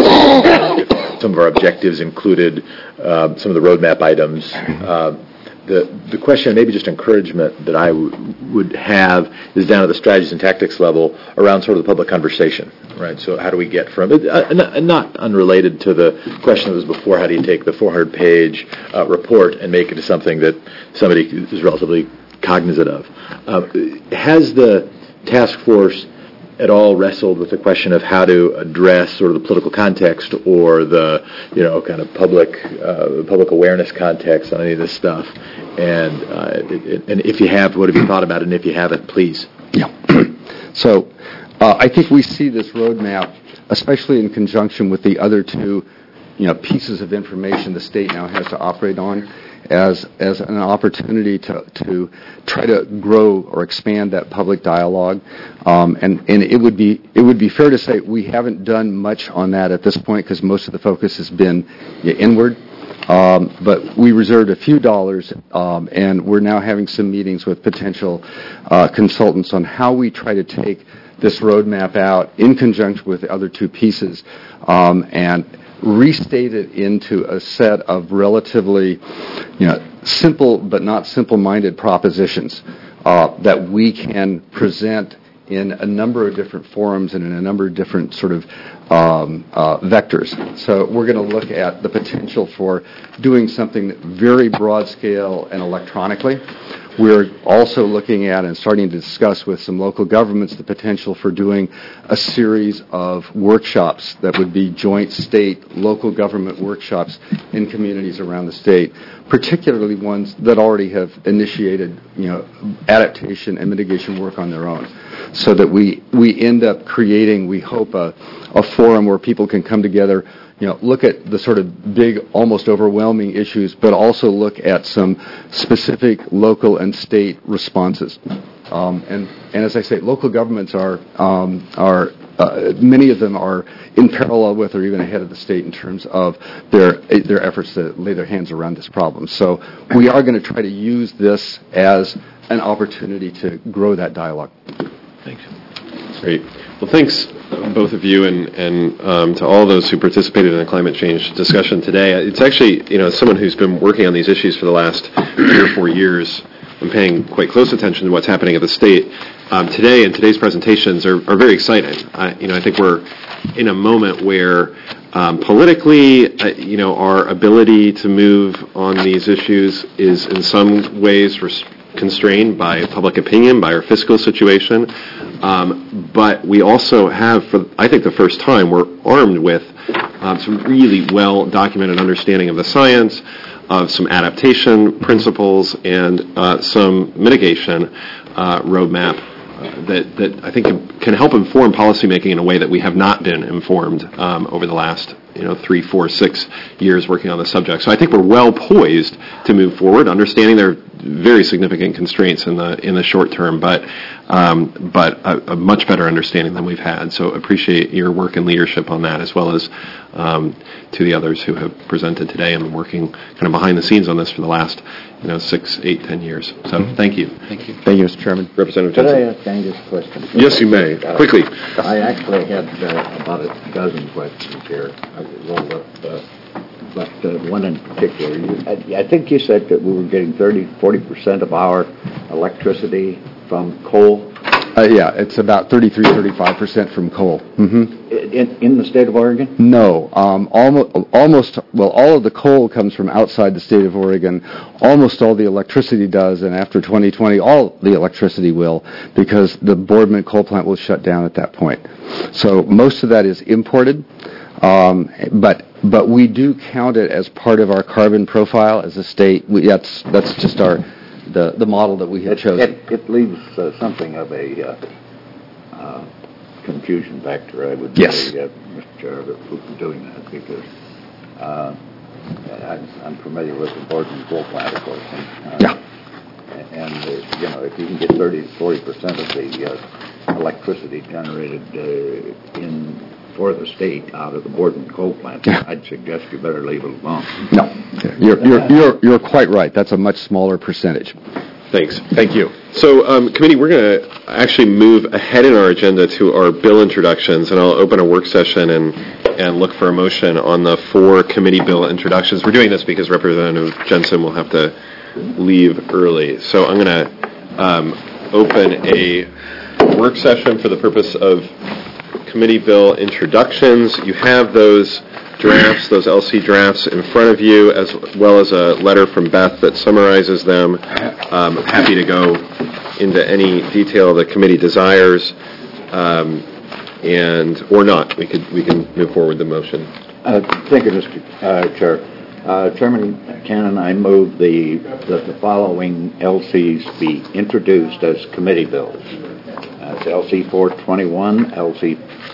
[SPEAKER 10] Some of our objectives included uh, some of the roadmap items. Uh, the the question, maybe just encouragement that I w- would have is down at the strategies and tactics level around sort of the public conversation, right? So how do we get from, uh, not, not unrelated to the question that was before, how do you take the four hundred page uh, report and make it to something that somebody is relatively cognizant of? Uh, has the task force at all wrestled with the question of how to address sort of the political context or the, you know, kind of public uh, public awareness context on any of this stuff? And uh, it, it, and if you have, what have you thought about it? And if you haven't, please.
[SPEAKER 16] Yeah. So uh, I think we see this roadmap, especially in conjunction with the other two, you know, pieces of information the state now has to operate on, as as an opportunity to to try to grow or expand that public dialogue, um, and and it would be it would be fair to say we haven't done much on that at this point because most of the focus has been yeah, inward. Um, but we reserved a few dollars, um, and we're now having some meetings with potential uh, consultants on how we try to take this roadmap out in conjunction with the other two pieces, um, and restate it into a set of relatively, you know, simple but not simple-minded propositions uh, that we can present in a number of different forums and in a number of different sort of um, uh, vectors. So we're going to look at the potential for doing something very broad scale and electronically. We're also looking at and starting to discuss with some local governments the potential for doing a series of workshops that would be joint state, local government workshops in communities around the state, particularly ones that already have initiated, you know, adaptation and mitigation work on their own, so that we, we end up creating, we hope, a, a forum where people can come together, you know, look at the sort of big, almost overwhelming issues, but also look at some specific local and state responses. Um, and, and as I say, local governments are, um, are uh, many of them are in parallel with or even ahead of the state in terms of their their efforts to lay their hands around this problem. So we are going to try to use this as an opportunity to grow that dialogue.
[SPEAKER 10] Thanks.
[SPEAKER 1] Great. Well, thanks, both of you, and, and um, to all those who participated in the climate change discussion today. It's actually, you know, as someone who's been working on these issues for the last three or four years, I'm paying quite close attention to what's happening at the state. Um, today and today's presentations are, are very exciting. I, you know, I think we're in a moment where um, politically, uh, you know, our ability to move on these issues is in some ways res- constrained by public opinion, by our fiscal situation. Um, but we also have, for I think the first time, we're armed with um, some really well-documented understanding of the science, of some adaptation principles, and uh, some mitigation uh, roadmap uh, that, that I think can help inform policymaking in a way that we have not been informed um, over the last you know, three, four, six years working on the subject. So I think we're well poised to move forward, understanding there are very significant constraints in the in the short term, but um, but a, a much better understanding than we've had. So appreciate your work and leadership on that, as well as um, to the others who have presented today and been working kind of behind the scenes on this for the last you know six, eight, ten years. So mm-hmm. thank you.
[SPEAKER 17] Thank you.
[SPEAKER 4] Thank you, Mister Chairman.
[SPEAKER 1] Representative
[SPEAKER 11] Could
[SPEAKER 1] Jensen.
[SPEAKER 11] I ask Angus a question?
[SPEAKER 1] Yes, you may.
[SPEAKER 11] Uh,
[SPEAKER 1] Quickly.
[SPEAKER 11] I actually had uh, about a dozen questions here. I rolled up, uh, but uh, one in particular. You, I, I think you said that we were getting thirty, forty percent of our electricity from coal.
[SPEAKER 16] Uh, yeah, it's about thirty-three, thirty-five percent from coal. Mm-hmm.
[SPEAKER 11] In, in the state of Oregon?
[SPEAKER 16] No, um, almost, almost, well, all of the coal comes from outside the state of Oregon. Almost all the electricity does, and after twenty twenty, all the electricity will, because the Boardman coal plant will shut down at that point. So most of that is imported, um, but but we do count it as part of our carbon profile as a state. We, that's that's just our the the model that we have
[SPEAKER 11] it,
[SPEAKER 16] chosen.
[SPEAKER 11] It, it leaves uh, something of a uh, uh, confusion factor, I would
[SPEAKER 16] yes.
[SPEAKER 11] say, uh, Mister Chair, for doing that, because uh, I'm, I'm familiar with the Boardman coal plant, of course. And, uh,
[SPEAKER 16] yeah.
[SPEAKER 11] And, uh, you know, if you can get thirty to forty percent of the uh, electricity generated uh, in for the state out of the Boardman coal plant, yeah. I'd suggest you better leave it alone.
[SPEAKER 16] No, you're, you're, you're, you're quite right. That's a much smaller percentage.
[SPEAKER 1] Thanks. Thank you. So, um, committee, we're going to actually move ahead in our agenda to our bill introductions, and I'll open a work session and, and look for a motion on the four committee bill introductions. We're doing this because Representative Jensen will have to leave early. So I'm going to um, open a work session for the purpose of committee bill introductions. You have those drafts, those L C drafts in front of you, as well as a letter from Beth that summarizes them. Um, I'm happy to go into any detail the committee desires, um, and or not. We could we can move forward the motion.
[SPEAKER 11] Uh, thank you, Mister Uh, Chair. Uh, Chairman Cannon, I move the that the following L Cs be introduced as committee bills. Uh, L C four twenty-one, L C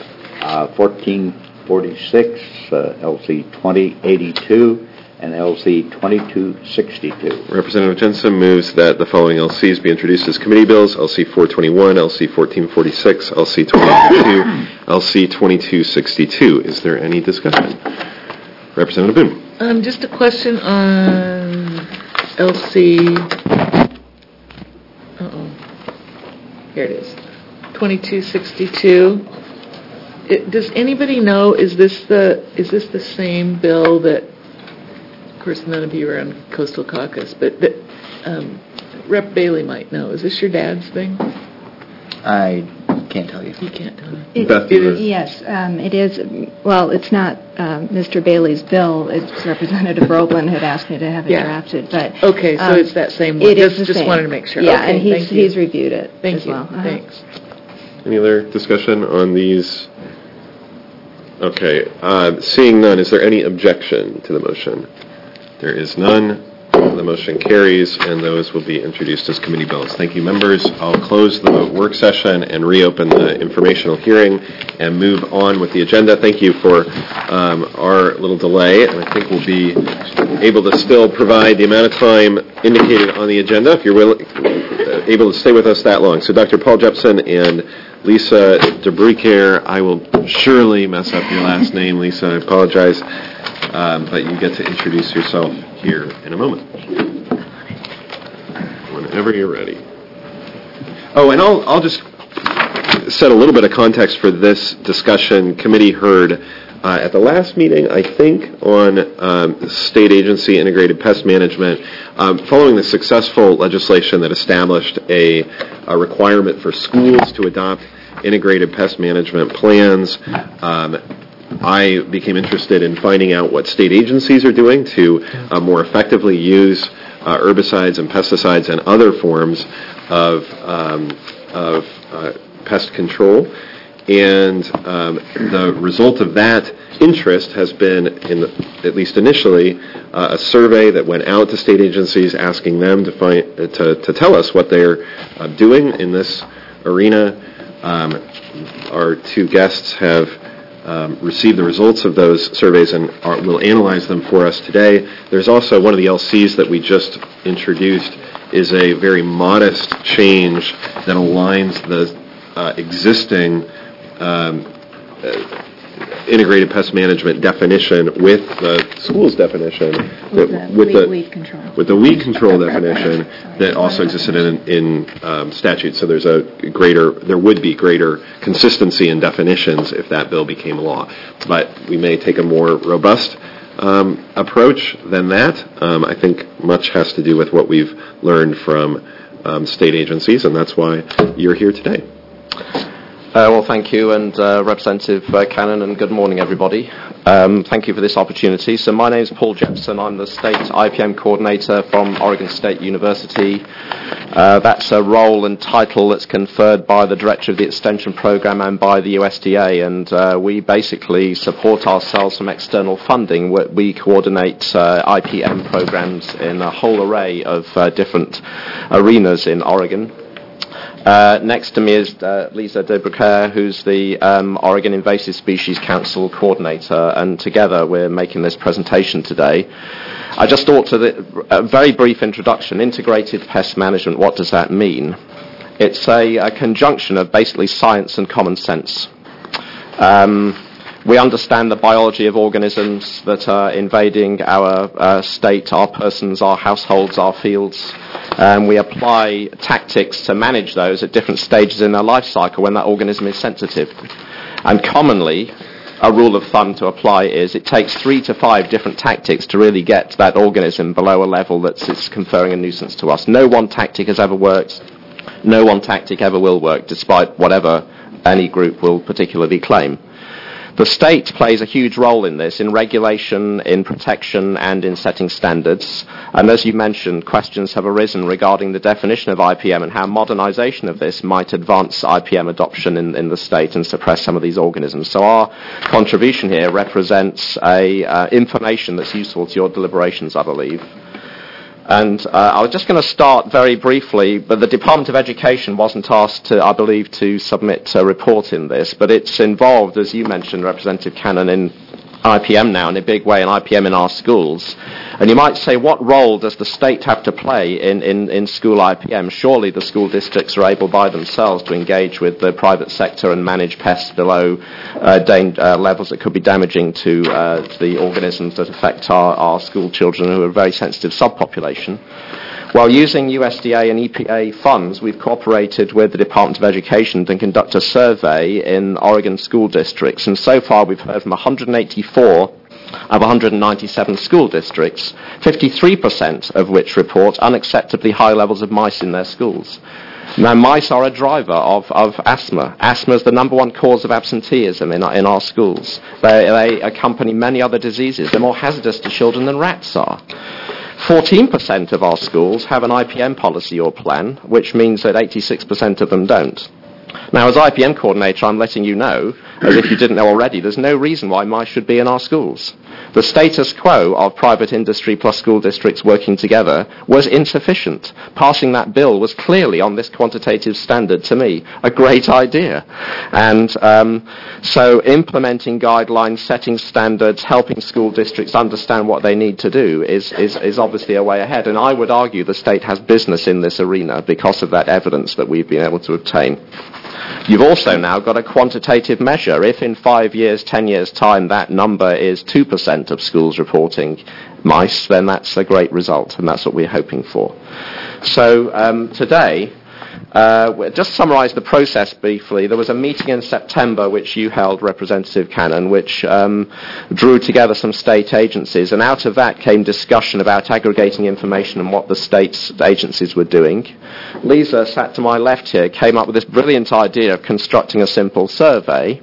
[SPEAKER 11] uh, fourteen forty-six, uh, L C twenty eighty-two, and L C twenty-two sixty-two.
[SPEAKER 1] Representative Jensen moves that the following L Cs be introduced as committee bills: L C four twenty-one, L C fourteen forty-six, L C twenty eighty-two, L C twenty-two sixty-two. Is there any discussion? Representative Boone.
[SPEAKER 6] Um, just a question on L C. Uh-oh. Here it is. twenty-two sixty-two. It, does anybody know, is this the is this the same bill that, of course none of you are on Coastal Caucus, but that um, Rep Bailey might know. Is this your dad's thing?
[SPEAKER 14] I can't tell you.
[SPEAKER 6] You can't tell me.
[SPEAKER 8] It,
[SPEAKER 1] Beth,
[SPEAKER 8] it is, yes, um, it is. Well, it's not um, Mister Bailey's bill. It's Representative Roeblen had asked me to have it
[SPEAKER 6] yeah.
[SPEAKER 8] drafted. But
[SPEAKER 6] okay, so
[SPEAKER 8] um,
[SPEAKER 6] it's that same one.
[SPEAKER 8] It
[SPEAKER 6] just,
[SPEAKER 8] is the
[SPEAKER 6] just
[SPEAKER 8] same.
[SPEAKER 6] wanted to make sure.
[SPEAKER 8] Yeah,
[SPEAKER 6] okay,
[SPEAKER 8] and he's
[SPEAKER 6] thank you.
[SPEAKER 8] he's reviewed it
[SPEAKER 6] thank
[SPEAKER 8] as
[SPEAKER 6] you.
[SPEAKER 8] well. Uh-huh.
[SPEAKER 6] Thanks.
[SPEAKER 1] Any other discussion on these? Okay. Uh, seeing none, is there any objection to the motion? There is none. The motion carries, and those will be introduced as committee bills. Thank you, members. I'll close the work session and reopen the informational hearing and move on with the agenda. Thank you for um, our little delay, and I think we'll be able to still provide the amount of time indicated on the agenda if you're will, uh, able to stay with us that long. So Doctor Paul Jepson and Lisa DeBrucare, I will surely mess up your last name, Lisa. I apologize, um, but you get to introduce yourself here in a moment. Whenever you're ready. Oh, and I'll I'll just set a little bit of context for this discussion. Committee heard uh, at the last meeting, I think, on um, state agency integrated pest management, um, following the successful legislation that established a, a requirement for schools to adopt integrated pest management plans. Um, I became interested in finding out what state agencies are doing to uh, more effectively use uh, herbicides and pesticides and other forms of, um, of uh, pest control. And um, the result of that interest has been, in the, at least initially, uh, a survey that went out to state agencies asking them to find uh, to, to tell us what they're uh, doing in this arena. Um, our two guests have um, received the results of those surveys and are, will analyze them for us today. There's also one of the L Cs that we just introduced is a very modest change that aligns the uh, existing um, uh, integrated pest management definition with the school's definition,
[SPEAKER 8] with,
[SPEAKER 1] that,
[SPEAKER 8] the,
[SPEAKER 1] with
[SPEAKER 8] weed,
[SPEAKER 1] the
[SPEAKER 8] weed control.
[SPEAKER 1] with the weed control definition that also existed in, in um, statute. So there's a greater, there would be greater consistency in definitions if that bill became law. But we may take a more robust um, approach than that. Um, I think much has to do with what we've learned from um, state agencies, and that's why you're here today.
[SPEAKER 19] Uh, well, thank you, and uh, Representative uh, Cannon, and good morning, everybody. Um, thank you for this opportunity. So my name is Paul Jepson. I'm the State I P M Coordinator from Oregon State University. Uh, that's a role and title that's conferred by the Director of the Extension Program and by the U S D A, and uh, we basically support ourselves from external funding. We coordinate uh, I P M programs in a whole array of uh, different arenas in Oregon. Uh, next to me is uh, Lisa DeBrucker, who's the um, Oregon Invasive Species Council coordinator, and together we're making this presentation today. I just thought to the, a very brief introduction. Integrated pest management, what does that mean? It's a, a conjunction of basically science and common sense. Um, we understand the biology of organisms that are invading our uh, state, our persons, our households, our fields. And we apply tactics to manage those at different stages in their life cycle when that organism is sensitive. And commonly, a rule of thumb to apply is it takes three to five different tactics to really get that organism below a level that's conferring a nuisance to us. No one tactic has ever worked. No one tactic ever will work, despite whatever any group will particularly claim. The state plays a huge role in this, in regulation, in protection, and in setting standards. And as you mentioned, questions have arisen regarding the definition of I P M and how modernization of this might advance I P M adoption in, in the state and suppress some of these organisms. So our contribution here represents a uh, information that's useful to your deliberations, I believe. And uh, I was just going to start very briefly, but the Department of Education wasn't asked to, I believe, to submit a report in this, but it's involved, as you mentioned, Representative Cannon, in I P M now in a big way, and I P M in our schools. And you might say, what role does the state have to play in, in, in school I P M? Surely the school districts are able by themselves to engage with the private sector and manage pests below uh, dang, uh, levels that could be damaging to, uh, to the organisms that affect our, our school children, who are a very sensitive subpopulation. While using U S D A and E P A funds, we've cooperated with the Department of Education to conduct a survey in Oregon school districts, and so far we've heard from one hundred eighty-four of one hundred ninety-seven school districts, fifty-three percent of which report unacceptably high levels of mice in their schools. Now, mice are a driver of, of asthma. Asthma is the number one cause of absenteeism in our, in our schools. They, they accompany many other diseases. They're more hazardous to children than rats are. fourteen percent of our schools have an I P M policy or plan, which means that eighty-six percent of them don't. Now, as I P M coordinator, I'm letting you know, as if you didn't know already, there's no reason why mice should be in our schools. The status quo of private industry plus school districts working together was insufficient. Passing that bill was clearly, on this quantitative standard, to me, a great idea. And um, so implementing guidelines, setting standards, helping school districts understand what they need to do is, is, is obviously a way ahead. And I would argue the state has business in this arena because of that evidence that we've been able to obtain. You've also now got a quantitative measure. If in five years, ten years' time, that number is two percent of schools reporting mice, then that's a great result, and that's what we're hoping for. So um, today, Uh, just summarise the process briefly. There was a meeting in September which you held, Representative Cannon, which um, drew together some state agencies, and out of that came discussion about aggregating information and what the state's agencies were doing. Lisa, sat to my left here, came up with this brilliant idea of constructing a simple survey.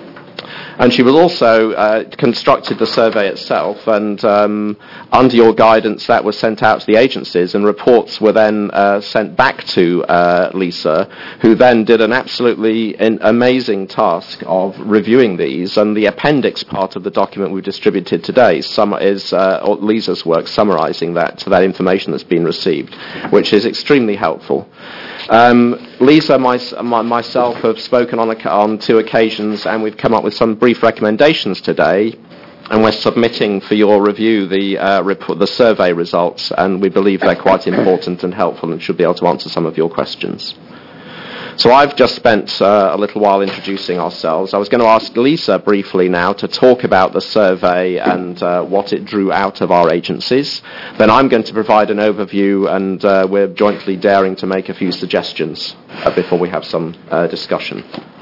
[SPEAKER 19] And she was also uh, constructed the survey itself, and um, under your guidance, that was sent out to the agencies, and reports were then uh, sent back to uh, Lisa, who then did an absolutely in- amazing task of reviewing these. And the appendix part of the document we've distributed today sum- is uh, Lisa's work summarising that that information that's been received, which is extremely helpful. Um, Lisa, my, my, myself have spoken on, a, on two occasions, and we've come up with some brief recommendations today, and we're submitting for your review the, uh, report, the survey results, and we believe they're quite important and helpful and should be able to answer some of your questions. So I've just spent uh, a little while introducing ourselves. I was going to ask Lisa briefly now to talk about the survey and uh, what it drew out of our agencies. Then I'm going to provide an overview, and uh, we're jointly daring to make a few suggestions uh, before we have some uh, discussion.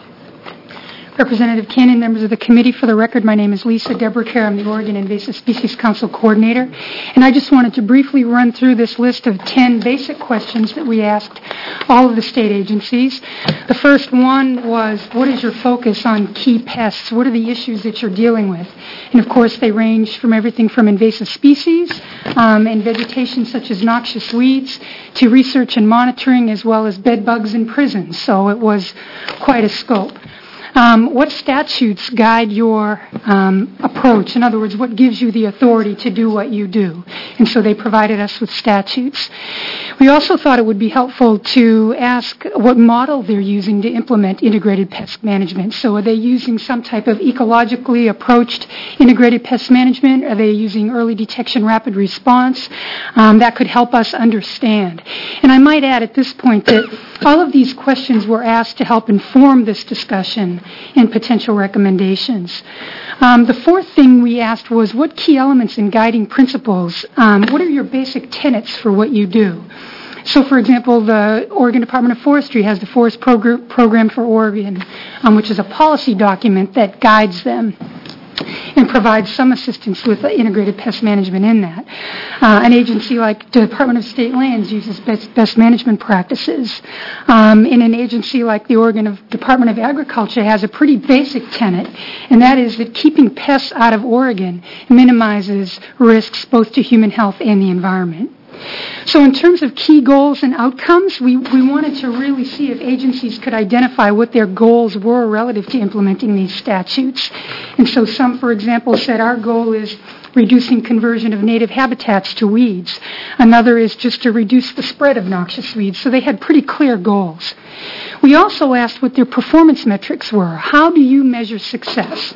[SPEAKER 20] Representative Cannon, members of the committee, for the record, my name is Lisa Debricare. I'm the Oregon Invasive Species Council Coordinator. And I just wanted to briefly run through this list of ten basic questions that we asked all of the state agencies. The first one was, what is your focus on key pests? What are the issues that you're dealing with? And of course, they range from everything from invasive species um, and vegetation such as noxious weeds to research and monitoring, as well as bed bugs in prisons. So it was quite a scope. Um, what statutes guide your um, approach? In other words, what gives you the authority to do what you do? And so they provided us with statutes. We also thought it would be helpful to ask what model they're using to implement integrated pest management. So are they using some type of ecologically approached integrated pest management? Are they using early detection, rapid response? Um, that could help us understand. And I might add at this point that all of these questions were asked to help inform this discussion and potential recommendations. Um, the fourth thing we asked was, what key elements and guiding principles, um, what are your basic tenets for what you do? So, for example, the Oregon Department of Forestry has the Forest Progr- Program for Oregon, um, which is a policy document that guides them and provides some assistance with integrated pest management in that. Uh, an agency like the Department of State Lands uses best, best management practices. Um, and an agency like the Oregon of, Department of Agriculture has a pretty basic tenet, and that is that keeping pests out of Oregon minimizes risks both to human health and the environment. So in terms of key goals and outcomes, we, we wanted to really see if agencies could identify what their goals were relative to implementing these statutes. And so some, for example, said our goal is reducing conversion of native habitats to weeds. Another is just to reduce the spread of noxious weeds. So they had pretty clear goals. We also asked what their performance metrics were. How do you measure success?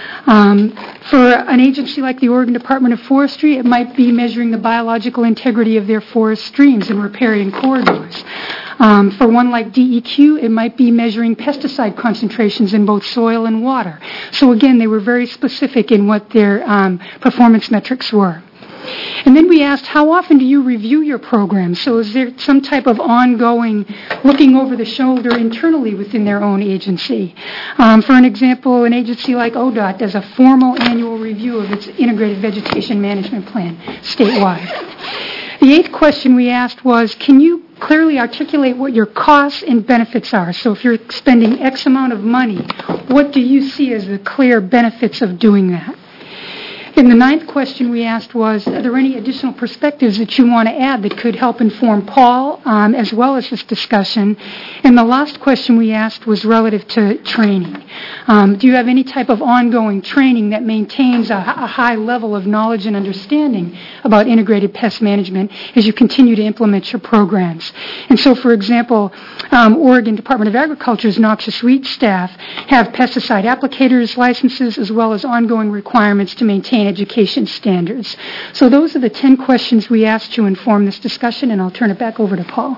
[SPEAKER 20] Um, for an agency like the Oregon Department of Forestry, it might be measuring the biological integrity of their forest streams and riparian corridors. Um, for one like D E Q, it might be measuring pesticide concentrations in both soil and water. So again, they were very specific in what their um, performance metrics were. And then we asked, how often do you review your program? So is there some type of ongoing looking over the shoulder internally within their own agency? Um, for an example, an agency like O D O T does a formal annual review of its integrated vegetation management plan statewide. The eighth question we asked was, can you clearly articulate what your costs and benefits are? So if you're spending X amount of money, what do you see as the clear benefits of doing that? And the ninth question we asked was, are there any additional perspectives that you want to add that could help inform Paul um, as well as this discussion? And the last question we asked was relative to training. Um, do you have any type of ongoing training that maintains a, a high level of knowledge and understanding about integrated pest management as you continue to implement your programs? And so, for example, um, Oregon Department of Agriculture's noxious weed staff have pesticide applicators licenses as well as ongoing requirements to maintain education standards. So those are the ten questions we asked to inform this discussion, and I'll turn it back over to Paul.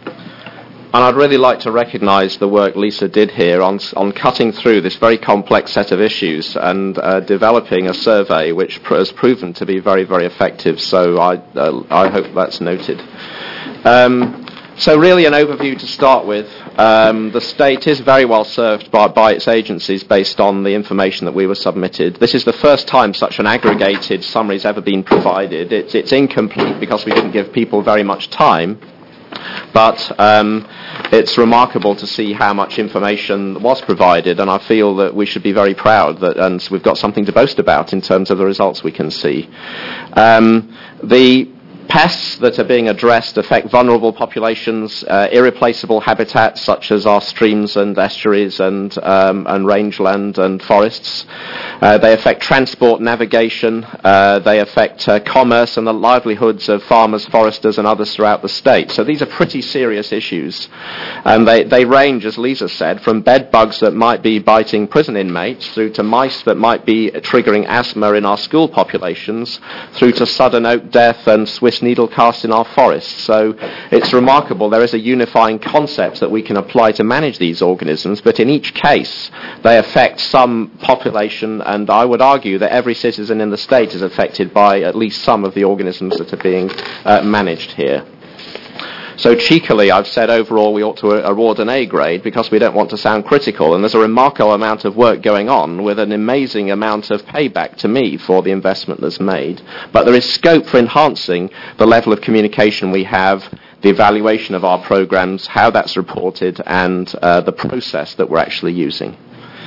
[SPEAKER 19] And I'd really like to recognise the work Lisa did here on, on cutting through this very complex set of issues and uh, developing a survey which pr- has proven to be very, very effective. So I, uh, I hope that's noted. Um, So really an overview to start with. Um, the state is very well served by, by its agencies based on the information that we were submitted. This is the first time such an aggregated summary has ever been provided. It's, it's incomplete because we didn't give people very much time, but um, it's remarkable to see how much information was provided, and I feel that we should be very proud that, and we've got something to boast about in terms of the results we can see. Um, the pests that are being addressed affect vulnerable populations, uh, irreplaceable habitats such as our streams and estuaries and um, and rangeland and forests. Uh, they affect transport, navigation. Uh, they affect uh, commerce and the livelihoods of farmers, foresters, and others throughout the state. So these are pretty serious issues, and they they range, as Lisa said, from bed bugs that might be biting prison inmates through to mice that might be triggering asthma in our school populations, through to sudden oak death and Swiss needle cast in our forests. So it's remarkable. There is a unifying concept that we can apply to manage these organisms, but in each case they affect some population, and I would argue that every citizen in the state is affected by at least some of the organisms that are being uh, managed here. So cheekily, I've said overall we ought to award an A grade because we don't want to sound critical, and there's a remarkable amount of work going on with an amazing amount of payback to me for the investment that's made. But there is scope for enhancing the level of communication we have, the evaluation of our programs, how that's reported, and uh, the process that we're actually using.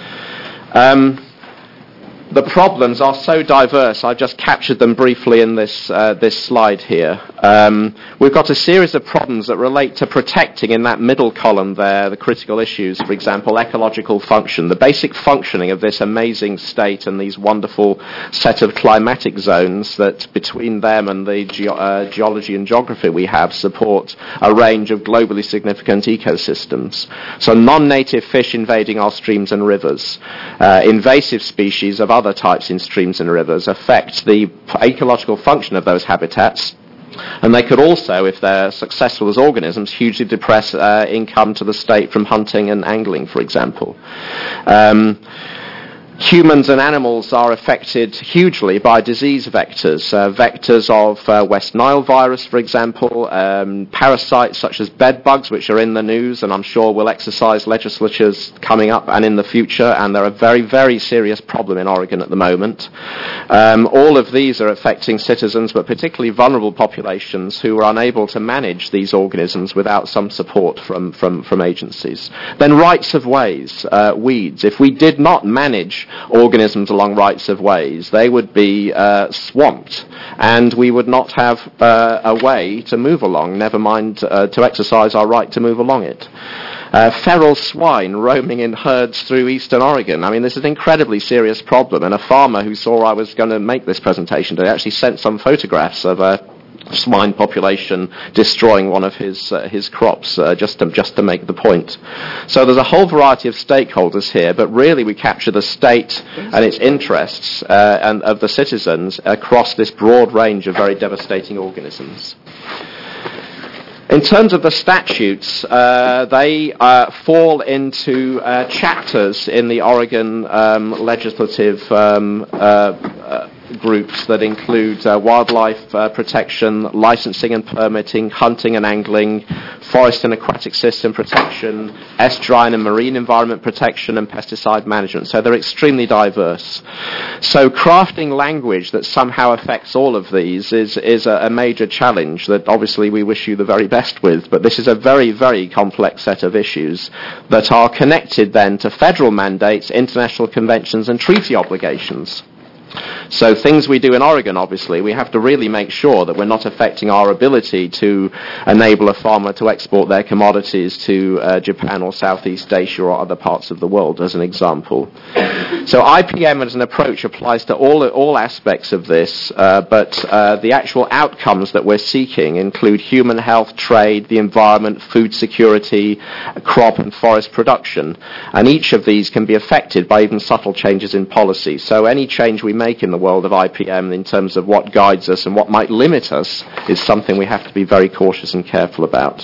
[SPEAKER 19] Um, The problems are so diverse. I've just captured them briefly in this uh, this slide here. Um, we've got a series of problems that relate to protecting, in that middle column there, the critical issues, for example, ecological function, the basic functioning of this amazing state and these wonderful set of climatic zones that between them and the ge- uh, geology and geography we have support a range of globally significant ecosystems. So non-native fish invading our streams and rivers, uh, invasive species of other types in streams and rivers affect the ecological function of those habitats, and they could also, if they're successful as organisms, hugely depress uh, income to the state from hunting and angling, for example. Um, Humans and animals are affected hugely by disease vectors, uh, vectors of uh, West Nile virus, for example, um, parasites such as bed bugs, which are in the news, and I'm sure will exercise legislatures coming up and in the future, and they're a very, very serious problem in Oregon at the moment. Um, all of these are affecting citizens, but particularly vulnerable populations who are unable to manage these organisms without some support from, from, from agencies. Then rights of ways, uh, weeds. If we did not manage organisms along rights of ways, they would be uh, swamped, and we would not have uh, a way to move along, never mind uh, to exercise our right to move along it. Uh, feral swine roaming in herds through eastern Oregon. I mean, this is an incredibly serious problem, and a farmer who saw I was going to make this presentation today actually sent some photographs of a swine population destroying one of his uh, his crops uh, just to just to make the point. So there's a whole variety of stakeholders here, but really we capture the state and its interests uh, and of the citizens across this broad range of very devastating organisms. In terms of the statutes, uh, they uh, fall into uh, chapters in the Oregon um, legislative um, uh, uh, groups that include uh, wildlife uh, protection, licensing and permitting, hunting and angling, forest and aquatic system protection, estuarine and marine environment protection, and pesticide management. So they're extremely diverse. So crafting language that somehow affects all of these is, is a, a major challenge that obviously we wish you the very best with, but this is a very, very complex set of issues that are connected then to federal mandates, international conventions, and treaty obligations. So things we do in Oregon, obviously, we have to really make sure that we're not affecting our ability to enable a farmer to export their commodities to uh, Japan or Southeast Asia or other parts of the world, as an example. So I P M as an approach applies to all all aspects of this, uh, but uh, the actual outcomes that we're seeking include human health, trade, the environment, food security, crop and forest production, and each of these can be affected by even subtle changes in policy. So any change we make in the world of I P M in terms of what guides us and what might limit us is something we have to be very cautious and careful about.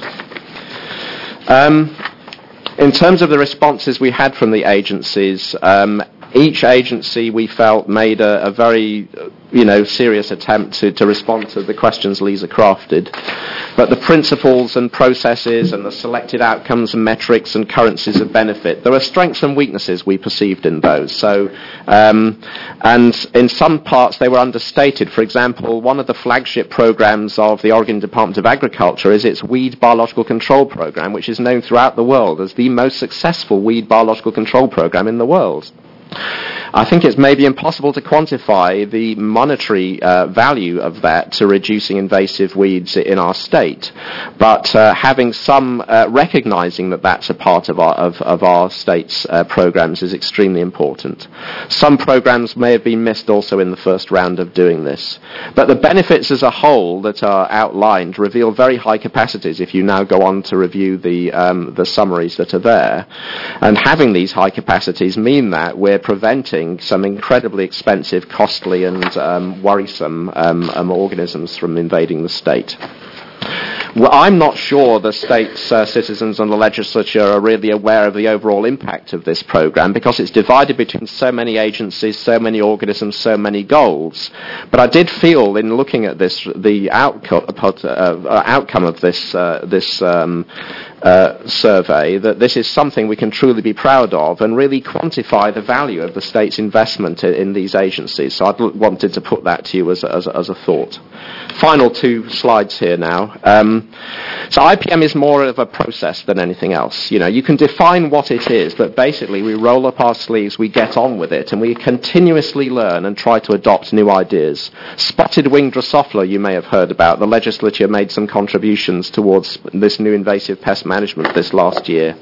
[SPEAKER 19] Um, in terms of the responses we had from the agencies, um, each agency, we felt, made a, a very, you know, serious attempt to, to respond to the questions Lisa crafted. But the principles and processes and the selected outcomes and metrics and currencies of benefit, there are strengths and weaknesses we perceived in those. So, um, and in some parts they were understated. For example, one of the flagship programs of the Oregon Department of Agriculture is its weed biological control program, which is known throughout the world as the most successful weed biological control program in the world. I think it's maybe impossible to quantify the monetary uh, value of that to reducing invasive weeds in our state, but uh, having some uh, recognizing that that's a part of our of, of our state's uh, programs is extremely important. Some programs may have been missed also in the first round of doing this, but the benefits as a whole that are outlined reveal very high capacities if you now go on to review the um, the summaries that are there, and having these high capacities mean that we're preventing some incredibly expensive, costly, and um, worrisome um, um, organisms from invading the state. Well, I'm not sure the state's uh, citizens and the legislature are really aware of the overall impact of this program because it's divided between so many agencies, so many organisms, so many goals. But I did feel in looking at this, the outcome, uh, outcome of this, uh, this um, uh, survey, that this is something we can truly be proud of and really quantify the value of the state's investment in, in these agencies. So I wanted to put that to you as a, as a, as a thought. Final two slides here now. Um, so I P M is more of a process than anything else. You know, you can define what it is, but basically we roll up our sleeves, we get on with it, and we continuously learn and try to adopt new ideas. Spotted wing Drosophila, you may have heard about. The legislature made some contributions towards this new invasive pest management this last year.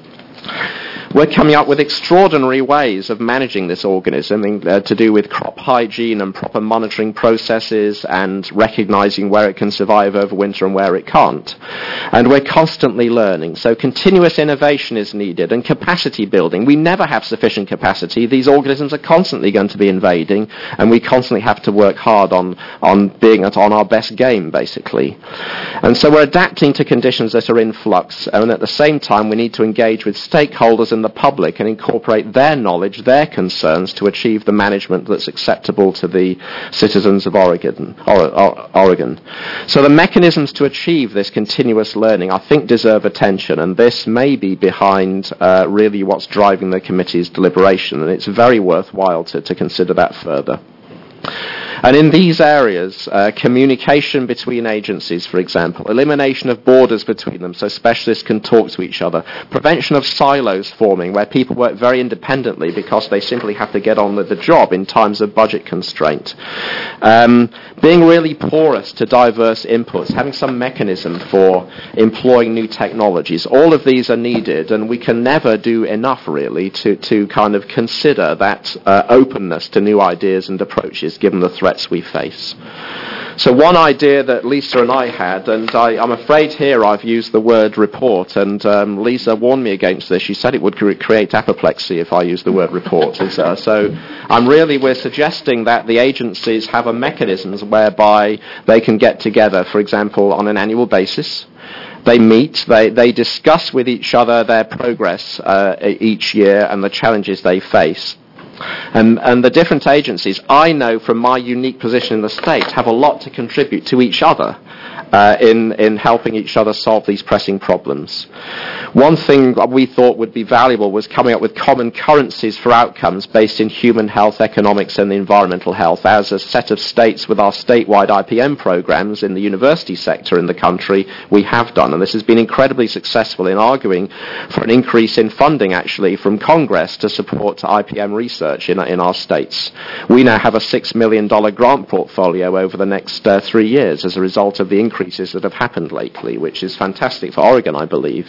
[SPEAKER 19] We're coming up with extraordinary ways of managing this organism in, uh, to do with crop hygiene and proper monitoring processes and recognizing where it can survive over winter and where it can't. And we're constantly learning. So continuous innovation is needed and capacity building. We never have sufficient capacity. These organisms are constantly going to be invading, and we constantly have to work hard on, on being at, on our best game, basically. And so we're adapting to conditions that are in flux, and at the same time we need to engage with stakeholders and the public and incorporate their knowledge, their concerns to achieve the management that's acceptable to the citizens of Oregon. Or, or, Oregon. So the mechanisms to achieve this continuous learning, I think, deserve attention, and this may be behind uh, really what's driving the committee's deliberation, and it's very worthwhile to, to consider that further. And in these areas, uh, communication between agencies, for example, elimination of borders between them so specialists can talk to each other, prevention of silos forming where people work very independently because they simply have to get on with the job in times of budget constraint, um, being really porous to diverse inputs, having some mechanism for employing new technologies. All of these are needed, and we can never do enough, really, to, to kind of consider that uh, openness to new ideas and approaches given the threat we face. So one idea that Lisa and I had, and I, I'm afraid here I've used the word report, and um, Lisa warned me against this. She said it would cre- create apoplexy if I use the word report. Uh, so I'm really, we're suggesting that the agencies have a mechanisms whereby they can get together, for example, on an annual basis. They meet, they, they discuss with each other their progress uh, each year and the challenges they face. And, and the different agencies, I know from my unique position in the state, have a lot to contribute to each other uh, in, in helping each other solve these pressing problems. One thing we thought would be valuable was coming up with common currencies for outcomes based in human health, economics, and environmental health. As a set of states with our statewide I P M programs in the university sector in the country, we have done. And this has been incredibly successful in arguing for an increase in funding, actually, from Congress to support I P M research in, in our states. We now have a six million dollars grant portfolio over the next uh, three years as a result of the increases that have happened lately, which is fantastic for Oregon, I believe.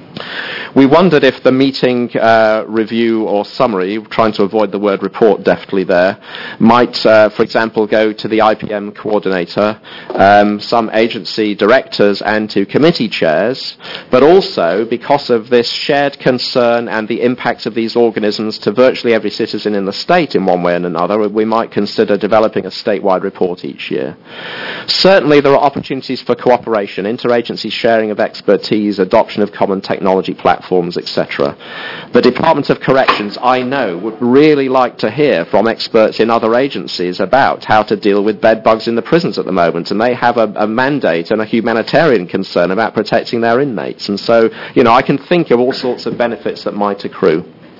[SPEAKER 19] We wondered if the meeting uh, review or summary, trying to avoid the word report deftly there, might, uh, for example, go to the I P M coordinator, um, some agency directors and to committee chairs, but also because of this shared concern and the impact of these organisms to virtually every citizen in the state in one way and another, we might consider developing a statewide report each year. Certainly there are opportunities for cooperation, interagency sharing of expertise, adoption of common technology, technology platforms, et cetera. The Department of Corrections, I know, would really like to hear from experts in other agencies about how to deal with bed bugs in the prisons at the moment, and they have a, a mandate and a humanitarian concern about protecting their inmates. And so, you know, I can think of all sorts of benefits that might accrue.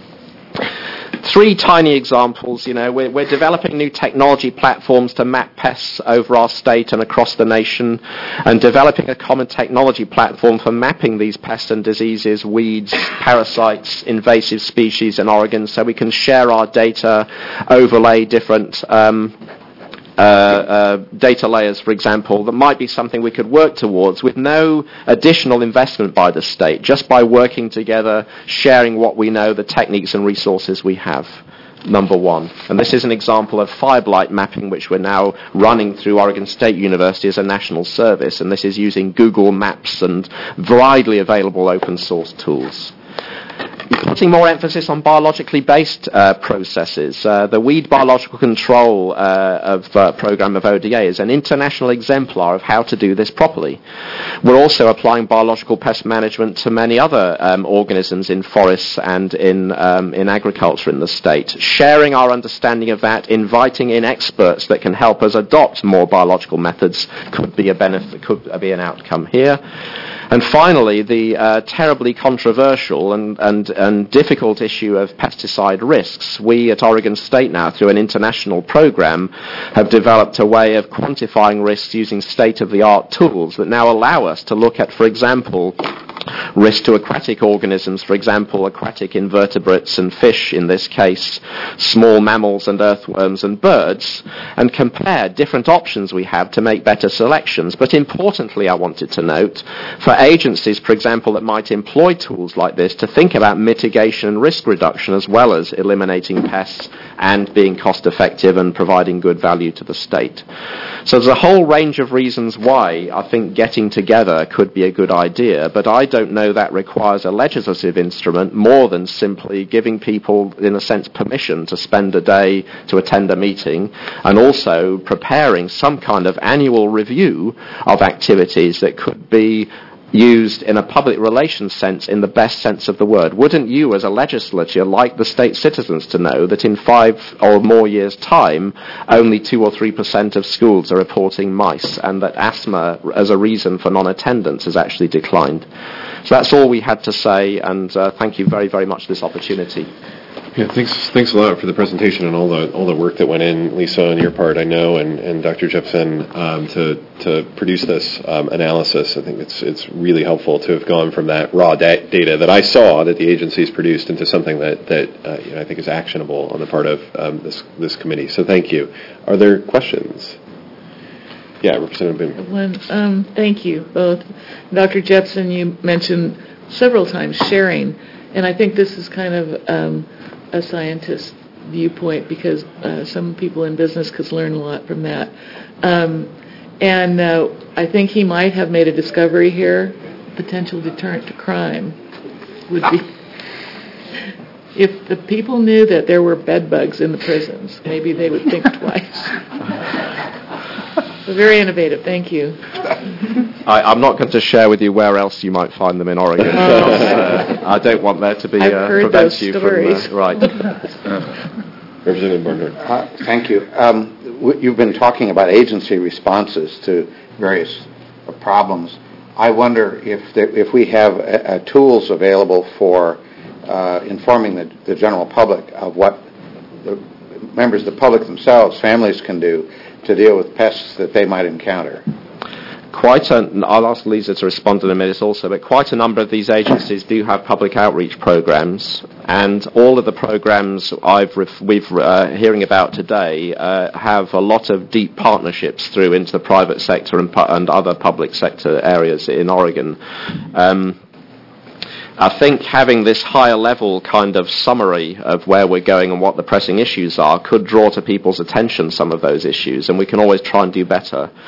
[SPEAKER 19] Three tiny examples, you know, we're, we're developing new technology platforms to map pests over our state and across the nation, and developing a common technology platform for mapping these pests and diseases, weeds, parasites, invasive species in Oregon, so we can share our data, overlay different um, Uh, uh, data layers, for example, that might be something we could work towards with no additional investment by the state, just by working together, sharing what we know, the techniques and resources we have. Number one. And this is an example of fire blight mapping, which we're now running through Oregon State University as a national service, and this is using Google Maps and widely available open source tools. Putting more emphasis on biologically based uh, processes. Uh, the Weed Biological Control uh, of uh, program of O D A is an international exemplar of how to do this properly. We're also applying biological pest management to many other um, organisms in forests and in um, in agriculture in the state. Sharing our understanding of that, inviting in experts that can help us adopt more biological methods could be a benefit, could be an outcome here. And finally, the uh, terribly controversial and, and, and difficult issue of pesticide risks. We at Oregon State now, through an international program, have developed a way of quantifying risks using state-of-the-art tools that now allow us to look at, for example, risk to aquatic organisms, for example, aquatic invertebrates and fish, in this case, small mammals and earthworms and birds, and compare different options we have to make better selections. But importantly, I wanted to note, for agencies, for example, that might employ tools like this to think about mitigation and risk reduction as well as eliminating pests and being cost-effective and providing good value to the state. So there's a whole range of reasons why I think getting together could be a good idea, but I don't know that requires a legislative instrument more than simply giving people, in a sense, permission to spend a day to attend a meeting, and also preparing some kind of annual review of activities that could be used in a public relations sense, in the best sense of the word. Wouldn't you, as a legislature, like the state citizens to know that in five or more years' time, only two or three percent of schools are reporting mice, and that asthma, as a reason for non-attendance, has actually declined? So that's all we had to say, and uh, thank you very, very much for this opportunity.
[SPEAKER 1] Yeah, thanks. Thanks a lot for the presentation and all the all the work that went in, Lisa, on your part, I know, and, and Doctor Jepson, um, to to produce this um, analysis. I think it's it's really helpful to have gone from that raw da- data that I saw that the agencies produced into something that that uh, you know, I think is actionable on the part of um, this this committee. So thank you. Are there questions? Yeah, Representative Boone.
[SPEAKER 6] One, um, thank you both. Doctor Jepson, you mentioned several times sharing, and I think this is kind of um, a scientist viewpoint, because uh, some people in business could learn a lot from that. Um, and uh, I think he might have made a discovery here. Potential deterrent to crime would be if the people knew that there were bed bugs in the prisons, maybe they would think twice. So very innovative. Thank you.
[SPEAKER 19] I, I'm not going to share with you where else you might find them in Oregon.
[SPEAKER 6] Oh.
[SPEAKER 19] uh, I don't want there to be
[SPEAKER 6] I've
[SPEAKER 19] uh,
[SPEAKER 6] heard
[SPEAKER 19] prevent
[SPEAKER 6] those
[SPEAKER 19] you
[SPEAKER 6] stories.
[SPEAKER 19] from uh, right.
[SPEAKER 1] Representative Barnard.
[SPEAKER 18] Uh, thank you. Um, w- you've been talking about agency responses to various uh, problems. I wonder if there, if we have uh, uh, tools available for uh, informing the, the general public of what the members of the public themselves, families, can do to deal with pests that they might encounter.
[SPEAKER 19] Quite a, I'll ask Lisa to respond in a minute also, but quite a number of these agencies do have public outreach programs, and all of the programs I've ref, we've uh, hearing about today uh, have a lot of deep partnerships through into the private sector and, pu- and other public sector areas in Oregon. Um, I think having this higher level kind of summary of where we're going and what the pressing issues are could draw to people's attention some of those issues, and we can always try and do better.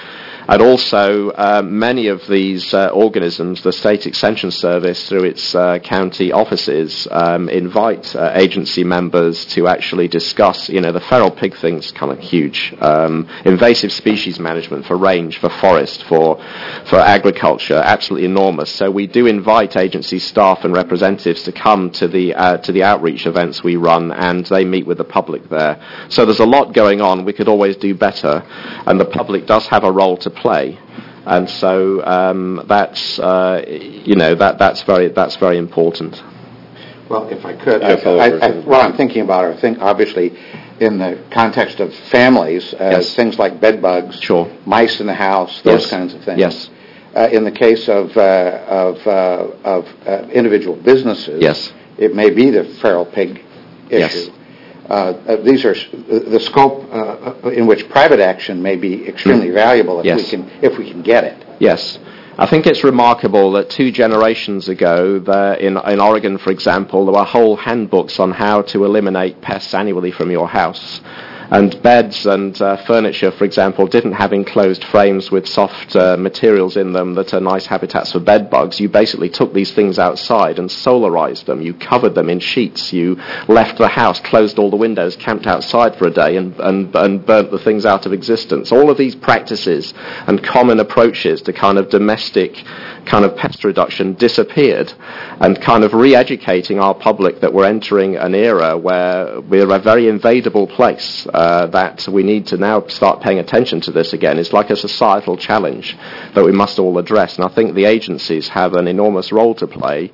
[SPEAKER 19] And also, uh, many of these uh, organisms, the State Extension Service, through its uh, county offices, um, invite uh, agency members to actually discuss, you know, the feral pig thing's kind of huge. Um, invasive species management for range, for forest, for for agriculture, absolutely enormous. So we do invite agency staff and representatives to come to the uh, to the outreach events we run, and they meet with the public there. So there's a lot going on. We could always do better, and the public does have a role to play, and so um, that's uh, you know that that's very that's very important.
[SPEAKER 18] Well, if I could, I, I, I, what I'm thinking about are think obviously in the context of families, uh,
[SPEAKER 19] yes.
[SPEAKER 18] things like bed bugs,
[SPEAKER 19] sure.
[SPEAKER 18] mice in the house, those
[SPEAKER 19] yes.
[SPEAKER 18] kinds of things.
[SPEAKER 19] Yes.
[SPEAKER 18] Uh, in the case of uh, of uh, of uh, individual businesses,
[SPEAKER 19] yes.
[SPEAKER 18] it may be the feral pig issue.
[SPEAKER 19] Yes.
[SPEAKER 18] Uh, uh, these are the scope uh, in which private action may be extremely mm. valuable if
[SPEAKER 19] yes.
[SPEAKER 18] we can if we can get it.
[SPEAKER 19] Yes. I think it's remarkable that two generations ago, there, in, in Oregon, for example, there were whole handbooks on how to eliminate pests annually from your house. And beds and uh, furniture, for example, didn't have enclosed frames with soft uh, materials in them that are nice habitats for bed bugs. You basically took these things outside and solarized them. You covered them in sheets. You left the house, closed all the windows, camped outside for a day, and, and, and burnt the things out of existence. All of these practices and common approaches to kind of domestic kind of pest reduction disappeared, and kind of re-educating our public that we're entering an era where we're a very invadable place. Uh, that we need to now start paying attention to this again. It's like a societal challenge that we must all address, and I think the agencies have an enormous role to play.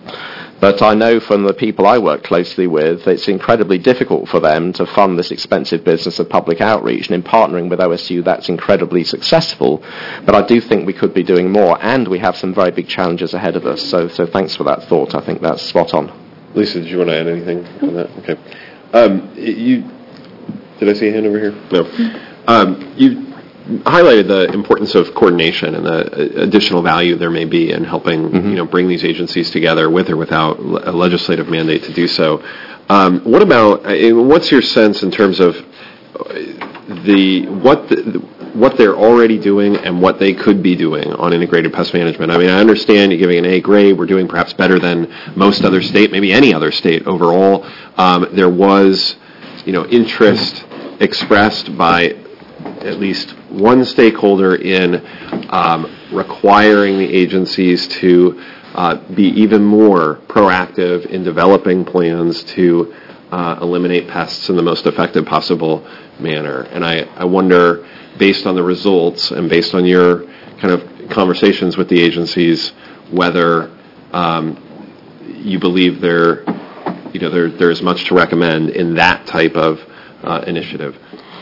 [SPEAKER 19] But I know from the people I work closely with, it's incredibly difficult for them to fund this expensive business of public outreach, and in partnering with O S U, that's incredibly successful. But I do think we could be doing more, and we have some very big challenges ahead of us. So, so thanks for that thought. I think that's spot on.
[SPEAKER 1] Lisa, did you want to add anything on that? Okay. Um, you... Did I see a hand over here? No. Um, you highlighted the importance of coordination and the additional value there may be in helping mm-hmm. you know, bring these agencies together with or without a legislative mandate to do so. Um, what about, what's your sense in terms of the what the, what they're already doing and what they could be doing on integrated pest management? I mean, I understand you're giving an A grade. We're doing perhaps better than most other state, maybe any other state overall. Um, there was you know, interest expressed by at least one stakeholder in um, requiring the agencies to uh, be even more proactive in developing plans to uh, eliminate pests in the most effective possible manner. And I, I wonder, based on the results and based on your kind of conversations with the agencies, whether um, you believe they're You know, there, there's much to recommend in that type of uh, initiative.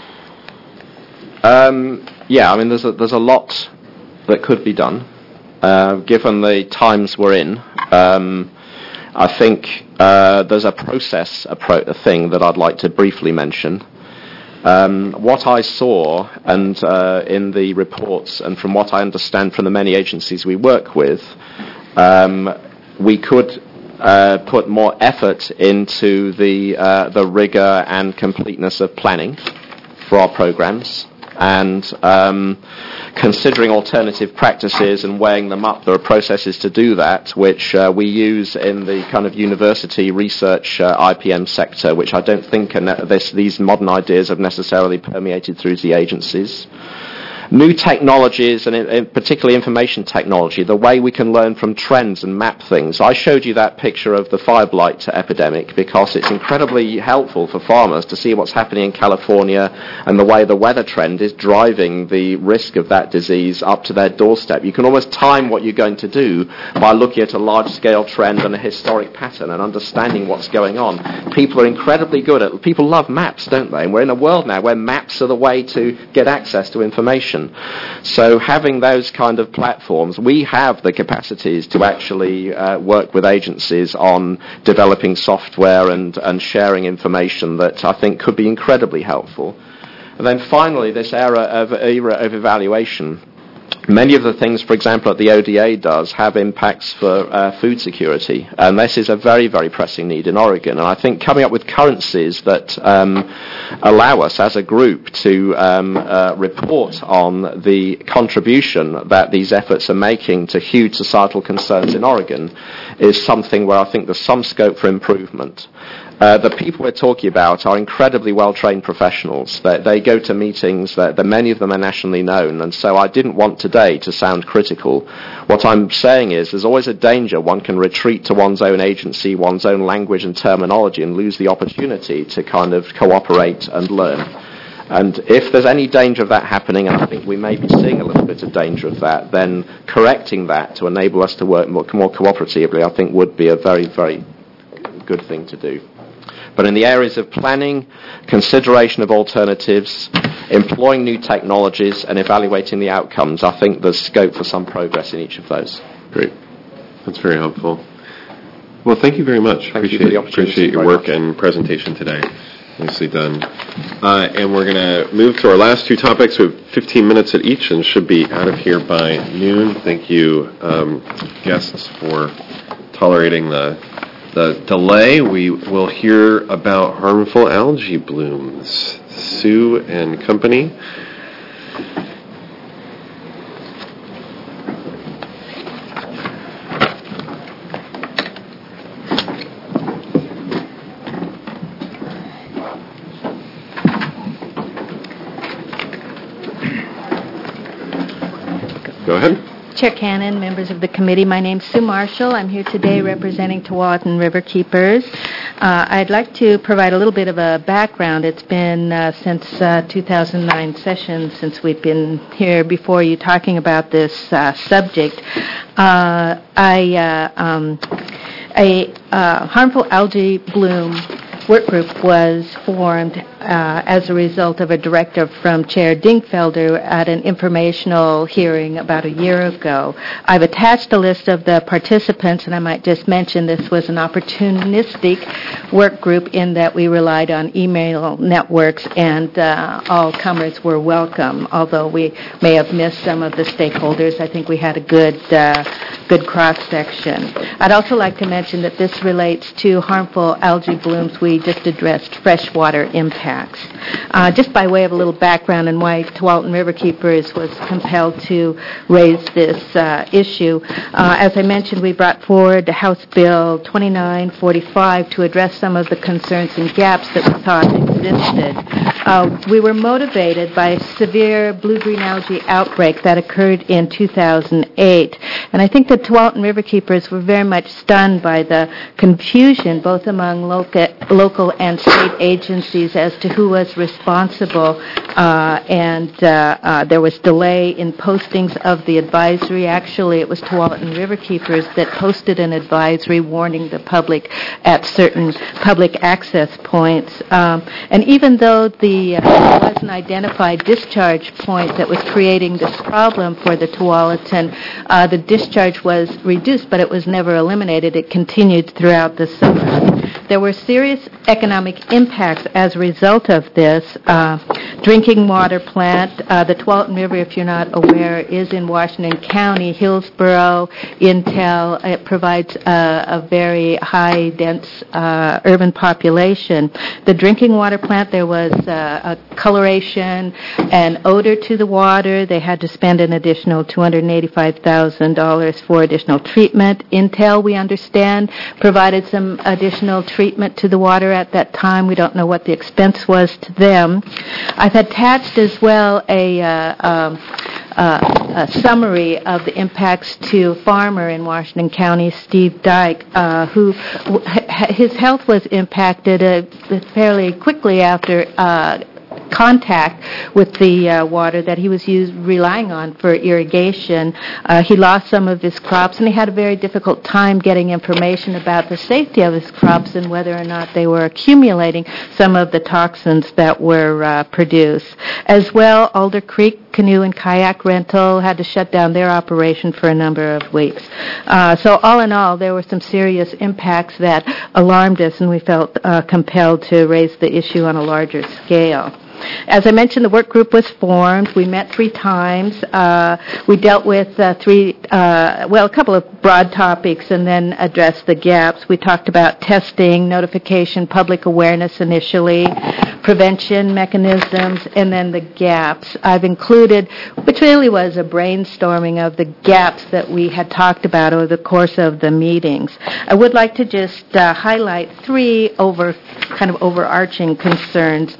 [SPEAKER 19] Um, yeah, I mean, there's a, there's a lot that could be done, uh, given the times we're in. Um, I think uh, there's a process, a, pro- a thing that I'd like to briefly mention. Um, what I saw, and uh, in the reports, and from what I understand from the many agencies we work with, um, we could Uh, put more effort into the uh, the rigor and completeness of planning for our programs, and um, considering alternative practices and weighing them up. There are processes to do that, which uh, we use in the kind of university research uh, I P M sector, which I don't think are ne- this, these modern ideas have necessarily permeated through the agencies. New technologies, and in, in particularly information technology, the way we can learn from trends and map things. I showed you that picture of the fire blight epidemic because it's incredibly helpful for farmers to see what's happening in California and the way the weather trend is driving the risk of that disease up to their doorstep. You can almost time what you're going to do by looking at a large-scale trend and a historic pattern and understanding what's going on. People are incredibly good at, people love maps, don't they? And we're in a world now where maps are the way to get access to information. So having those kind of platforms, we have the capacities to actually uh, work with agencies on developing software and, and sharing information that I think could be incredibly helpful. And then finally, this era of, era of evaluation. Many of the things, for example, that the O D A does have impacts for uh, food security, and this is a very, very pressing need in Oregon. And I think coming up with currencies that um, allow us as a group to um, uh, report on the contribution that these efforts are making to huge societal concerns in Oregon is something where I think there's some scope for improvement. Uh, the people we're talking about are incredibly well-trained professionals. They, they go to meetings, that many of them are nationally known, and so I didn't want today to sound critical. What I'm saying is there's always a danger one can retreat to one's own agency, one's own language and terminology, and lose the opportunity to kind of cooperate and learn. And if there's any danger of that happening, and I think we may be seeing a little bit of danger of that, then correcting that to enable us to work more, more cooperatively, I think would be a very, very good thing to do. But in the areas of planning, consideration of alternatives, employing new technologies, and evaluating the outcomes, I think there's scope for some progress in each of those.
[SPEAKER 1] Great. That's very helpful. Well, thank you very much.
[SPEAKER 19] Thank
[SPEAKER 1] appreciate,
[SPEAKER 19] you for the opportunity.
[SPEAKER 1] Appreciate your work much. and presentation today. Nicely done. Uh, and we're going to move to our last two topics. We have fifteen minutes at each and should be out of here by noon. Thank you, um, guests, for tolerating the The delay. We will hear about harmful algae blooms. Sue and company. Go ahead.
[SPEAKER 21] Chair Cannon, members of the committee, my name is Sue Marshall. I'm here today representing Tualatin Riverkeepers. Uh, I'd like to provide a little bit of a background. It's been uh, since uh, two thousand nine session since we've been here before you talking about this uh, subject. Uh, I, uh, um, a uh, harmful algae bloom work group was formed uh, as a result of a directive from Chair Dingfelder at an informational hearing about a year ago. I've attached a list of the participants, and I might just mention this was an opportunistic work group in that we relied on email networks, and uh, all comers were welcome. Although we may have missed some of the stakeholders, I think we had a good, uh, good cross-section. I'd also like to mention that this relates to harmful algae blooms. We just addressed freshwater impacts. Uh, just by way of a little background on why Tualatin Riverkeepers was compelled to raise this uh, issue, uh, as I mentioned, we brought forward House Bill twenty-nine forty-five to address some of the concerns and gaps that we thought existed. Uh, we were motivated by a severe blue-green algae outbreak that occurred in two thousand eight, and I think the Tualatin Riverkeepers were very much stunned by the confusion both among local, local and state agencies as to who was responsible, uh, and uh, uh, there was delay in postings of the advisory. Actually, it was Tualatin Riverkeepers that posted an advisory warning the public at certain public access points. Um, and even though the, uh, there was an identified discharge point that was creating this problem for the Tualatin, uh, the discharge was reduced, but it was never eliminated. It continued throughout the summer. There were serious economic impacts as a result of this. Uh, drinking water plant, uh, the Tualatin River, if you're not aware, is in Washington County, Hillsborough, Intel. It provides uh, a very high, dense uh, urban population. The drinking water plant, there was uh, a coloration and odor to the water. They had to spend an additional two hundred eighty-five thousand dollars for additional treatment. Intel, we understand, provided some additional treatment to the water at that time. We don't know what the expense was to them. I've attached as well a, uh, um, uh, a summary of the impacts to a farmer in Washington County, Steve Dyke, uh, who w- his health was impacted uh, fairly quickly after uh, contact with the uh, water that he was used, relying on for irrigation. Uh, he lost some of his crops, and he had a very difficult time getting information about the safety of his crops and whether or not they were accumulating some of the toxins that were uh, produced. As well, Alder Creek Canoe and Kayak Rental had to shut down their operation for a number of weeks. Uh, so all in all, there were some serious impacts that alarmed us, and we felt uh, compelled to raise the issue on a larger scale. As I mentioned, the work group was formed. We met three times. Uh, we dealt with uh, three, uh, well, a couple of broad topics and then addressed the gaps. We talked about testing, notification, public awareness initially, prevention mechanisms, and then the gaps. I've included, which really was a brainstorming of the gaps that we had talked about over the course of the meetings. I would like to just uh, highlight three over kind of overarching concerns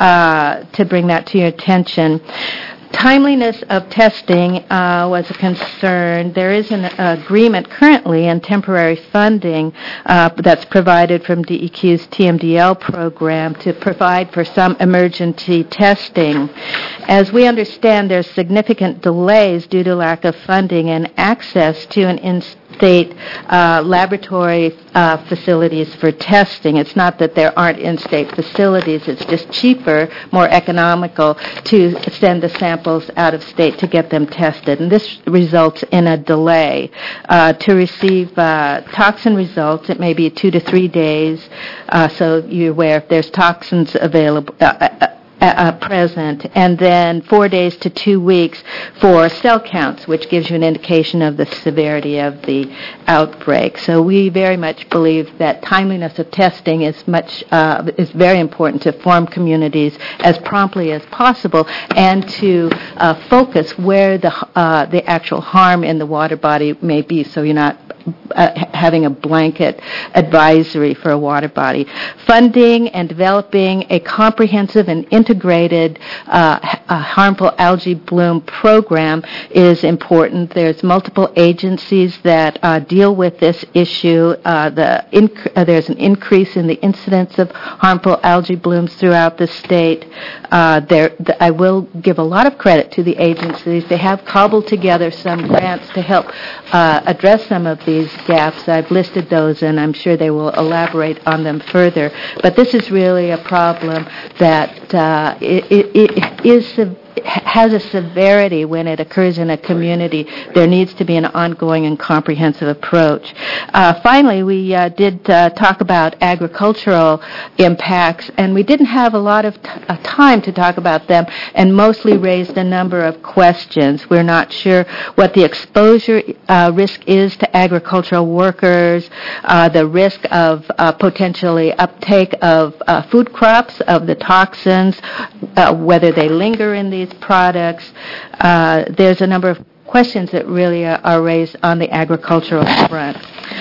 [SPEAKER 21] uh, to bring that to your attention. Timeliness of testing uh, was a concern. There is an agreement currently and temporary funding uh, that's provided from D E Q's T M D L program to provide for some emergency testing. As we understand, there's significant delays due to lack of funding and access to an in-state uh, laboratory uh, facilities for testing. It's not that there aren't in-state facilities. It's just cheaper, more economical to send the samples out of state to get them tested. And this results in a delay. Uh, to receive uh, toxin results, it may be two to three days. Uh, so you're aware if there's toxins available. Uh, uh, Uh, present, and then four days to two weeks for cell counts, which gives you an indication of the severity of the outbreak. So we very much believe that timeliness of testing is much uh, is very important to form communities as promptly as possible, and to uh, focus where the uh, the actual harm in the water body may be. So you're not Uh, having a blanket advisory for a water body. Funding and developing a comprehensive and integrated uh, a harmful algae bloom program is important. There's multiple agencies that uh, deal with this issue. Uh, the inc- uh, there's an increase in the incidence of harmful algae blooms throughout the state. Uh, there, th- I will give a lot of credit to the agencies. They have cobbled together some grants to help uh, address some of these gaps. I've listed those, and I'm sure they will elaborate on them further. But this is really a problem that uh, it, it, it is sev- has a severity when it occurs in a community. There needs to be an ongoing and comprehensive approach. Uh, finally, we uh, did uh, talk about agricultural impacts, and we didn't have a lot of t- uh, time to talk about them, and mostly raised a number of questions. We're not sure what the exposure uh, risk is to agricultural workers, uh, the risk of uh, potentially uptake of uh, food crops, of the toxins, uh, whether they linger in these products. Uh, there's a number of questions that really are, are raised on the agricultural front.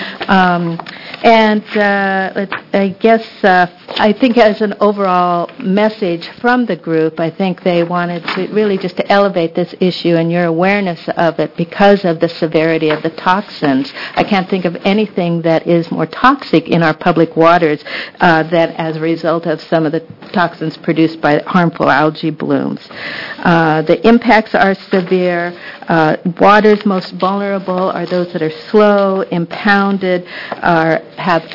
[SPEAKER 21] Um, and uh, I guess uh, I think as an overall message from the group, I think they wanted to really just to elevate this issue and your awareness of it because of the severity of the toxins. I can't think of anything that is more toxic in our public waters uh, than as a result of some of the toxins produced by harmful algae blooms. Uh, the impacts are severe. Uh, waters most vulnerable are those that are slow, impounded, are have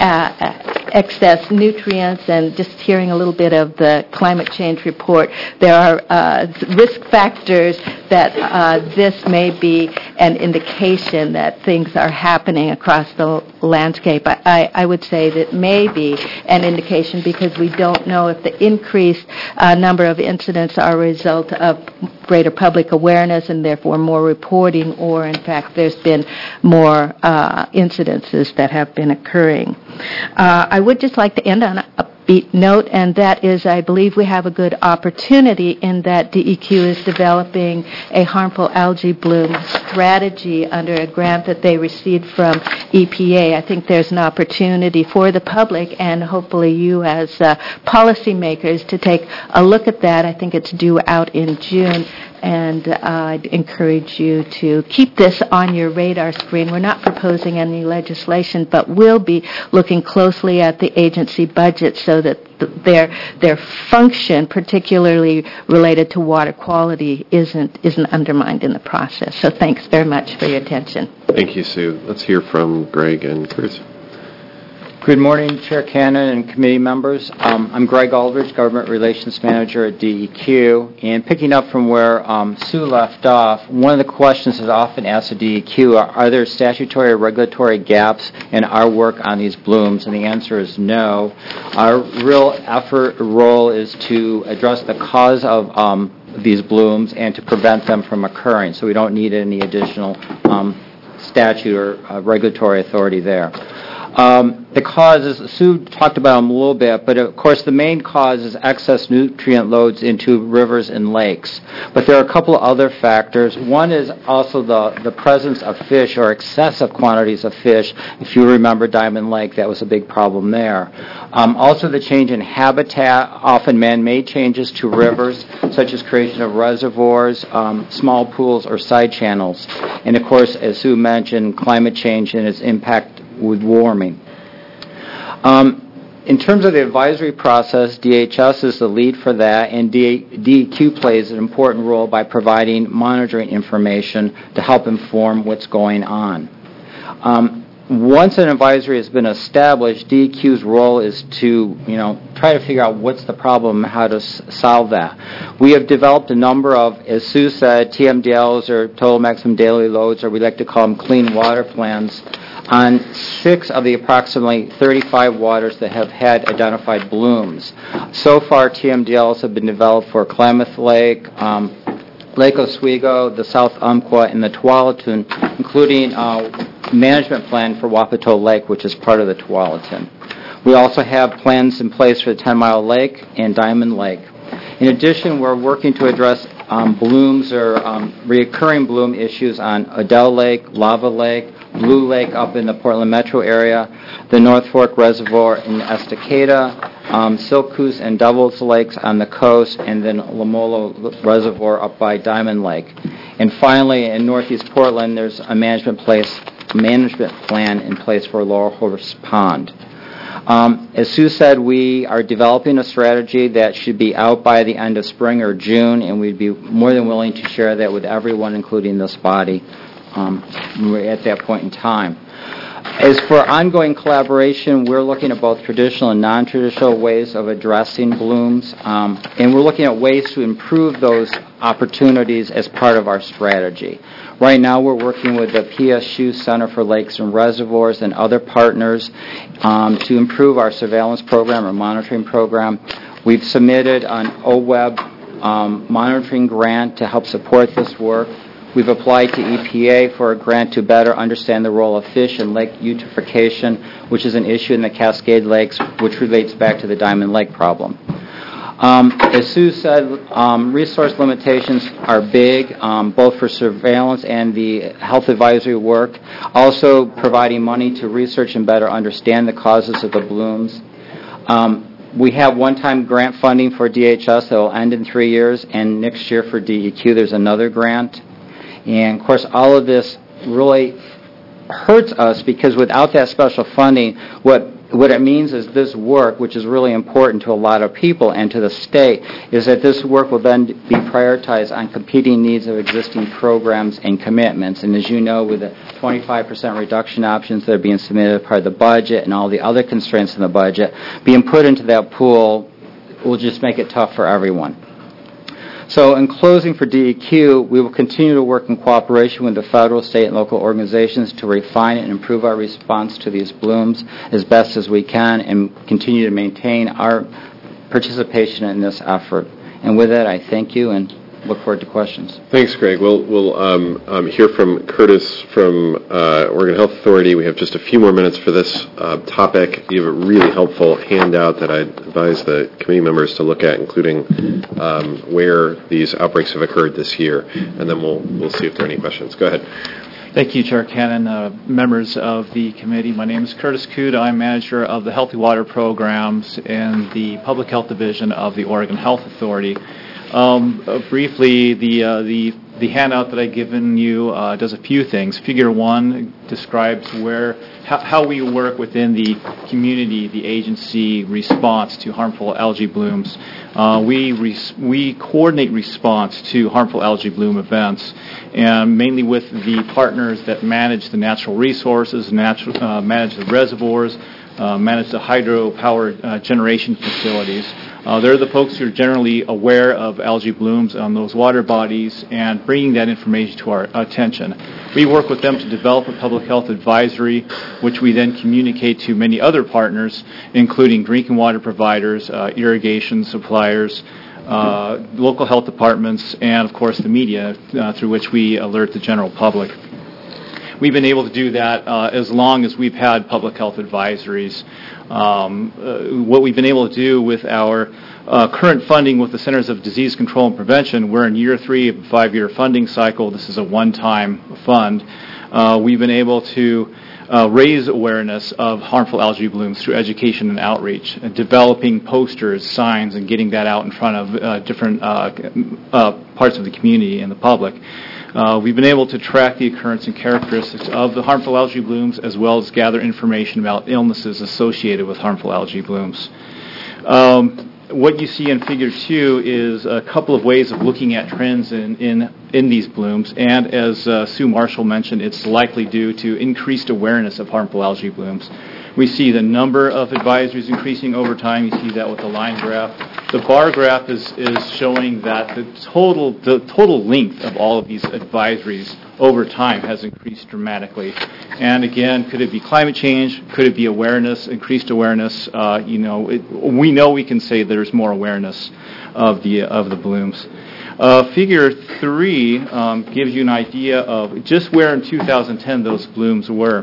[SPEAKER 21] uh, excess nutrients, and just hearing a little bit of the climate change report, there are uh, risk factors that uh, this may be an indication that things are happening across the landscape. I, I, I would say that may be an indication because we don't know if the increased uh, number of incidents are a result of greater public awareness and therefore more reporting, or in fact there's been more uh, incidences that have been occurring. Uh, I would just like to end on a upbeat note, and that is I believe we have a good opportunity in that D E Q is developing a harmful algae bloom strategy under a grant that they received from E P A. I think there's an opportunity for the public and hopefully you as uh, policymakers to take a look at that. I think it's due out in June. And uh, I'd encourage you to keep this on your radar screen. We're not proposing any legislation, but we'll be looking closely at the agency budget so that th- their their function, particularly related to water quality, isn't isn't undermined in the process. So thanks very much for your attention.
[SPEAKER 1] Thank you, Sue. Let's hear from Greg and Chris.
[SPEAKER 2] Good morning, Chair Cannon and committee members. Um, I'm Greg Aldridge, Government Relations Manager at D E Q. And picking up from where um, Sue left off, one of the questions that's often asked of D E Q are, are there statutory or regulatory gaps in our work on these blooms? And the answer is no. Our real effort role is to address the cause of um, these blooms and to prevent them from occurring. So we don't need any additional um, statute or uh, regulatory authority there. Um, the causes, Sue talked about them a little bit, but of course the main cause is excess nutrient loads into rivers and lakes. But there are a couple of other factors. One is also the, the presence of fish or excessive quantities of fish. If you remember Diamond Lake, that was a big problem there. Um, also the change in habitat, often man-made changes to rivers, such as creation of reservoirs, um, small pools, or side channels. And of course, as Sue mentioned, climate change and its impact with warming. Um, in terms of the advisory process, D H S is the lead for that, and D E Q plays an important role by providing monitoring information to help inform what's going on. Um, once an advisory has been established, D E Q's role is to, you know, try to figure out what's the problem and how to s- solve that. We have developed a number of, as Sue said, T M D Ls, or total maximum daily loads, or we like to call them clean water plans, on six of the approximately thirty-five waters that have had identified blooms. So far, T M D Ls have been developed for Klamath Lake, um, Lake Oswego, the South Umpqua, and the Tualatin, including a management plan for Wapato Lake, which is part of the Tualatin. We also have plans in place for the Ten Mile Lake and Diamond Lake. In addition, we're working to address um, blooms or um, reoccurring bloom issues on Adele Lake, Lava Lake, Blue Lake up in the Portland metro area, the North Fork Reservoir in Estacada, um, Silkus and Devils Lakes on the coast, and then Lamolo Reservoir up by Diamond Lake. And finally, in northeast Portland, there's a management place, management plan in place for Laurel Horse Pond. Um, as Sue said, we are developing a strategy that should be out by the end of spring or June, and we'd be more than willing to share that with everyone, including this body, um, at that point in time. As for ongoing collaboration, we're looking at both traditional and non-traditional ways of addressing blooms, um, and we're looking at ways to improve those opportunities as part of our strategy. Right now, we're working with the P S U Center for Lakes and Reservoirs and other partners um, to improve our surveillance program or monitoring program. We've submitted an O W E B um, monitoring grant to help support this work. We've applied to E P A for a grant to better understand the role of fish in lake eutrophication, which is an issue in the Cascade Lakes, which relates back to the Diamond Lake problem. Um, as Sue said, um, resource limitations are big, um, both for surveillance and the health advisory work. Also providing money to research and better understand the causes of the blooms. Um, we have one-time grant funding for D H S that will end in three years, and next year for D E Q there's another grant. And, of course, all of this really hurts us because without that special funding, what what it means is this work, which is really important to a lot of people and to the state, is that this work will then be prioritized on competing needs of existing programs and commitments. And as you know, with the twenty-five percent reduction options that are being submitted as part of the budget and all the other constraints in the budget, being put into that pool will just make it tough for everyone. So in closing for D E Q, we will continue to work in cooperation with the federal, state, and local organizations to refine and improve our response to these blooms as best as we can and continue to maintain our participation in this effort. And with that, I thank you and look forward to questions.
[SPEAKER 1] Thanks, Greg. We'll, we'll um, um, hear from Curtis from uh, Oregon Health Authority. We have just a few more minutes for this uh, topic. You have a really helpful handout that I advise the committee members to look at, including um, where these outbreaks have occurred this year, and then we'll we'll see if there are any questions. Go ahead.
[SPEAKER 22] Thank you, Chair Cannon, uh, members of the committee. My name is Curtis Kuda. I'm manager of the Healthy Water Programs in the Public Health Division of the Oregon Health Authority. Um, uh, briefly, the uh, the the handout that I've given you uh, does a few things. Figure one describes where how, how we work within the community, the agency response to harmful algae blooms. Uh, we res- we coordinate response to harmful algae bloom events, and mainly with the partners that manage the natural resources, natural uh, manage the reservoirs. uh, manage the hydropower uh, generation facilities. Uh, they're the folks who are generally aware of algae blooms on those water bodies and bringing that information to our attention. We work with them to develop a public health advisory, which we then communicate to many other partners, including drinking water providers, uh, irrigation suppliers, uh, local health departments, and, of course, the media, uh, through which we alert the general public. We've been able to do that uh, as long as we've had public health advisories. Um, uh, what we've been able to do with our uh, current funding with the Centers of Disease Control and Prevention, we're in year three of a five-year funding cycle. This is a one-time fund. Uh, we've been able to uh, raise awareness of harmful algae blooms through education and outreach, uh, developing posters, signs, and getting that out in front of uh, different uh, uh, parts of the community and the public. Uh, we've been able to track the occurrence and characteristics of the harmful algae blooms, as well as gather information about illnesses associated with harmful algae blooms. Um, what you see in Figure two is a couple of ways of looking at trends in, in, in these blooms, and as uh, Sue Marshall mentioned, it's likely due to increased awareness of harmful algae blooms. We see the number of advisories increasing over time. You see that with the line graph. The bar graph is, is showing that the total the total length of all of these advisories over time has increased dramatically. And again, could it be climate change? Could it be awareness, increased awareness? Uh, you know, it, we know we can say there's more awareness of the of the blooms. Uh, figure three um, gives you an idea of just where in two thousand ten those blooms were.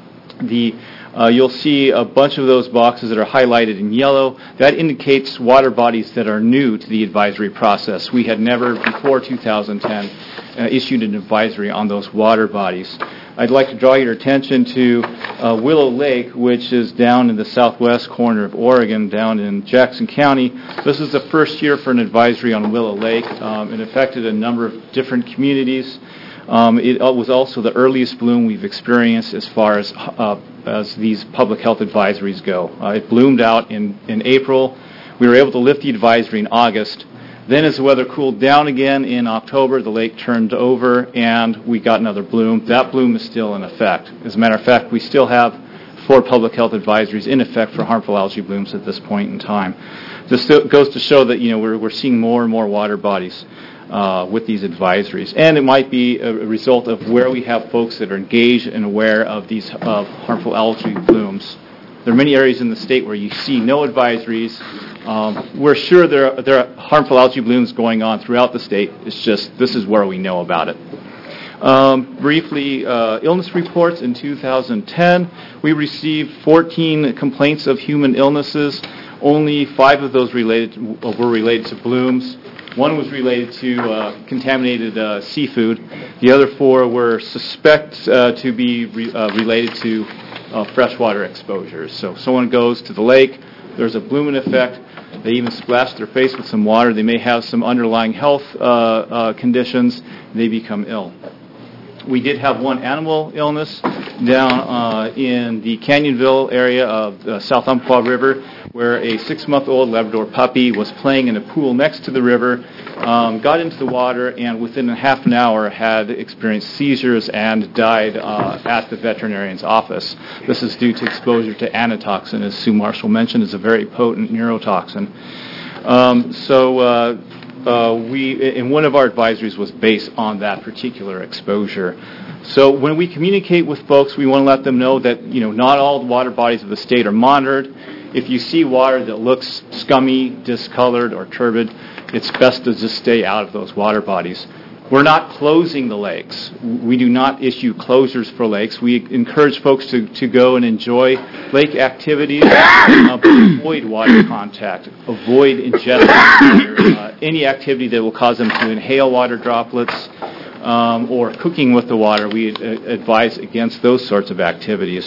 [SPEAKER 22] The Uh, you'll see a bunch of those boxes that are highlighted in yellow. That indicates water bodies that are new to the advisory process. We had never, before two thousand ten, uh, issued an advisory on those water bodies. I'd like to draw your attention to uh, Willow Lake, which is down in the southwest corner of Oregon, down in Jackson County. This is the first year for an advisory on Willow Lake. Um, it affected a number of different communities. Um, it was also the earliest bloom we've experienced as far as uh, as these public health advisories go. Uh, it bloomed out in, in April. We were able to lift the advisory in August. Then as the weather cooled down again in October, the lake turned over and we got another bloom. That bloom is still in effect. As a matter of fact, we still have four public health advisories in effect for harmful algae blooms at this point in time. This goes to show that, you know, we're, we're seeing more and more water bodies Uh, with these advisories. And it might be a result of where we have folks that are engaged and aware of these uh, harmful algae blooms. There are many areas in the state where you see no advisories. Um, we're sure there are, there are harmful algae blooms going on throughout the state. It's just this is where we know about it. Um, briefly, uh, illness reports in two thousand ten. We received fourteen complaints of human illnesses. Only five of those related to, were related to blooms. One was related to uh, contaminated uh, seafood. The other four were suspect uh, to be re- uh, related to uh, freshwater exposures. So someone goes to the lake, there's a blooming effect, they even splash their face with some water, they may have some underlying health uh, uh, conditions, they become ill. We did have one animal illness down uh, in the Canyonville area of the South Umpqua River, where a six-month-old Labrador puppy was playing in a pool next to the river, um, got into the water, and within a half an hour had experienced seizures and died uh, at the veterinarian's office. This is due to exposure to anatoxin, as Sue Marshall mentioned, is a very potent neurotoxin. Um, so uh, uh, we, and one of our advisories was based on that particular exposure. So when we communicate with folks, we want to let them know that, you know, not all the water bodies of the state are monitored. If you see water that looks scummy, discolored, or turbid, it's best to just stay out of those water bodies. We're not closing the lakes. We do not issue closures for lakes. We encourage folks to, to go and enjoy lake activities, uh, but avoid water contact, avoid ingesting water, uh, any activity that will cause them to inhale water droplets, um, or cooking with the water. We uh, advise against those sorts of activities.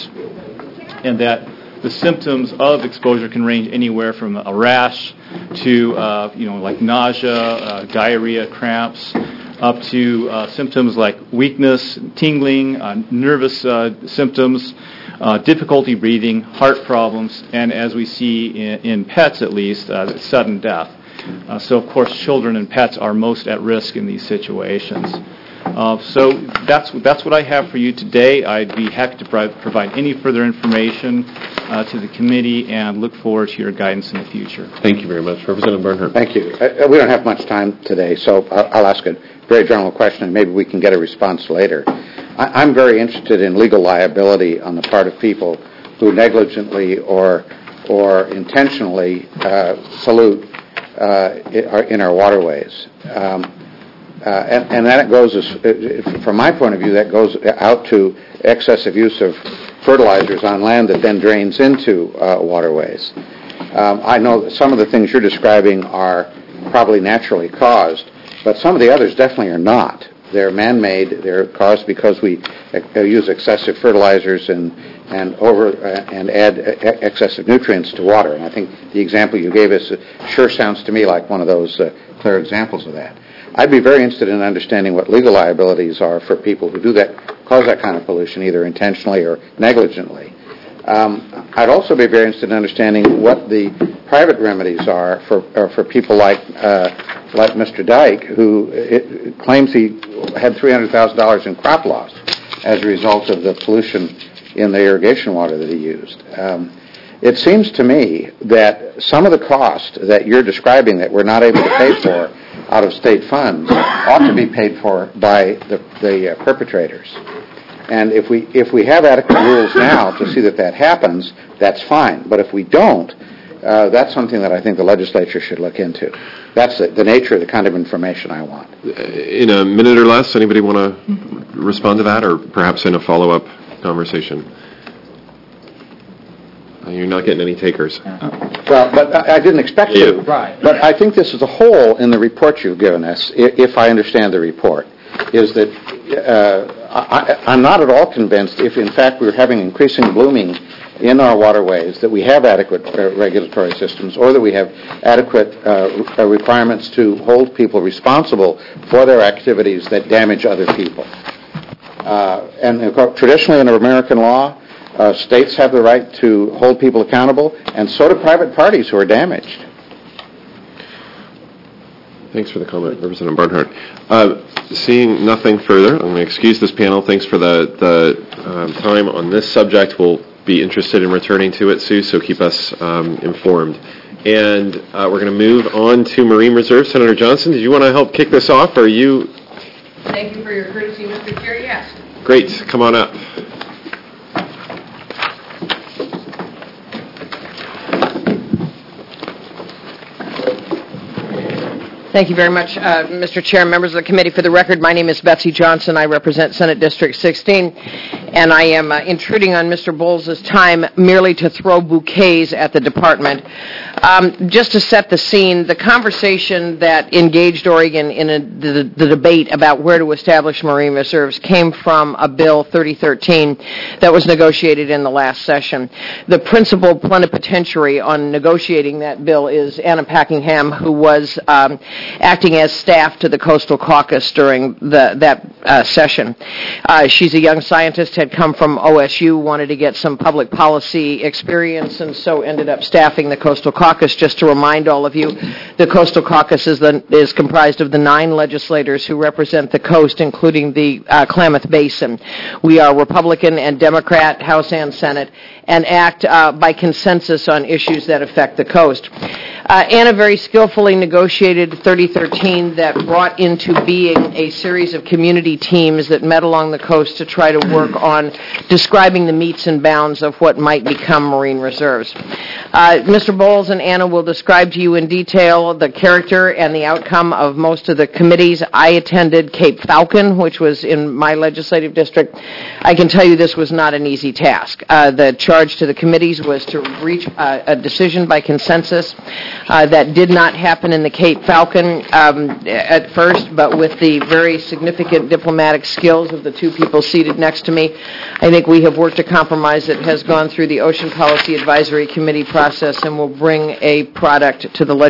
[SPEAKER 22] And that the symptoms of exposure can range anywhere from a rash to, uh, you know, like nausea, uh, diarrhea, cramps, up to uh, symptoms like weakness, tingling, uh, nervous uh, symptoms, uh, difficulty breathing, heart problems, and as we see in, in pets at least, uh, sudden death. Uh, so, of course, children and pets are most at risk in these situations. Uh, so that's that's what I have for you today. I'd be happy to pro- provide any further information uh, to the committee and look forward to your guidance in the future.
[SPEAKER 1] Thank you very much. Representative Bernhardt.
[SPEAKER 18] Thank you. Uh, we don't have much time today, so I'll, I'll ask a very general question, and maybe we can get a response later. I, I'm very interested in legal liability on the part of people who negligently or or intentionally uh, pollute uh, in, our, in our waterways. Um, uh, and, and that goes, as, from my point of view, that goes out to excessive use of fertilizers on land that then drains into uh, waterways. Um, I know that some of the things you're describing are probably naturally caused, but some of the others definitely are not. They're man-made. They're caused because we uh, use excessive fertilizers and and over uh, and add uh, excessive nutrients to water. And I think the example you gave us uh, sure sounds to me like one of those uh, clear examples of that. I'd be very interested in understanding what legal liabilities are for people who do that, cause that kind of pollution, either intentionally or negligently. Um, I'd also be very interested in understanding what the private remedies are for uh, for people like uh, like Mister Dyke, who it, claims he had three hundred thousand dollars in crop loss as a result of the pollution in the irrigation water that he used. Um, it seems to me that some of the cost that you're describing that we're not able to pay for out of state funds ought to be paid for by the, the uh, perpetrators. And if we if we have adequate rules now to see that that happens, that's fine. But if we don't, uh, that's something that I think the legislature should look into. That's the, the nature of the kind of information I want.
[SPEAKER 1] In a minute or less, anybody want to respond to that, or perhaps in a follow-up conversation? Uh, you're not getting any takers.
[SPEAKER 18] Well, but I, I didn't expect
[SPEAKER 1] yeah.
[SPEAKER 18] to. Right. But I think this is a hole in the report you've given us, if I understand the report, is that uh, I, I'm not at all convinced if, in fact, we're having increasing blooming in our waterways, that we have adequate uh, regulatory systems or that we have adequate uh, requirements to hold people responsible for their activities that damage other people. Uh, and traditionally in American law, uh, states have the right to hold people accountable, and so do private parties who are damaged.
[SPEAKER 1] Thanks for the comment, Representative Barnhart. Uh, seeing nothing further, I'm going to excuse this panel. Thanks for the, the um, time on this subject. We'll be interested in returning to it, Sue, so keep us um, informed. And uh, we're going to move on to Marine Reserve. Senator Johnson, did you want to help kick this off, or are you...
[SPEAKER 3] Thank you for your courtesy, Mister Chair. Yes.
[SPEAKER 1] Great. Come on up.
[SPEAKER 3] Thank you very much, uh, Mister Chair, members of the committee. For the record, my name is Betsy Johnson. I represent Senate District sixteen, and I am uh, intruding on Mister Bowles' time merely to throw bouquets at the department. Um, just to set the scene, the conversation that engaged Oregon in a, the, the debate about where to establish marine reserves came from a bill thirty thirteen that was negotiated in the last session. The principal plenipotentiary on negotiating that bill is Anna Packingham, who was um, acting as staff to the Coastal Caucus during the, that uh, session. Uh, she's a young scientist, had come from O S U, wanted to get some public policy experience, and so ended up staffing the Coastal Caucus. Just to remind all of you, the Coastal Caucus is, the, is comprised of the nine legislators who represent the coast, including the uh, Klamath Basin. We are Republican and Democrat, House and Senate, and act uh, by consensus on issues that affect the coast. Uh, Anna very skillfully negotiated thirty thirteen that brought into being a series of community teams that met along the coast to try to work on describing the metes and bounds of what might become marine reserves. Uh, Mister Bowles and Anna will describe to you in detail the character and the outcome of most of the committees. I attended Cape Falcon, which was in my legislative district. I can tell you this was not an easy task. Uh, the charge to the committees was to reach uh, a decision by consensus. Uh, that did not happen in the Cape Falcon um, at first, but with the very significant diplomatic skills of the two people seated next to me, I think we have worked a compromise that has gone through the Ocean Policy Advisory Committee process and will bring a product to the legislature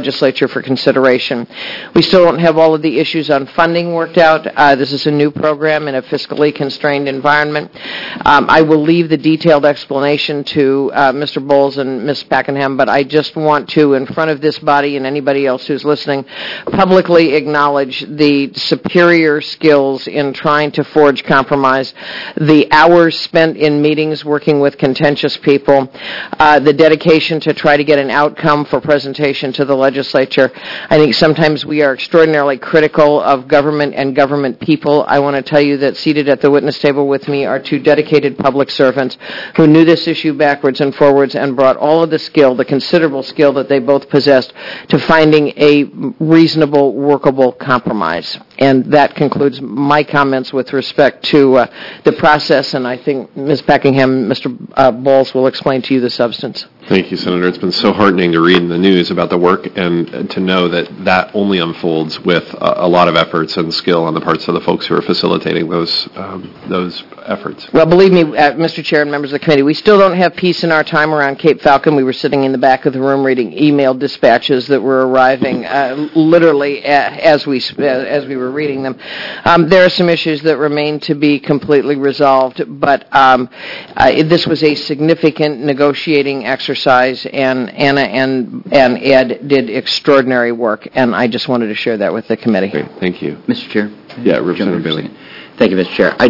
[SPEAKER 3] legislature for consideration. We still don't have all of the issues on funding worked out. Uh, this is a new program in a fiscally constrained environment. Um, I will leave the detailed explanation to uh, Mister Bowles and Miz Pakenham, but I just want to, in front of this body and anybody else who's listening, publicly acknowledge the superior skills in trying to forge compromise, the hours spent in meetings working with contentious people, uh, the dedication to try to get an outcome for presentation to the legislature. I think sometimes we are extraordinarily critical of government and government people. I want to tell you that seated at the witness table with me are two dedicated public servants who knew this issue backwards and forwards and brought all of the skill, the considerable skill that they both possessed, to finding a reasonable, workable compromise. And that concludes my comments with respect to uh, the process, and I think Miz Pakenham, Mister Uh, Bowles will explain to you the substance.
[SPEAKER 1] Thank you, Senator. It's been so heartening to read in the news about the work and, and to know that that only unfolds with a, a lot of efforts and skill on the parts of the folks who are facilitating those um, those efforts.
[SPEAKER 3] Well, believe me, uh, Mister Chair and members of the committee, we still don't have peace in our time around Cape Falcon. We were sitting in the back of the room reading email dispatches that were arriving uh, literally as we as we were reading them. Um, there are some issues that remain to be completely resolved, but um, uh, this was a significant negotiating exercise, and Anna and and Ed did extraordinary work, and I just wanted to share that with the committee.
[SPEAKER 1] Great. Thank you.
[SPEAKER 14] Mister Chair?
[SPEAKER 1] Yeah, Representative Bailey.
[SPEAKER 14] Thank you, Mister Chair. I,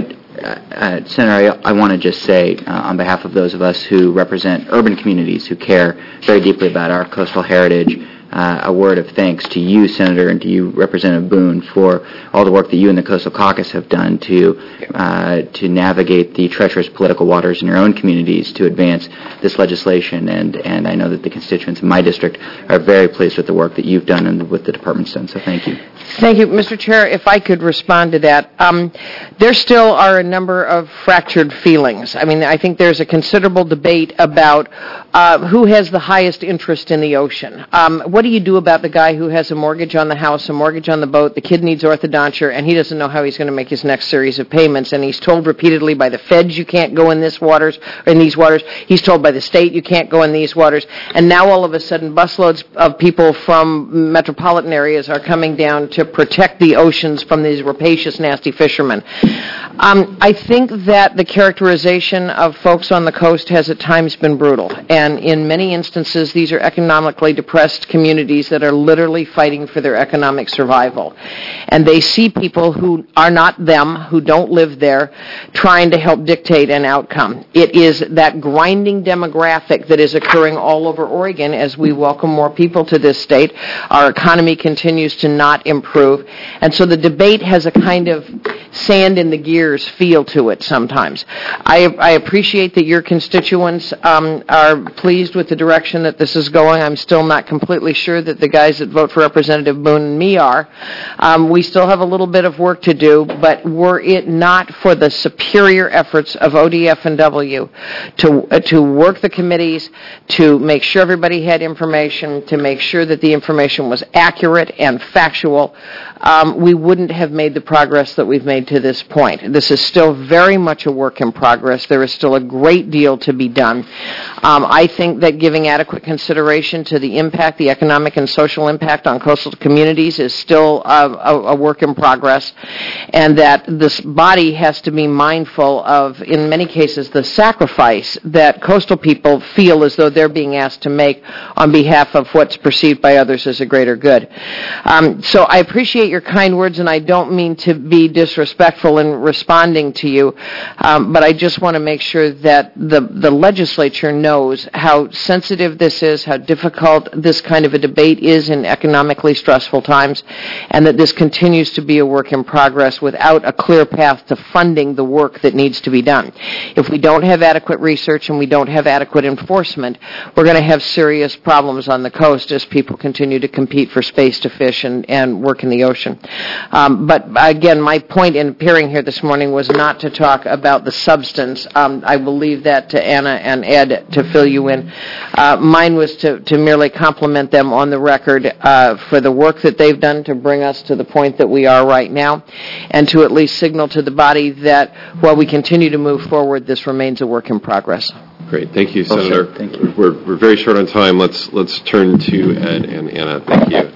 [SPEAKER 14] uh, Senator, I, I want to just say, uh, on behalf of those of us who represent urban communities who care very deeply about our coastal heritage, Uh, a word of thanks to you, Senator, and to you, Representative Boone, for all the work that you and the Coastal Caucus have done to uh, to navigate the treacherous political waters in your own communities to advance this legislation. And, and I know that the constituents in my district are very pleased with the work that you've done and with the department's done, so thank you.
[SPEAKER 3] Thank you. Mister Chair, if I could respond to that. Um, there still are a number of fractured feelings. I mean, I think there's a considerable debate about uh, who has the highest interest in the ocean. Um, what do you do about the guy who has a mortgage on the house, a mortgage on the boat, the kid needs orthodonture, and he doesn't know how he's going to make his next series of payments, and he's told repeatedly by the feds you can't go in this waters, or in these waters. He's told by the state you can't go in these waters, and now all of a sudden busloads of people from metropolitan areas are coming down to protect the oceans from these rapacious, nasty fishermen. Um, I think that the characterization of folks on the coast has at times been brutal, and in many instances these are economically depressed communities that are literally fighting for their economic survival. And they see people who are not them, who don't live there, trying to help dictate an outcome. It is that grinding demographic that is occurring all over Oregon as we welcome more people to this state. Our economy continues to not improve. And so the debate has a kind of sand in the gears feel to it sometimes. I, I appreciate that your constituents um, are pleased with the direction that this is going. I'm still not completely sure that the guys that vote for Representative Boone and me are. Um, we still have a little bit of work to do, but were it not for the superior efforts of O D F and W to, uh, to work the committees, to make sure everybody had information, to make sure that the information was accurate and factual, um, we wouldn't have made the progress that we've made to this point. This is still very much a work in progress. There is still a great deal to be done. Um, I think that giving adequate consideration to the impact, the economic and social impact on coastal communities is still a, a, a work in progress, and that this body has to be mindful of, in many cases, the sacrifice that coastal people feel as though they're being asked to make on behalf of what's perceived by others as a greater good. Um, so I appreciate your kind words, and I don't mean to be disrespectful in responding to you, um, but I just want to make sure that the, the legislature knows how sensitive this is, how difficult this kind of a debate is in economically stressful times, and that this continues to be a work in progress without a clear path to funding the work that needs to be done. If we don't have adequate research and we don't have adequate enforcement, we're going to have serious problems on the coast as people continue to compete for space to fish and, and work in the ocean. Um, but again, my point in appearing here this morning was not to talk about the substance. Um, I will leave that to Anna and Ed to fill you in. Uh, mine was to, to merely compliment them on the record uh, for the work that they've done to bring us to the point that we are right now, and to at least signal to the body that while we continue to move forward, this remains a work in progress.
[SPEAKER 1] Great. Thank you,
[SPEAKER 14] Oh,
[SPEAKER 1] Senator.
[SPEAKER 14] sure. Thank you.
[SPEAKER 1] We're, we're very short on time. Let's, let's turn to Ed and Anna. Thank you.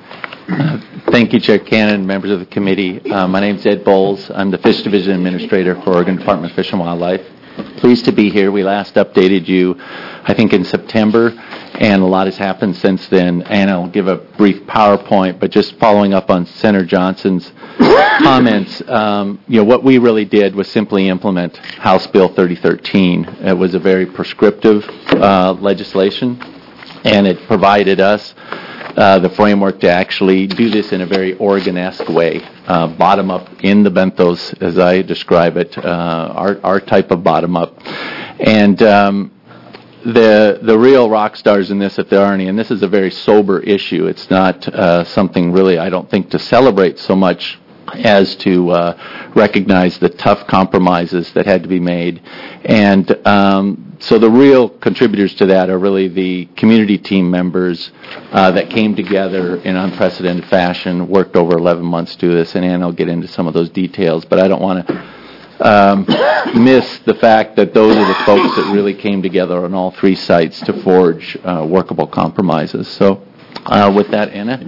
[SPEAKER 11] Thank you, Chair Cannon, members of the committee. Uh, my name is Ed Bowles. I'm the Fish Division Administrator for Oregon Department of Fish and Wildlife. Pleased to be here. We last updated you, I think, in September, and a lot has happened since then. And I'll give a brief PowerPoint, but just following up on Senator Johnson's comments, um, you know, what we really did was simply implement House Bill thirty thirteen. It was a very prescriptive uh, legislation, and it provided us Uh, the framework to actually do this in a very Oregon-esque way, uh, bottom-up in the benthos, as I describe it, uh, our, our type of bottom-up. And um, the the real rock stars in this, if there are any, and this is a very sober issue. It's not uh, something really, I don't think, to celebrate so much as to uh, recognize the tough compromises that had to be made. And um, so the real contributors to that are really the community team members uh, that came together in unprecedented fashion, worked over eleven months to do this, and Ann will get into some of those details, but I don't want to um, miss the fact that those are the folks that really came together on all three sites to forge uh, workable compromises. So uh, with that, Anna.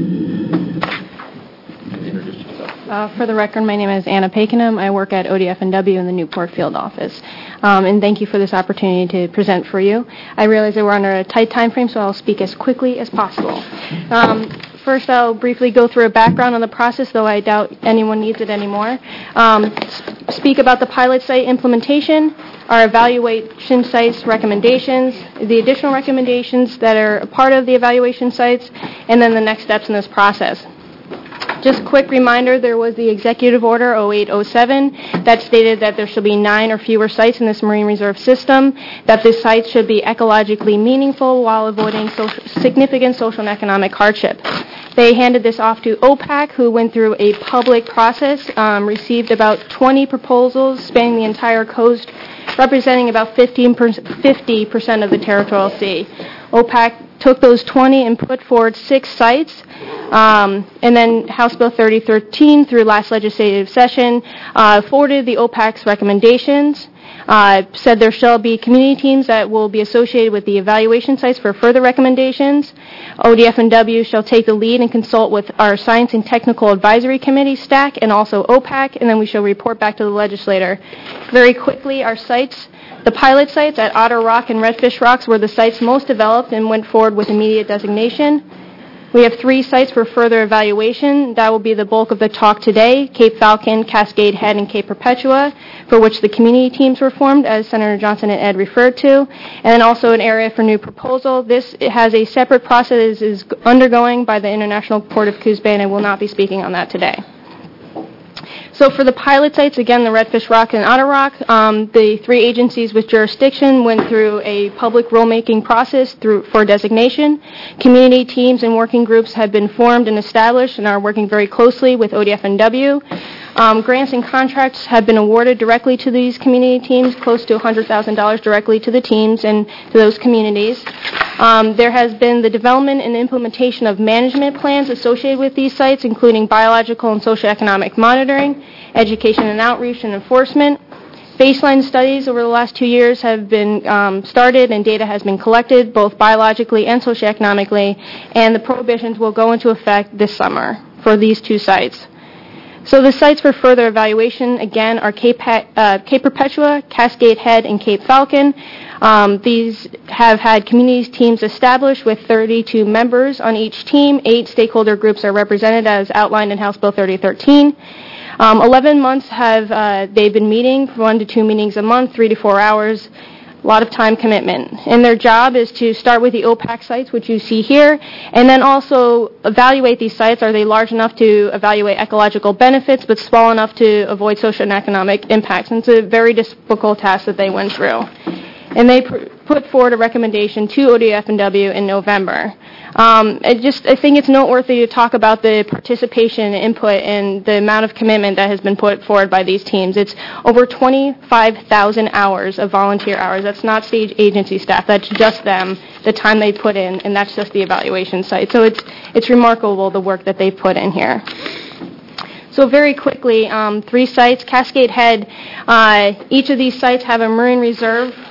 [SPEAKER 5] Uh, for the record, my name is Anna Pakenham. I work at O D F N W in the Newport Field Office. Um, and thank you for this opportunity to present for you. I realize that we're under a tight time frame, so I'll speak as quickly as possible. Um, first, I'll briefly go through a background on the process, though I doubt anyone needs it anymore. Um, sp- speak about the pilot site implementation, our evaluation sites recommendations, the additional recommendations that are a part of the evaluation sites, and then the next steps in this process. Just a quick reminder, there was the Executive Order oh eight oh seven that stated that there should be nine or fewer sites in this marine reserve system, that the sites should be ecologically meaningful while avoiding social, significant social and economic hardship. They handed this off to O PAC, who went through a public process, um, received about twenty proposals spanning the entire coast, representing about fifteen percent, fifty percent of the territorial sea. O PAC took those twenty and put forward six sites, um, and then House Bill thirty thirteen, through last legislative session, uh, forwarded the O PAC's recommendations, uh, said there shall be community teams that will be associated with the evaluation sites for further recommendations. O D F N W shall take the lead and consult with our Science and Technical Advisory Committee, STAC, and also O PAC, and then we shall report back to the legislator. Very quickly, our sites. The pilot sites at Otter Rock and Redfish Rocks were the sites most developed and went forward with immediate designation. We have three sites for further evaluation. That will be the bulk of the talk today: Cape Falcon, Cascade Head, and Cape Perpetua, for which the community teams were formed, as Senator Johnson and Ed referred to, and then also an area for new proposal. This has a separate process, is undergoing by the International Port of Coos Bay, and I will not be speaking on that today. So for the pilot sites, again, the Redfish Rock and Otter Rock, um, the three agencies with jurisdiction went through a public rulemaking process through for designation. Community teams and working groups have been formed and established and are working very closely with O D F N W. Um, grants and contracts have been awarded directly to these community teams, close to one hundred thousand dollars directly to the teams and to those communities. Um, there has been the development and implementation of management plans associated with these sites, including biological and socioeconomic monitoring, education and outreach, and enforcement. Baseline studies over the last two years have been um, started, and data has been collected, both biologically and socioeconomically, and the prohibitions will go into effect this summer for these two sites. So the sites for further evaluation, again, are Cape, uh, Cape Perpetua, Cascade Head, and Cape Falcon. Um, these have had community teams established with thirty-two members on each team. Eight stakeholder groups are represented as outlined in House Bill thirty thirteen. Um, eleven months have uh, they've been meeting, one to two meetings a month, three to four hours. A lot of time commitment. And their job is to start with the O PAC sites, which you see here, and then also evaluate these sites. Are they large enough to evaluate ecological benefits, but small enough to avoid social and economic impacts? And it's a very difficult task that they went through. And they pr- put forward a recommendation to O D F N W in November. Um, I just I think it's noteworthy to talk about the participation and input and the amount of commitment that has been put forward by these teams. It's over twenty-five thousand hours of volunteer hours. That's not state agency staff. That's just them, the time they put in, and that's just the evaluation site. So it's it's remarkable the work that they've put in here. So very quickly, um, three sites, Cascade Head. Uh, each of these sites have a marine reserve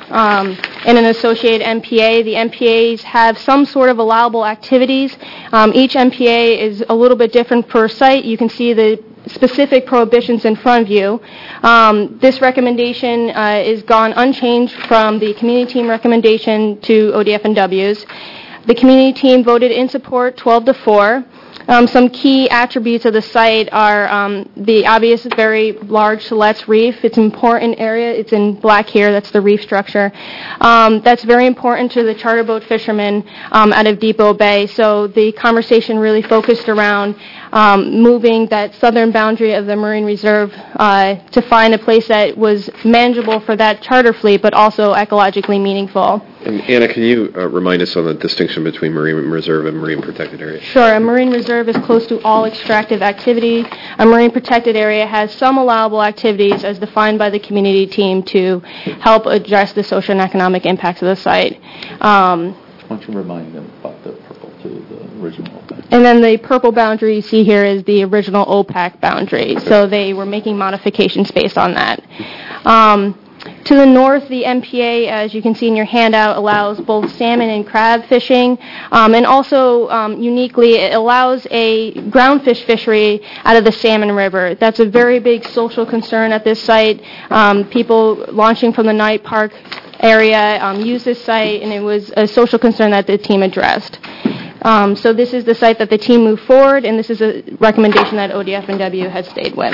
[SPEAKER 5] um, and an associated M P A. The M P As have some sort of allowable activities. Um, each M P A is a little bit different per site. You can see the specific prohibitions in front of you. Um, this recommendation uh, is gone unchanged from the community team recommendation to O D F N W's. The community team voted in support twelve to four. Um, some key attributes of the site are um, the obvious very large Siletz Reef. It's an important area. It's in black here. That's the reef structure. Um, that's very important to the charter boat fishermen um, out of Depot Bay. So the conversation really focused around um, moving that southern boundary of the Marine Reserve uh, to find a place that was manageable for that charter fleet, but also ecologically meaningful.
[SPEAKER 1] And Anna, can you uh, remind us on the distinction between Marine Reserve and Marine Protected Area?
[SPEAKER 5] Sure. A Marine Reserve is close to all extractive activity. A Marine Protected Area has some allowable activities as defined by the community team to help address the social and economic impacts of the site. Um,
[SPEAKER 11] Why don't you remind them about the purple to the original?
[SPEAKER 5] And then the purple boundary you see here is the original O PAC boundary. So they were making modifications based on that. Um, To the north, the M P A, as you can see in your handout, allows both salmon and crab fishing, um, and also um, uniquely, it allows a groundfish fishery out of the Salmon River. That's a very big social concern at this site. Um, people launching from the Knight Park area um, use this site, and it was a social concern that the team addressed. Um, so this is the site that the team moved forward, and this is a recommendation that O D F N W has stayed with.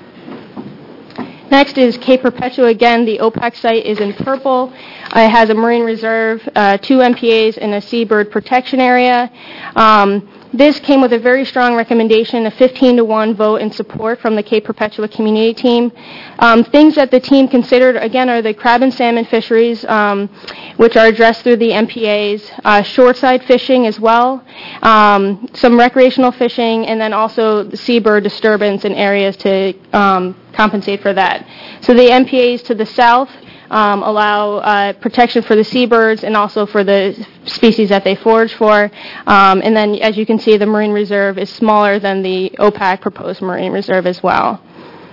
[SPEAKER 5] Next is Cape Perpetua. Again, the O PAC site is in purple. Uh, it has a marine reserve, uh, two M P As, and a seabird protection area. Um, this came with a very strong recommendation, a fifteen to one vote in support from the Cape Perpetua community team. Um, things that the team considered, again, are the crab and salmon fisheries, um, which are addressed through the M P As, uh, shoreside fishing as well, um, some recreational fishing, and then also the seabird disturbance in areas to um, compensate for that. So the M P As to the south um, allow uh, protection for the seabirds and also for the species that they forage for. Um, and then, as you can see, the Marine Reserve is smaller than the O PAC proposed Marine Reserve as well.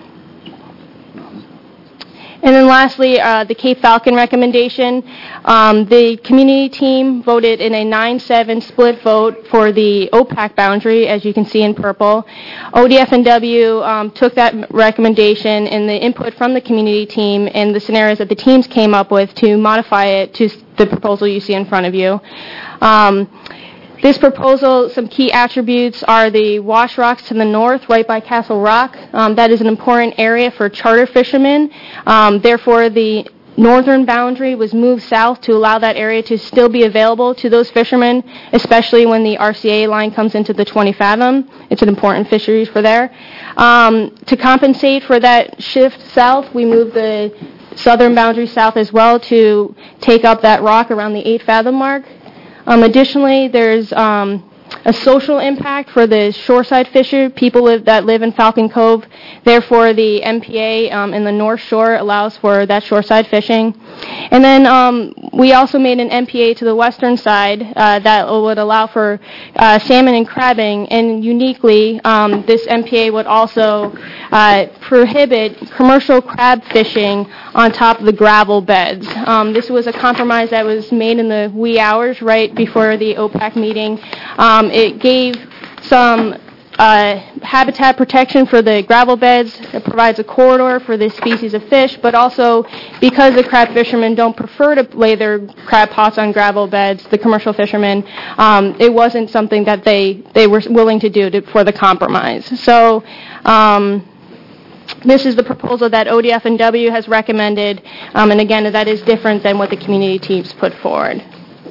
[SPEAKER 5] And then lastly, uh, the Cape Falcon recommendation. Um, the community team voted in a nine seven split vote for the O PAC boundary, as you can see in purple. O D F N W um, took that recommendation and the input from the community team and the scenarios that the teams came up with to modify it to the proposal you see in front of you. Um, This proposal, some key attributes are the wash rocks to the north, right by Castle Rock. Um, that is an important area for charter fishermen. Um, therefore, the northern boundary was moved south to allow that area to still be available to those fishermen, especially when the R C A line comes into the twenty fathom. It's an important fishery for there. Um, to compensate for that shift south, we moved the southern boundary south as well to take up that rock around the eight fathom mark. Um, additionally, there's um, a social impact for the shoreside fisher, people live, that live in Falcon Cove. Therefore, the M P A um, in the North Shore allows for that shoreside fishing. And then um, we also made an M P A to the western side uh, that would allow for uh, salmon and crabbing. And uniquely, um, this M P A would also uh, prohibit commercial crab fishing on top of the gravel beds. Um, this was a compromise that was made in the wee hours right before the O PAC meeting. Um, it gave some uh, habitat protection for the gravel beds. It provides a corridor for this species of fish, but also because the crab fishermen don't prefer to lay their crab pots on gravel beds, the commercial fishermen, um, it wasn't something that they, they were willing to do to, for the compromise. So um, this is the proposal that O D F N W has recommended, um, and again, that is different than what the community teams put forward.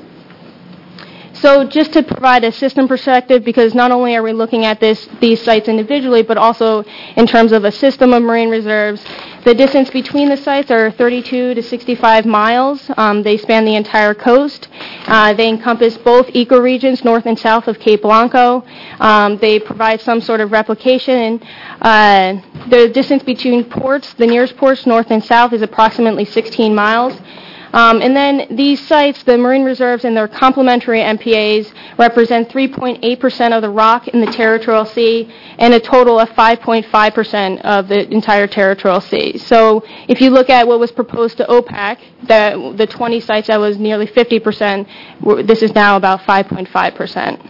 [SPEAKER 5] So just to provide a system perspective, because not only are we looking at this, these sites individually, but also in terms of a system of marine reserves, the distance between the sites are thirty-two to sixty-five miles. Um, they span the entire coast. Uh, they encompass both ecoregions, north and south of Cape Blanco. Um, they provide some sort of replication. Uh, the distance between ports, the nearest ports, north and south, is approximately sixteen miles. Um, and then these sites, the marine reserves and their complementary M P As, represent three point eight percent of the rock in the territorial sea and a total of five point five percent of the entire territorial sea. So if you look at what was proposed to O PAC, the, the twenty sites that was nearly fifty percent, this is now about five point five percent.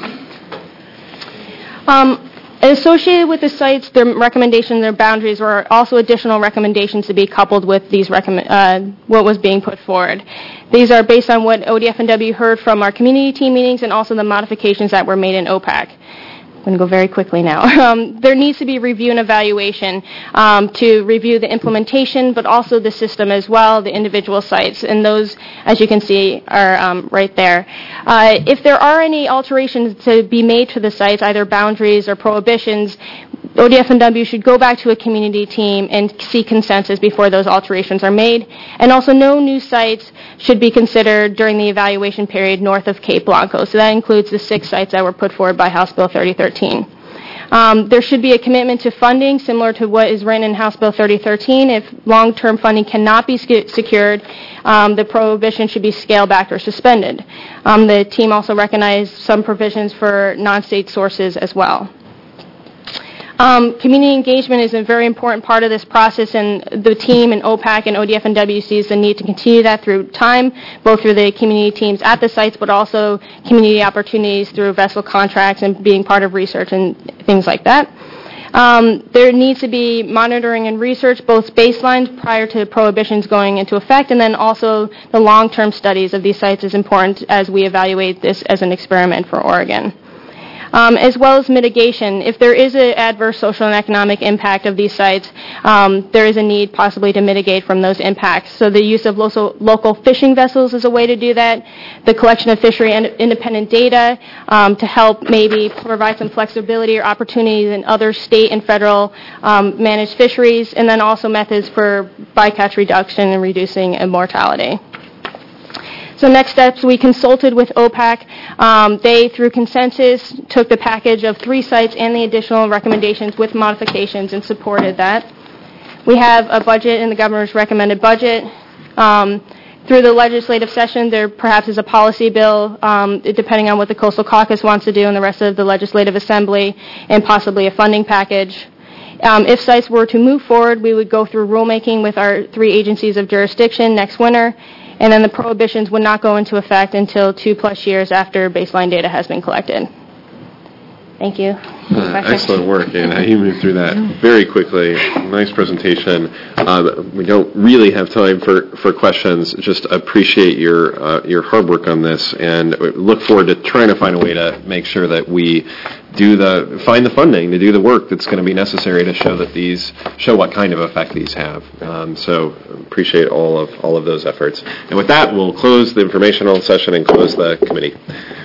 [SPEAKER 5] Um, Associated with the sites, their recommendations, their boundaries, were also additional recommendations to be coupled with these recommend, uh, what was being put forward. These are based on what O D F N W heard from our community team meetings and also the modifications that were made in O PAC. I'm going to go very quickly now. Um, there needs to be review and evaluation um, to review the implementation, but also the system as well, the individual sites, and those, as you can see, are um, right there. Uh, if there are any alterations to be made to the sites, either boundaries or prohibitions, O D F N W should go back to a community team and seek consensus before those alterations are made. And also, no new sites should be considered during the evaluation period north of Cape Blanco. So that includes the six sites that were put forward by House Bill thirty thirteen. Um, there should be a commitment to funding similar to what is written in House Bill thirty thirteen. If long-term funding cannot be sc- secured, um, the prohibition should be scaled back or suspended. Um, the team also recognized some provisions for non-state sources as well. Um, community engagement is a very important part of this process, and the team and O PAC and O D F N W sees the need to continue that through time, both through the community teams at the sites, but also community opportunities through vessel contracts and being part of research and things like that. Um, there needs to be monitoring and research, both baselines prior to prohibitions going into effect, and then also the long-term studies of these sites is important as we evaluate this as an experiment for Oregon. Um, as well as mitigation. If there is an adverse social and economic impact of these sites, um, there is a need possibly to mitigate from those impacts. So the use of local, local fishing vessels is a way to do that. The collection of fishery and independent data um, to help maybe provide some flexibility or opportunities in other state and federal um, managed fisheries, and then also methods for bycatch reduction and reducing mortality. So next steps, we consulted with O PAC. Um, they, through consensus, took the package of three sites and the additional recommendations with modifications and supported that. We have a budget in the governor's recommended budget. Um, through the legislative session, there perhaps is a policy bill, um, depending on what the Coastal Caucus wants to do and the rest of the Legislative Assembly, and possibly a funding package. Um, if sites were to move forward, we would go through rulemaking with our three agencies of jurisdiction next winter, and then the prohibitions would not go into effect until two plus years after baseline data has been collected. Thank you.
[SPEAKER 1] Uh, excellent work, Anna. You moved through that very quickly. Nice presentation. Um, we don't really have time for, for questions. Just appreciate your uh, your hard work on this, and look forward to trying to find a way to make sure that we do the find the funding to do the work that's going to be necessary to show that these show what kind of effect these have. Um, so appreciate all of all of those efforts. And with that, we'll close the informational session and close the committee.